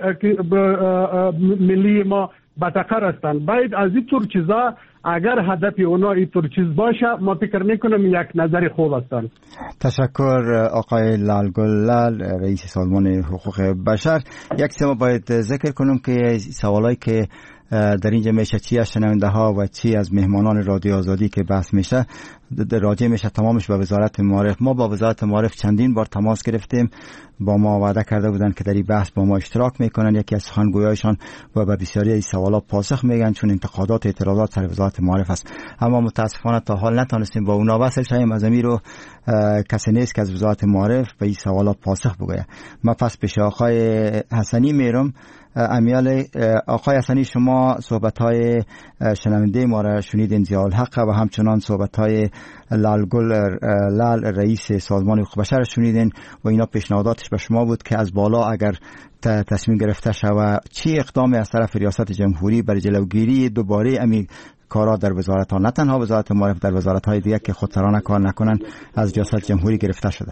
ملی ما به ټکر هستند. باید از این طور چیزا اگر هدف اونا اینطور چیز باشه ما فکر میکنم یک نظر خوب هستند. تشکر آقای لالگل لال رئیس سازمان حقوق بشر. یک ما باید ذکر کنم که سوالایی که در اینجا میشه چی از شنونده ها و چی از مهمانان رادیو آزادی که بحث میشه راجع میشه تمامش به وزارت معارف. ما با وزارت معارف چندین بار تماس گرفتیم، با ما وعده کرده بودن که در این بحث با ما اشتراک میکنن. یکی از سخنگویایشان و به بسیاری از سوالات پاسخ میگن چون انتقادات اعتراضات سر وزارت معارف است، اما متاسفانه تا حال نتونستیم با اونا وصل شیم. از امیر رو کسی نیست که از وزارت معارف به این سوالات پاسخ بگه. من پس پیش آقای حسنی میرم. امیال آقای حسنی، شما صحبت‌های شنونده ما را شنیدین، ضیاء الحق و همچنان صحبت‌های لالگل لال رئیس سازمان حقوق بشر شنیدین و اینا پیشنهاداتش به شما بود که از بالا اگر تصمیم گرفته شود چی اقدامی از طرف ریاست جمهوری برای جلوگیری دوباره امی کارا در وزارت ها، نه تنها وزارت معارف، در وزارت های دیگه که خودسرانه کار نکنن، از ریاست جمهوری گرفته شده؟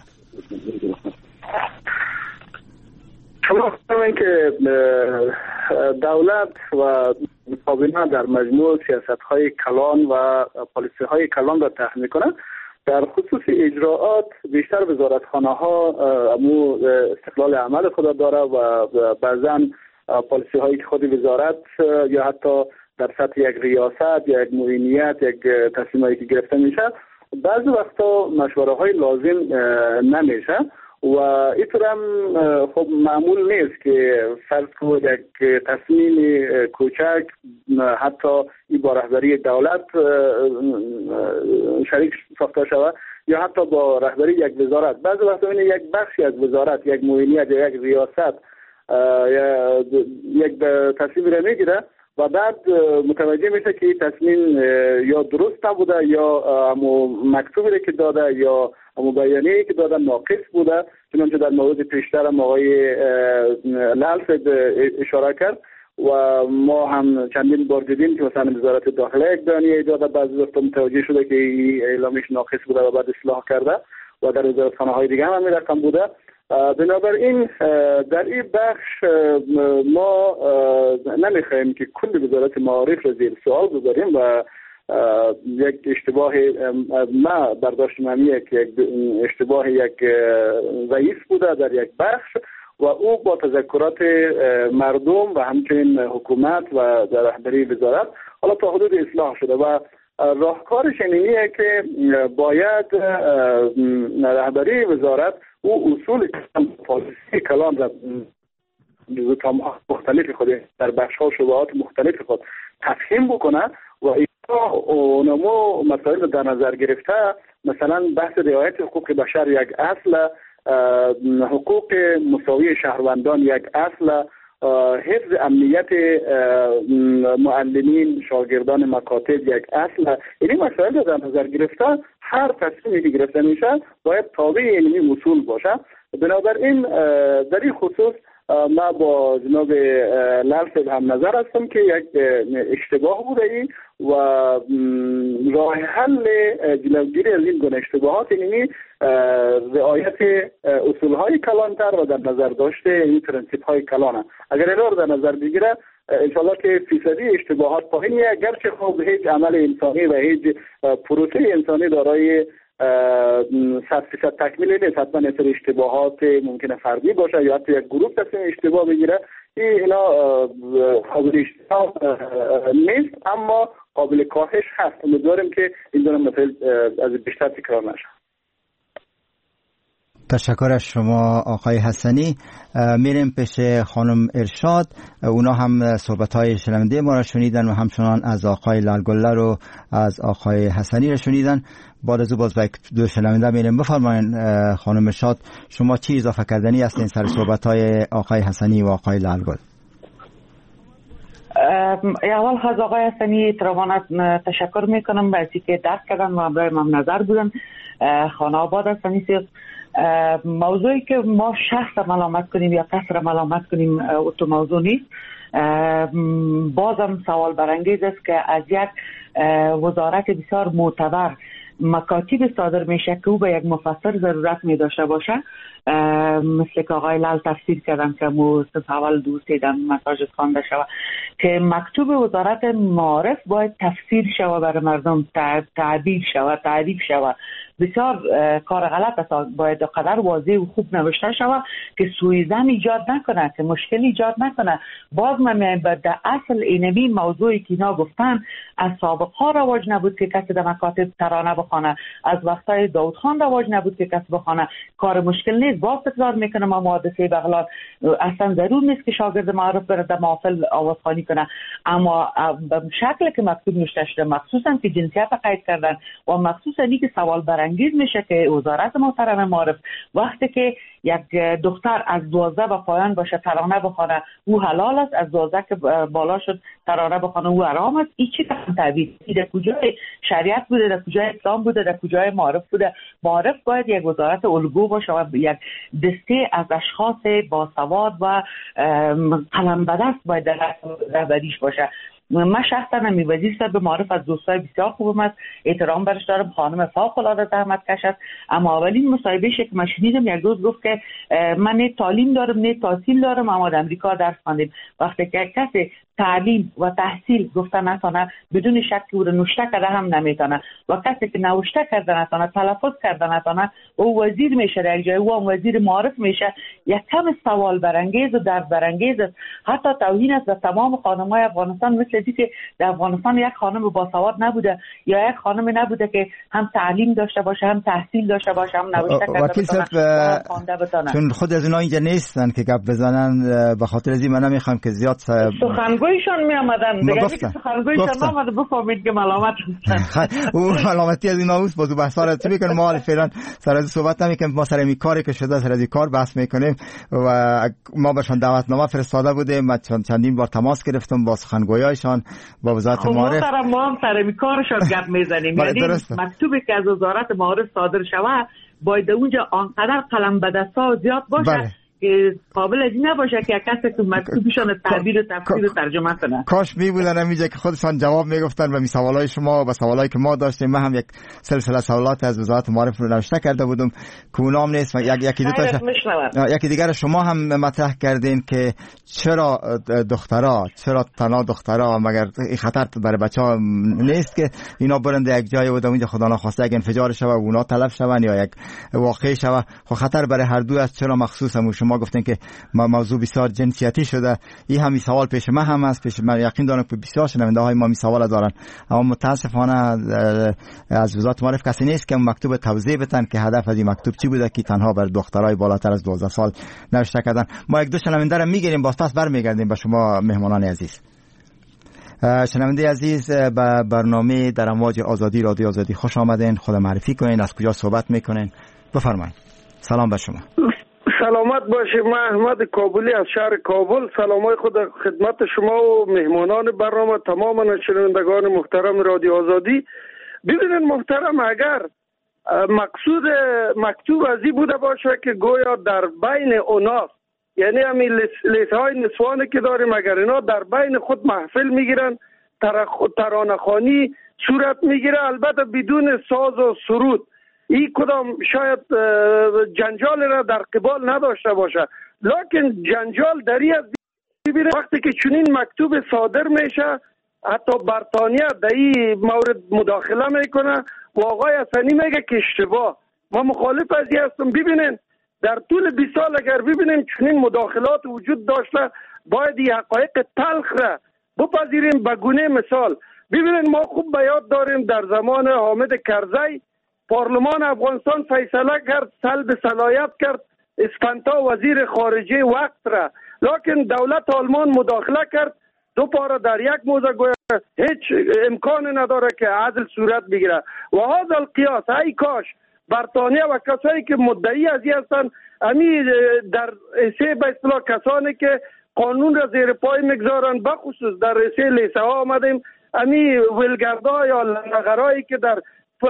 شما فهمید که دولت و کابینه در مجموع سیاست‌های کلان و پالیسی‌های کلان را طرح می‌کنند. در خصوص اجراءات بیشتر وزارتخانه‌ها استقلال عمل خود داره و بعضاً پالیسی‌هایی که خود وزارت یا حتی در سطح یک ریاست یا یک معینیت یک تصمیمایی که گرفته میشه بعضی وقتا مشوره‌های لازم نمیشه و اینطور هم خب معمول نیست که فرض کنید یک تصمیم کوچک حتی این با رهبری دولت شریک ساخته شود یا حتی با رهبری یک وزارت. بعضی وقتا این یک بخشی از وزارت، یک معینیت یا یک ریاست یک تصمیم را میگیره و بعد متوجه میشه که این تصمیم یا درست نبوده یا مکتوبی که داده یا بیانیه‌ای که داده ناقص بوده، چنانچه در مورد پیشتر آقای لالفد اشاره کرد و ما هم چندین بار دیدیم که مثلا وزارت داخله یک بیانیه داده، بعضی وقتا متوجه شده که این اعلامیش ناقص بوده و بعد اصلاح کرده و در وزارتخانه‌های دیگه هم همین رقم بوده. بنابراین در این بخش ما نمیخوایم که کل وزارت معارف را زیر سوال ببریم و یک اشتباه ما برداشت منیه که یک اشتباه یک رئیس بوده در یک بخش و او با تذکرات مردم و همچنین حکومت و در رهبری وزارت حالا تا حدود اصلاح شده و راهکارش اینیه که باید رهبری وزارت او اصول پالیسی کلان را مختلف خود در بخش‌ها و شبهات مختلف خود تفهیم بکنه و اونمو مسائل در نظر گرفته، مثلا بحث رعایت حقوق بشر یک اصل، حقوق مساوی شهروندان یک اصل، حفظ امنیت معلمین شاگردان مکاتب یک اصل. این مسائل در نظر گرفته هر تصمیمی که گرفته میشه باید تابع این اصول باشه. بنابراین در این خصوص ما با جناب لالفد هم نظر هستم که یک اشتباه بوده این و راه حل جلوگیری از این گونه اشتباهات اینی رعایت اصولهای کلانتر و در نظر داشته این پرنسیپ های کلانه. اگر اینا رو در نظر بگیره انشالله که فیصدی اشتباهات پایینیه، اگرچه خب هیچ عمل انسانی و هیچ پروسه انسانی دارای 100% تکمیلی نیست. حتما اثر اشتباهات ممکنه فردی باشه یا حتی یک گروه تصمیم اشتباه بگیره، اینا قابل اشتباه نیست اما قابل کاهش هست. امیدواریم که این دونه مسائل از بیشتر تکرار نشه. تشکر از شما آقای حسنی. میریم پیش خانم ارشاد. اونا هم صحبت‌های شنونده ما را شنیدن و همچنان از آقای لالگله رو از آقای حسنی را شنیدن. بعد از باز با دو شنونده میریم. بفرمایید خانم ارشاد، شما چی اضافه کردنی هستین سر صحبت‌های آقای حسنی و آقای لالگل؟ اول از آقای حسنی ترامانت تشکر میکنم به اینکه درک کردن و برای من نظر بودن. خانه آباد حسنی صاحب، موضوعی که ما شخص ملامت کنیم یا کس را ملامت کنیم تو موضوع نیست. بازم سوال برانگیز است که از یک وزارت بسیار معتبر مکاتب صادر میشه که او به یک مفسر ضرورت می داشته باشه، مثل که آقای لال تفسیر کردن که مو اول دوستی در مساج خوانده شود که مکتوب وزارت معارف باید تفسیر شود برای مردم، تعبیر شود، تعریف شود. بسیار کار غلط است، باید قدر واضح و خوب نوشته شود که سوءظن ایجاد نکنه، که مشکل ایجاد نکنه. باز من در اصل اینمی موضوعی که اینا گفتن از سابقا رواج نبود که کسی در مکاتب ترانه بخونه، از وقتای داود خان رواج نبود که کسی بخونه. کار مشکل نیست. باز تکرار میکنم ما محادثه بغلان اصلا ضرور نیست که شاگرد معارف بره در محافل آوازخوانی کنه، اما به شکل که مکتوب نوشته شده، مخصوصا که جنسیت قید کردن و مخصوصا اینکه سوال برانگیز میشه که وزارت محترم معارف وقتی که یک دختر از 12 به پایان باشه ترانه بخونه او حلال است، از 12 که بالا شد ترانه بخونه او حرام است. این چی تعبیر در کجای شریعت بوده، در کجای اسلام بوده، در کجای معارف بوده؟ معارف باید یک وزارت الگو باشه و یک دسته از اشخاص باسواد و قلم به دست باید در رهبریش باشه. من شخصا نمی وزیر صاحب معارف از دوستای بسیار خوبم است، احترام برش دارم، خانم فوق العاده زحمتکش است، اما اولین مصاحبهش که من شنیدم یک روز گفت که من نه تعلیم دارم نه تحصیل دارم، اما در امریکا درس خواندم. وقتی که کسی تعلیم و تحصیل گفته نتونه، بدون شک او رو نوشته کرده هم نمیتونه، و کسی که نوشته کرده نتونه، تلفظ کرده نتونه، او وزیر میشه در یک جای، او وزیر معارف میشه. یک کم سوال برانگیز و درد برانگیز است، حتی توهین است به تمام خانم‌های افغانستان، مثل اینکه که در افغانستان یک خانم باسواد نبوده یا یک خانم نبوده که هم تعلیم داشته باشه، هم تحصیل داشته باشه، هم نوشته کرده بتونه. چون خود از اونها اینجا نیستن که گپ بزنن، به خاطر از این من نمیخوام که زیاد سخنگویشان می آمدن دیگه، سخنگویشان آمده بفهمید که ملامت هستن. او ملامتی از اینا اوست، بازو بحثا رو میکنیم. ما فعلا سر از صحبت نمیکنیم، ما سر این کاری که شده سر از این کار بحث میکنیم و ما بهشون دعوتنامه فرستاده بودیم. من چندین بار تماس گرفتم با سخنگویایشان، با وزارت معارف. ما هم سر این کارشان گپ میزنیم. یعنی مکتوبی که از وزارت معارف صادر شود باید اونجا آنقدر قلم به دستا زیاد باشه که قابل از این نباشه که کسی که مکتوبشان تعبیر و تفسیر و ترجمه کنه. کاش میبودن همینجا که خودشان جواب میگفتن به سوالای شما و سوالایی که ما داشتیم. من هم یک سلسله سوالات از وزارت معارف رو نوشته کرده بودم که اونام نیست. یکی دیگر شما هم مطرح کردین که چرا دخترها، چرا تنها دخترها، مگر این خطر برای بچه‌ها نیست که اینا برند یک جای و اونجا خدا نخواسته یک انفجار شوه و اونا تلف شون یا یک واقعه شوه؟ خب خطر برای هر دو است. چرا مخصوصا شما گفتین که موضوع بسیار جنسیتی شده؟ این همین سوال پیش من هم است، پیش من یقین دارم که بسیار شنونده های ما می سوال دارن، اما متاسفانه از وزارت معارف کسی نیست که مکتوب توضیح بدن که هدف از این مکتوب چی بوده که تنها بر دخترای بالاتر از 12 سال نوشته کردن. ما یک دو شنونده رو میگیریم، باز پس برمیگردیم به شما مهمانان عزیز. شنونده عزیز، به برنامه در امواج آزادی رادیو آزادی خوش آمدین. خود معرفی کنین، از کجا صحبت میکنین؟ بفرمایید. سلام بر شما. سلامت باشید. من احمد کابلی از شهر کابل. سلامای خود خدمت شما و مهمانان برنامه، تمام شنوندگان محترم رادیو آزادی. ببینید محترم، اگر مقصود مکتوب از این بوده باشه که گویا در بین اوناس، یعنی همین لیسه های نسوانی که داریم، اگر اینا در بین خود محفل میگیرن، ترانه‌خوانی صورت میگیره، البته بدون ساز و سرود، این کدام شاید جنجال را در قبال نداشته باشه، لکن جنجال دری از ببینه وقتی که چنین مکتوب صادر میشه، حتی برطانیه در این مورد مداخله میکنه و آقای حسنی میگه که اشتباه. ما مخالف از این هستم. ببینین در طول 20 سال اگر ببینیم چنین مداخلات وجود داشته، باید این حقایق تلخ را بپذیریم. به گونه مثال ببینین، ما خوب به یاد داریم در زمان حامد کرزی پارلمان افغانستان فیصله کرد، سلب صلاحیت کرد اسپانتا وزیر خارجه وقت را، لکن دولت آلمان مداخله کرد. دو پاره در یک موزه گویا هیچ امکان نداره که عدل صورت بگیره. و هذا القیاس، ای کاش برطانیه و کسایی که مدعی از این هستن، امی در حصه به اصطلاح کسانی که قانون را زیر پای میگذارن، بخصوص در حصه لیسه ها آمدیم، امی ولگردا یا لنگرایی که در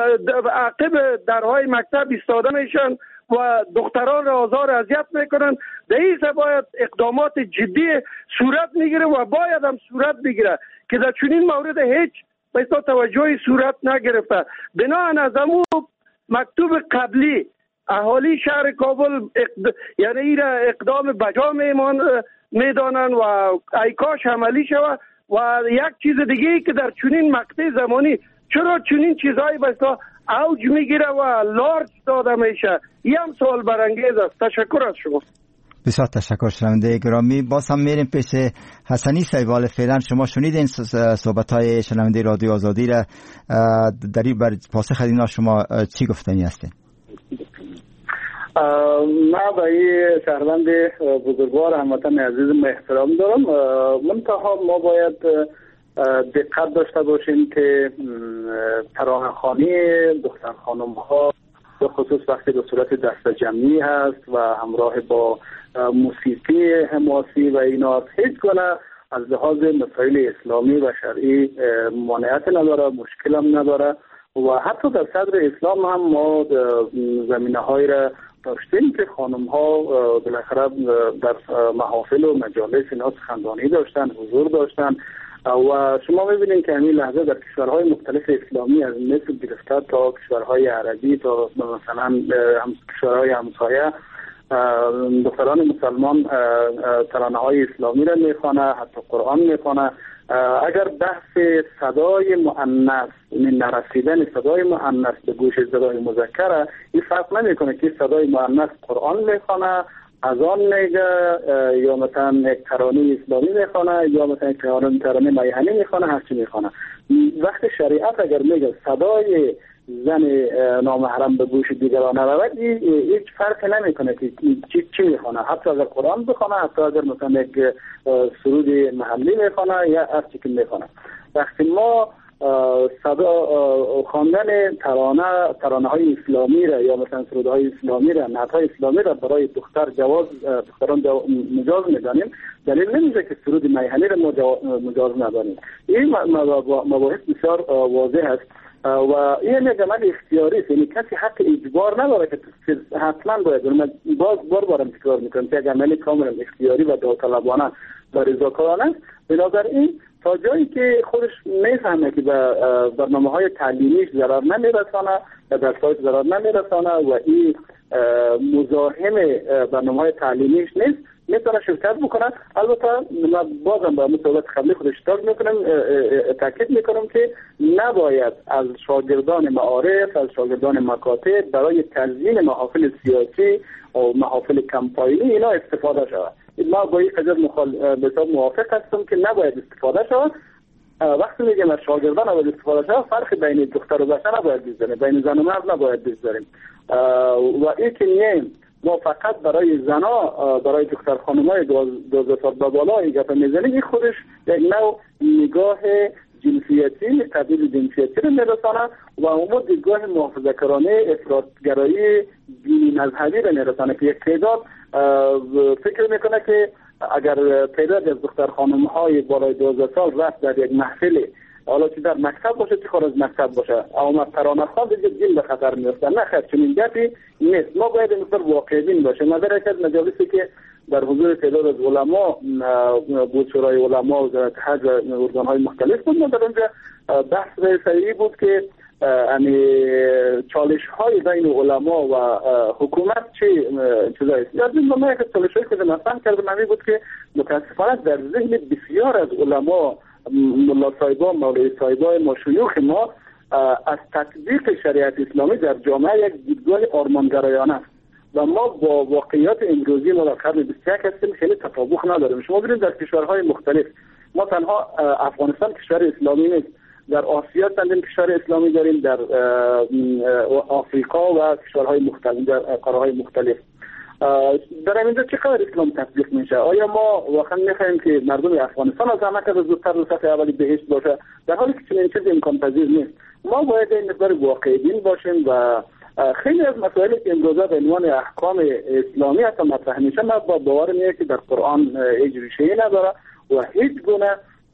عقب درهای مکتب ایستاده میشن و دختران را آزار اذیت میکنن، در این باید اقدامات جدی صورت میگیره و باید هم صورت بگیره که در چنین مورد هیچ به توجه صورت نگرفته. بناهن از امو مکتوب قبلی اهالی شهر کابل یعنی این اقدام بجا میدانند و ای کاش عملی شود. و یک چیز دیگه ای که در چنین مقطع زمانی چرا چنین چیزایی بسا اوج میگیره و لارج داده میشه، این هم سوال برانگیز است. تشکر از شما. بسیار تشکر. شنونده گرامی، باز هم میریم پیش حسنی سیوال. فعلا شما شنیدین صحبت های شنونده رادیو آزادی را، در این بر پاسخ اینا شما چی گفتنی هستین؟ من به این شهروند بزرگوار هموطن عزیزم احترام دارم، منتها ما باید دقت داشته باشیم که ترانه‌خوانی دختر خانم ها به خصوص وقتی به صورت دست جمعی هست و همراه با موسیقی حماسی و اینا هیچ گونه از لحاظ مسائل اسلامی و شرعی مانعت نداره، مشکل هم نداره و حتی در صدر اسلام هم ما زمینه های را داشتیم که خانم ها بالاخره در محافل و مجالس اینا سخنرانی داشتن، حضور داشتن و شما می‌بینید که همین لحظه در کشورهای مختلف اسلامی از مصر گرفته تا کشورهای عربی تا مثلا کشورهای همسایه دختران مسلمان ترانه‌های اسلامی را می‌خوانند، حتی قرآن می‌خوانند. اگر بحث صدای مؤنث، نرسیدن صدای مؤنث به گوش صدای مذکر، این فرق نمی‌کنه که صدای مؤنث قرآن می‌خوانه، اذان میگه یا مثلا یک ترانه اسلامی میخوانه یا مثلا یک ترانه میهنی میخوانه، هرچی میخوانه. وقتی شریعت اگر میگه صدای زن نامحرم به گوش دیگران نرود، هیچ فرق نمیکنه که چی میخوانه، حتی اگر قرآن بخوانه، حتی اگر مثلا یک سرود محلی میخوانه یا هرچی که میخوانه. وقتی ما صدا خواندن ترانه های اسلامی را یا مثلا سرود های اسلامی را، نعت های اسلامی را برای دختران مجاز میدانیم، دلیل نمیشه که سرود میهنی را مجاز ندانیم. این مباحث بسیار واضح است و این یک عمل اختیاری است، یعنی کسی حق اجبار نداره که حتما باید. من بارم تکرار میکنم که یک عمل کاملا اختیاری و داوطلبانه و رضاکارانه است. بنابراین تا جایی که خودش میفهمه که به برنامه‌های تعلیمیش ضرر نمیرسانه، به درس‌هایش ضرر نمیرسانه و این مزاحم برنامه‌های تعلیمیش نیست، میتونه شرکت بکنه. البته من بازم به مصوبت قبلی خودش تاکید میکنم که نباید از شاگردان معارف، از شاگردان مکاتب برای تزیین محافل سیاسی و محافل کمپاینی اینا استفاده شود. ما با این قضیه موافق هستم که نباید استفاده شود. وقتی میگم از شاگردان نباید استفاده شود، فرق بین دختر و بچه نباید بگذاریم، بین زن و مرد نباید بگذاریم و این که نیم ما فقط برای زنا، برای دختر خانم‌های 12 سال به بالا این گپ میزنیم، این خودش یک نوع نگاه جنسیتی، تبدیل جنسیتی رو میرسانه و اما دیدگاه محافظه‌کارانه، افراط‌گرایی دینی مذهبی رو میرسانه که یک تعداد فکر میکنه که اگر تعداد از دختر خانم‌های بالای 12 سال رفت در یک محفل، حالا چه در مکتب باشه چه خارج مکتب باشه، اما ترانه خوان دیگه دین به خطر میفته. نه خیر، چنین گپی نیست. ما باید اینطور واقع بین باشیم. نظر یک از مجالسی که در حضور تعداد از علما بود، شورای علما، وزارت حج و ارگان‌های مختلف بود، ما در اونجا بحث رئیسی بود که چالش‌های بین علما و حکومت چه چیزایی است. یادم میاد که چالش‌هایی که مثلا کردم همین بود که متأسفانه در ذهن بسیار از علما، ملا صاحبان، مولوی صاحبان ما، شیوخ ما، از تطبیق شریعت اسلامی در جامعه یک دیدگاه آرمانگرایانه است و ما با واقعیات امروزی ما در قرن 21 هستیم خیلی تطابق نداریم. شما ببینید در کشورهای مختلف، ما تنها افغانستان کشور اسلامی نیست، در آسیا چندین کشور اسلامی داریم، در آفریقا و کشورهای مختلف، در قاره‌های مختلف. در اینجا چقدر اسلام تطبیق میشه؟ آیا ما واقعا میخوایم که مردم افغانستان از همه که زودتر در سطح اولی بهشت باشه، در حالی که چنین چیزی امکان پذیر نیست؟ ما باید این مقدار واقع بین باشیم و خیلی از مسائلی که امروزه به عنوان احکام اسلامی حتی مطرح میشه، من با باور میاد که در قرآن هیچ ریشه‌ای نداره و هیچ گونه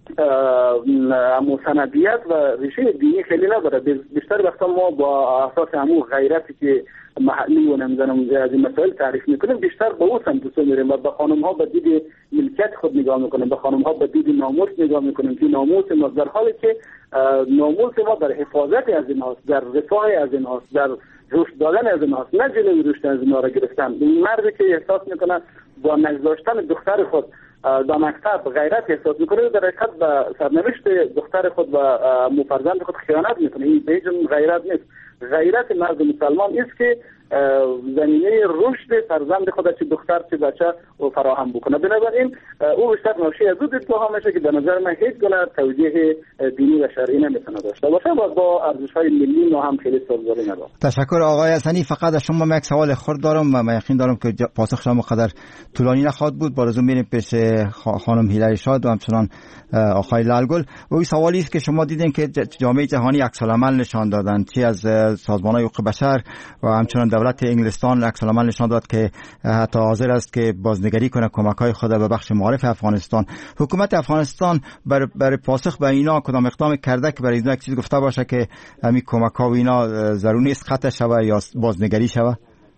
سندیت و ریشه دینی خیلی نداره. بیشتر وقتا ما با اساس همون غیرتی که محلی و نمیدونم از این مسائل تعریف میکنیم بیشتر به اون سمت میریم و به خانم ها به دید ملکیت خود نگاه میکنیم، به خانم ها به دید ناموس نگاه میکنیم که ناموس ما در حالی که ناموس ما در حفاظت از این هاست، در رفاه از این هاست، در رشد دادن از این هاست، نه جلوی رشد از این ها را گرفتن. این مردی که احساس میکنه با نگذاشتن دختر خود در مکتب غیرت احساس میکنه در حقیقت به سرنوشت دختر خود و فرزند خود خیانت میکنه. این به هیچ غیرت نیست. غیرت مرد مسلمان است که زمینه رشد فرزند خود چه دختر چه بچه فراهم بکنه. بنابراین او بیشتر ناشی از او دیدگاه میشه که به نظر من هیچ گونه توجیه دینی و شرعی نمیتونه داشته باشه و با ارزش‌های ملی ما هم خیلی سازگاری نداره. تشکر آقای حسنی. فقط از شما یک سوال خرد دارم و من یقین دارم که پاسخ شما قدر طولانی نخواهد بود. بارزو میریم پیش خانم هیلاری شاد و همچنان آقای لالگل. و این سوالی است که شما دیدین که جامعه جهانی عکس العمل نشان دادن، چی از سازمان‌های حقوق بشر و همچنان دولت انگلستان عکس العمل نشان داد که حتی حاضر است که بازنگری کنه کمک‌های خود به بخش معارف افغانستان. حکومت افغانستان برای پاسخ به اینا کدام اقدام کرده که برای اینا یک چیز گفته باشه که همین کمک‌ها و اینا ضروری نیست قطع شوه یا بازنگری شوه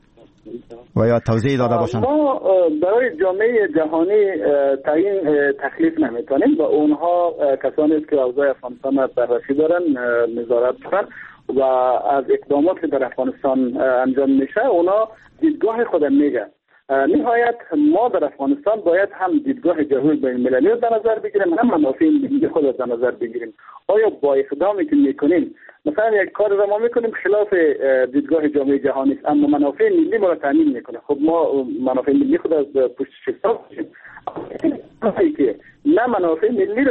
و یا توضیح داده باشن؟ ما برای جامعه جهانی تعیین تکلیف نمیتونیم و اونها کسانی است که اوضاع افغانستان بررسی دارن، نظارت دارن و از اقدامات که در افغانستان انجام میشه اونا دیدگاه خود میگن. نهایت ما در افغانستان باید هم دیدگاه جهانی بین المللی رو در نظر بگیریم، هم منافع ملی خود رو در نظر بگیریم. آیا با اقدامی که میکنیم مثلا یک کار رو ما میکنیم خلاف دیدگاه جامعه جهانی است اما منافع ملی ما رو تامین میکنه، خب ما منافع ملی خود از پشت شکستان باشیم که نه منافع ملی رو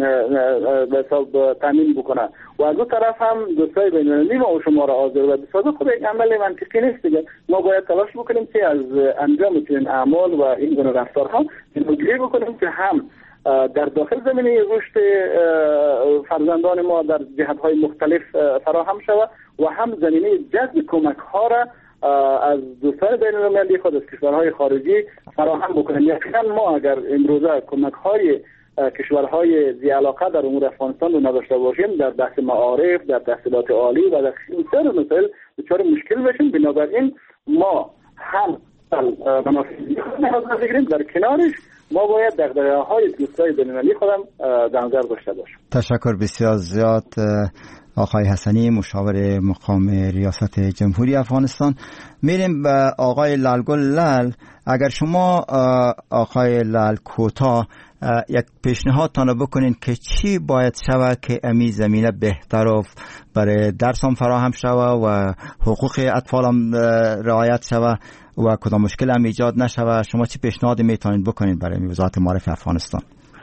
به حساب تامین بکنه و از اون طرف هم دوستای بین المللی ما شما را حاضر و بسازه. خب یک عمل منطقی نیست دیگه. ما باید تلاش بکنیم که از انجام این اعمال و این گونه رفتارها جلوگیری بکنیم که هم در داخل زمینه رشد فرزندان ما در جهت‌های مختلف فراهم شود و هم زمینه جذب کمک‌ها را از دوستان بین المللی خود از کشورهای خارجی فراهم بکنیم. یقینا ما اگر امروزه کمک‌های کشورهای ذی علاقه در امور افغانستان رو نداشته باشیم در بحث معارف، در تحصیلات عالی و در سایر مسائل دچار مشکل بشیم. بنابراین ما هم منافع خود بگیریم، در کنارش ما باید دغدغه‌های دوستای بین‌المللی خودم در نظر داشته باشیم. تشکر بسیار زیاد آقای حسنی، مشاور مقام ریاست جمهوری افغانستان. میریم به آقای لالگل لال. اگر شما آقای لال کوتاه یک پیشنهادتان بکنین که چی باید شود که امی زمینه بهتر و برای درس هم فراهم شود و حقوق اطفال هم رعایت شود و کدام مشکل هم ایجاد نشود، شما چی پیشنهاد میتونید بکنید برای وزارت معارف افغانستان؟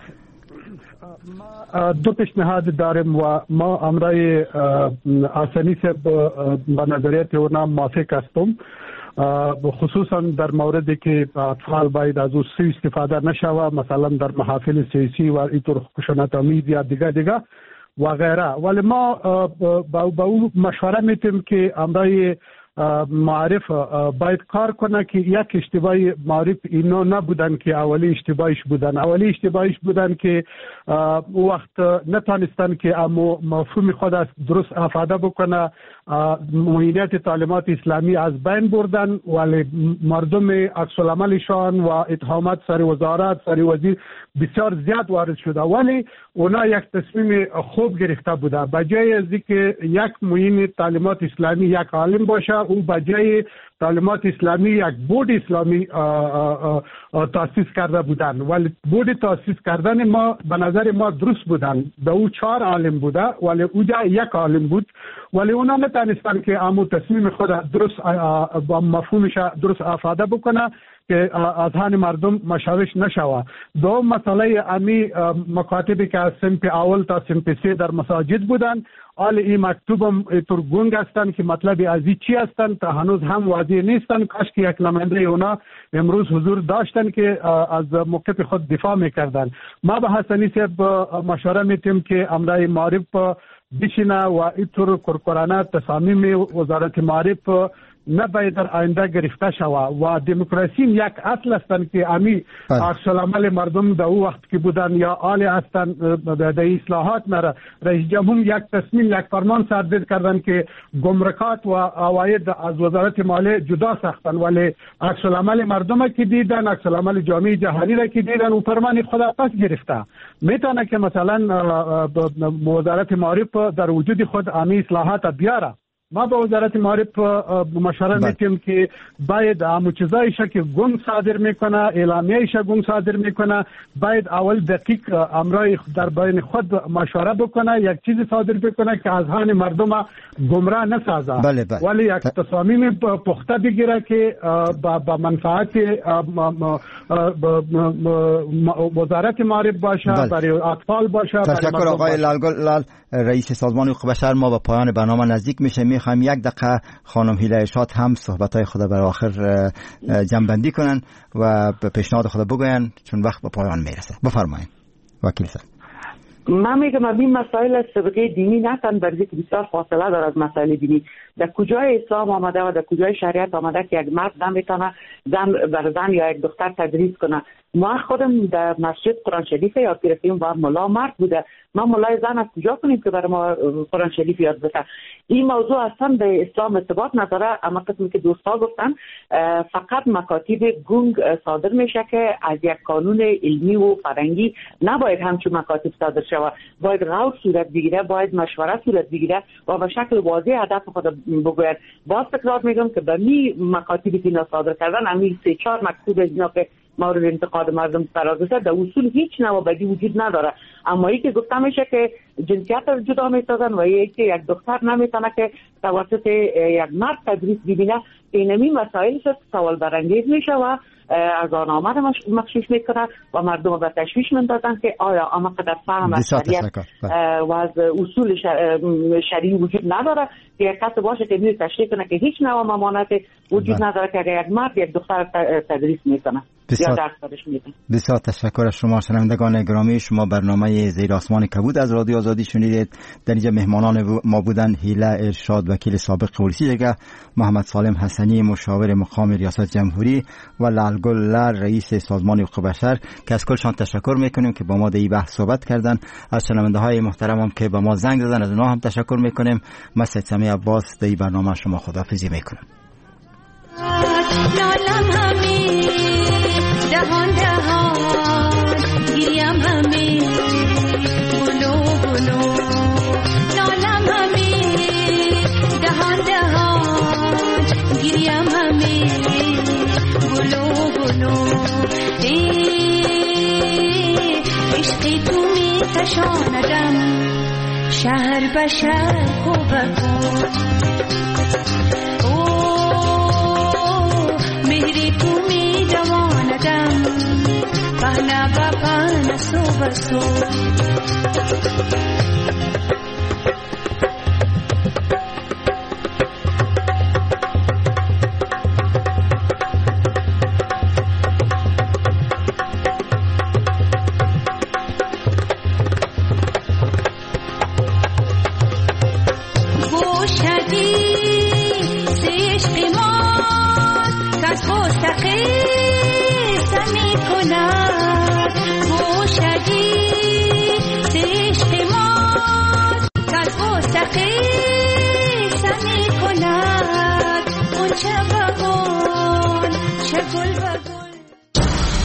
دو پیشنهاد داریم و ما امرای حسنی سے به نظریت اونا موافق هستم، خصوصا در موردی که اطفال باید از او سوء استفاده نشود، مثلا در محافل سیاسی و اینطور خشونت‌آمیز یا دیگه و غیره. ولی ما با او مشوره میتیم که امرای معارف باید کار کنه که یک اشتباه معارف اینا نبودن که اولی اشتباهش بودن که وقت نتانستن که اما مفهوم خود از درست افاده بکنه، موینیت تعلیمات اسلامی از بین بردن ولی مردم عکس العملشان و اتهامات سر وزارت سر وزیر بسیار زیاد وارد شده ولی اونا یک تصمیم خوب گرفته بوده. بجای از اینکه یک معین تعلیمات اسلامی یک عالم باشه، او بجای تعلیمات اسلامی یک بورد اسلامی تاسیس کرده بودن ولی بورد تاسیس کردن ما به نظر ما درست بودن. به او 4 عالم بوده ولی او یک عالم بود ولی اونا نتانستن که امو تصمیم خود درست با مفهومش درست افاده بکنه که اذهان مردم مشوش نشوه. دوم مسئله امی مکاتبی که از صنف اول تا صنف 3 در مساجد بودن، آل این مکتوبم تر گنگ هستن که مطلب ازی چی هستن تا هنوز هم واضح نیستن. کاش که یک نماینده اونا امروز حضور داشتن که از موقف خود دفاع میکردن. ما به حسنی صاحب مشوره میتیم که امرای معارف بشینه و اینطور کورکورانه تصامیم وزارت معارف نباید در آینده گرفته شود و دموکراسی یک اصل هستند که امی عکس العمل مردم در او وقت که بودن یا آل هستند در اصلاحات رئیس جمهور یک تصمیم یک فرمان صادر کردن که گمرکات و عواید از وزارت مالیه جدا ساختن، ولی عکس العمل مردم که دیدن، عکس العمل جامعه جهانی را که دیدن و فرمان خود پس گرفته. میتونه که مثلا وزارت معارف در وجود خود امی اصلاحات بیاره. ما به وزارت معارف مشوره میدیم که باید همون چیزایش که گنگ صادر میکنه، اعلامیه‌ایش گنگ صادر میکنه، باید اول دقیق امرای در بین خود مشوره بکنه، یک چیزی صادر بکنه که اذهان مردم گمراه نسازه. ولی یک تصامیم پخته بگیره که با منفعت وزارت معارف باشه، برای اطفال باشه. تشکر آقای لال رئیس سازمان حقوق بشر. ما به پایان برنامه نزدیک میشیم. میخوایم یک دقیقه خانم هیله ارشاد هم صحبت‌های خود بر آخر جمع‌بندی کنن و به پیشنهاد خود بگوین چون وقت به پایان میرسه. بفرمایید وکیل صاحب. من میگم این مسائل سابقه دینی نه تنها که بسیار فاصله داره از مسائل دینی. در کجای اسلام آمده و در کجای شریعت آمده که یک مرد نمیتونه زن بر زن یا یک دختر تدریس کنه. ما خودم در مسجد قرآن شریف یاد گرفتیم و ملا مرد بوده. ما ملای زن از کجا کنیم که برای ما قرآن شریف یاد بده؟ این موضوع اصلا به اسلام ارتباط نداره. اما قسمی که دوستا گفتن فقط مکاتب گنگ صادر میشه که از یک قانون علمی و فرنگی نباید همچون مکاتب صادر شود. باید غور صورت بگیره، باید مشوره صورت بگیره و به شکل واضح هدف خود بگوید. باز تکرار میگم که به می مکاتبی که صادر کردن همین 3-4 مکتوب اینا که مورد انتقاد مردم قرار گرفته در اصول هیچ نوع بدی وجود نداره. اما ای که گفته میشه که جنسیت رو جدا میسازن و یک دختر نمیتونه که توسط یک مرد تدریس ببینه، اینمی مسائل شد سوال برانگیز میشه و از آن آمد مخشوش میکنه و مردم به تشویش مندازن که آیا اما قدر فهم از شریعت و از اصول شرعی وجود نداره که یک کس باشه که میره تشریح کنه که هیچ نوع ممانعت وجود نداره که یک مرد یک دختر تدریس میکنه یا درس دادش میکنه. بسیار تشکر از شما شنوندگان گرامی. شما برنامه زیر آسمان کبود از رادیو آزادی شنیدید. در اینجا مهمانان ما بودن هیله ارشاد وکیل سابق پلیسی دیگه، محمد سالم حسنی مشاور مقام ریاست جمهوری و لالگل لر رئیس سازمان حقوق بشر که از کلشان تشکر میکنیم که با ما در این بحث صحبت کردن. از شنونده‌های محترمم که با ما زنگ زدن از اونها هم تشکر میکنیم. من سید سمیع عباس در این برنامه شما خداحافظی میکنم. دهان دهان گریم همه گلو گلو نالم همه دهان دهان گریم همه گلو گلو عشقی تو می کشاندم شهر به شهر کوبکو مهری تو می جواندم پهنا با پهنا سو بسو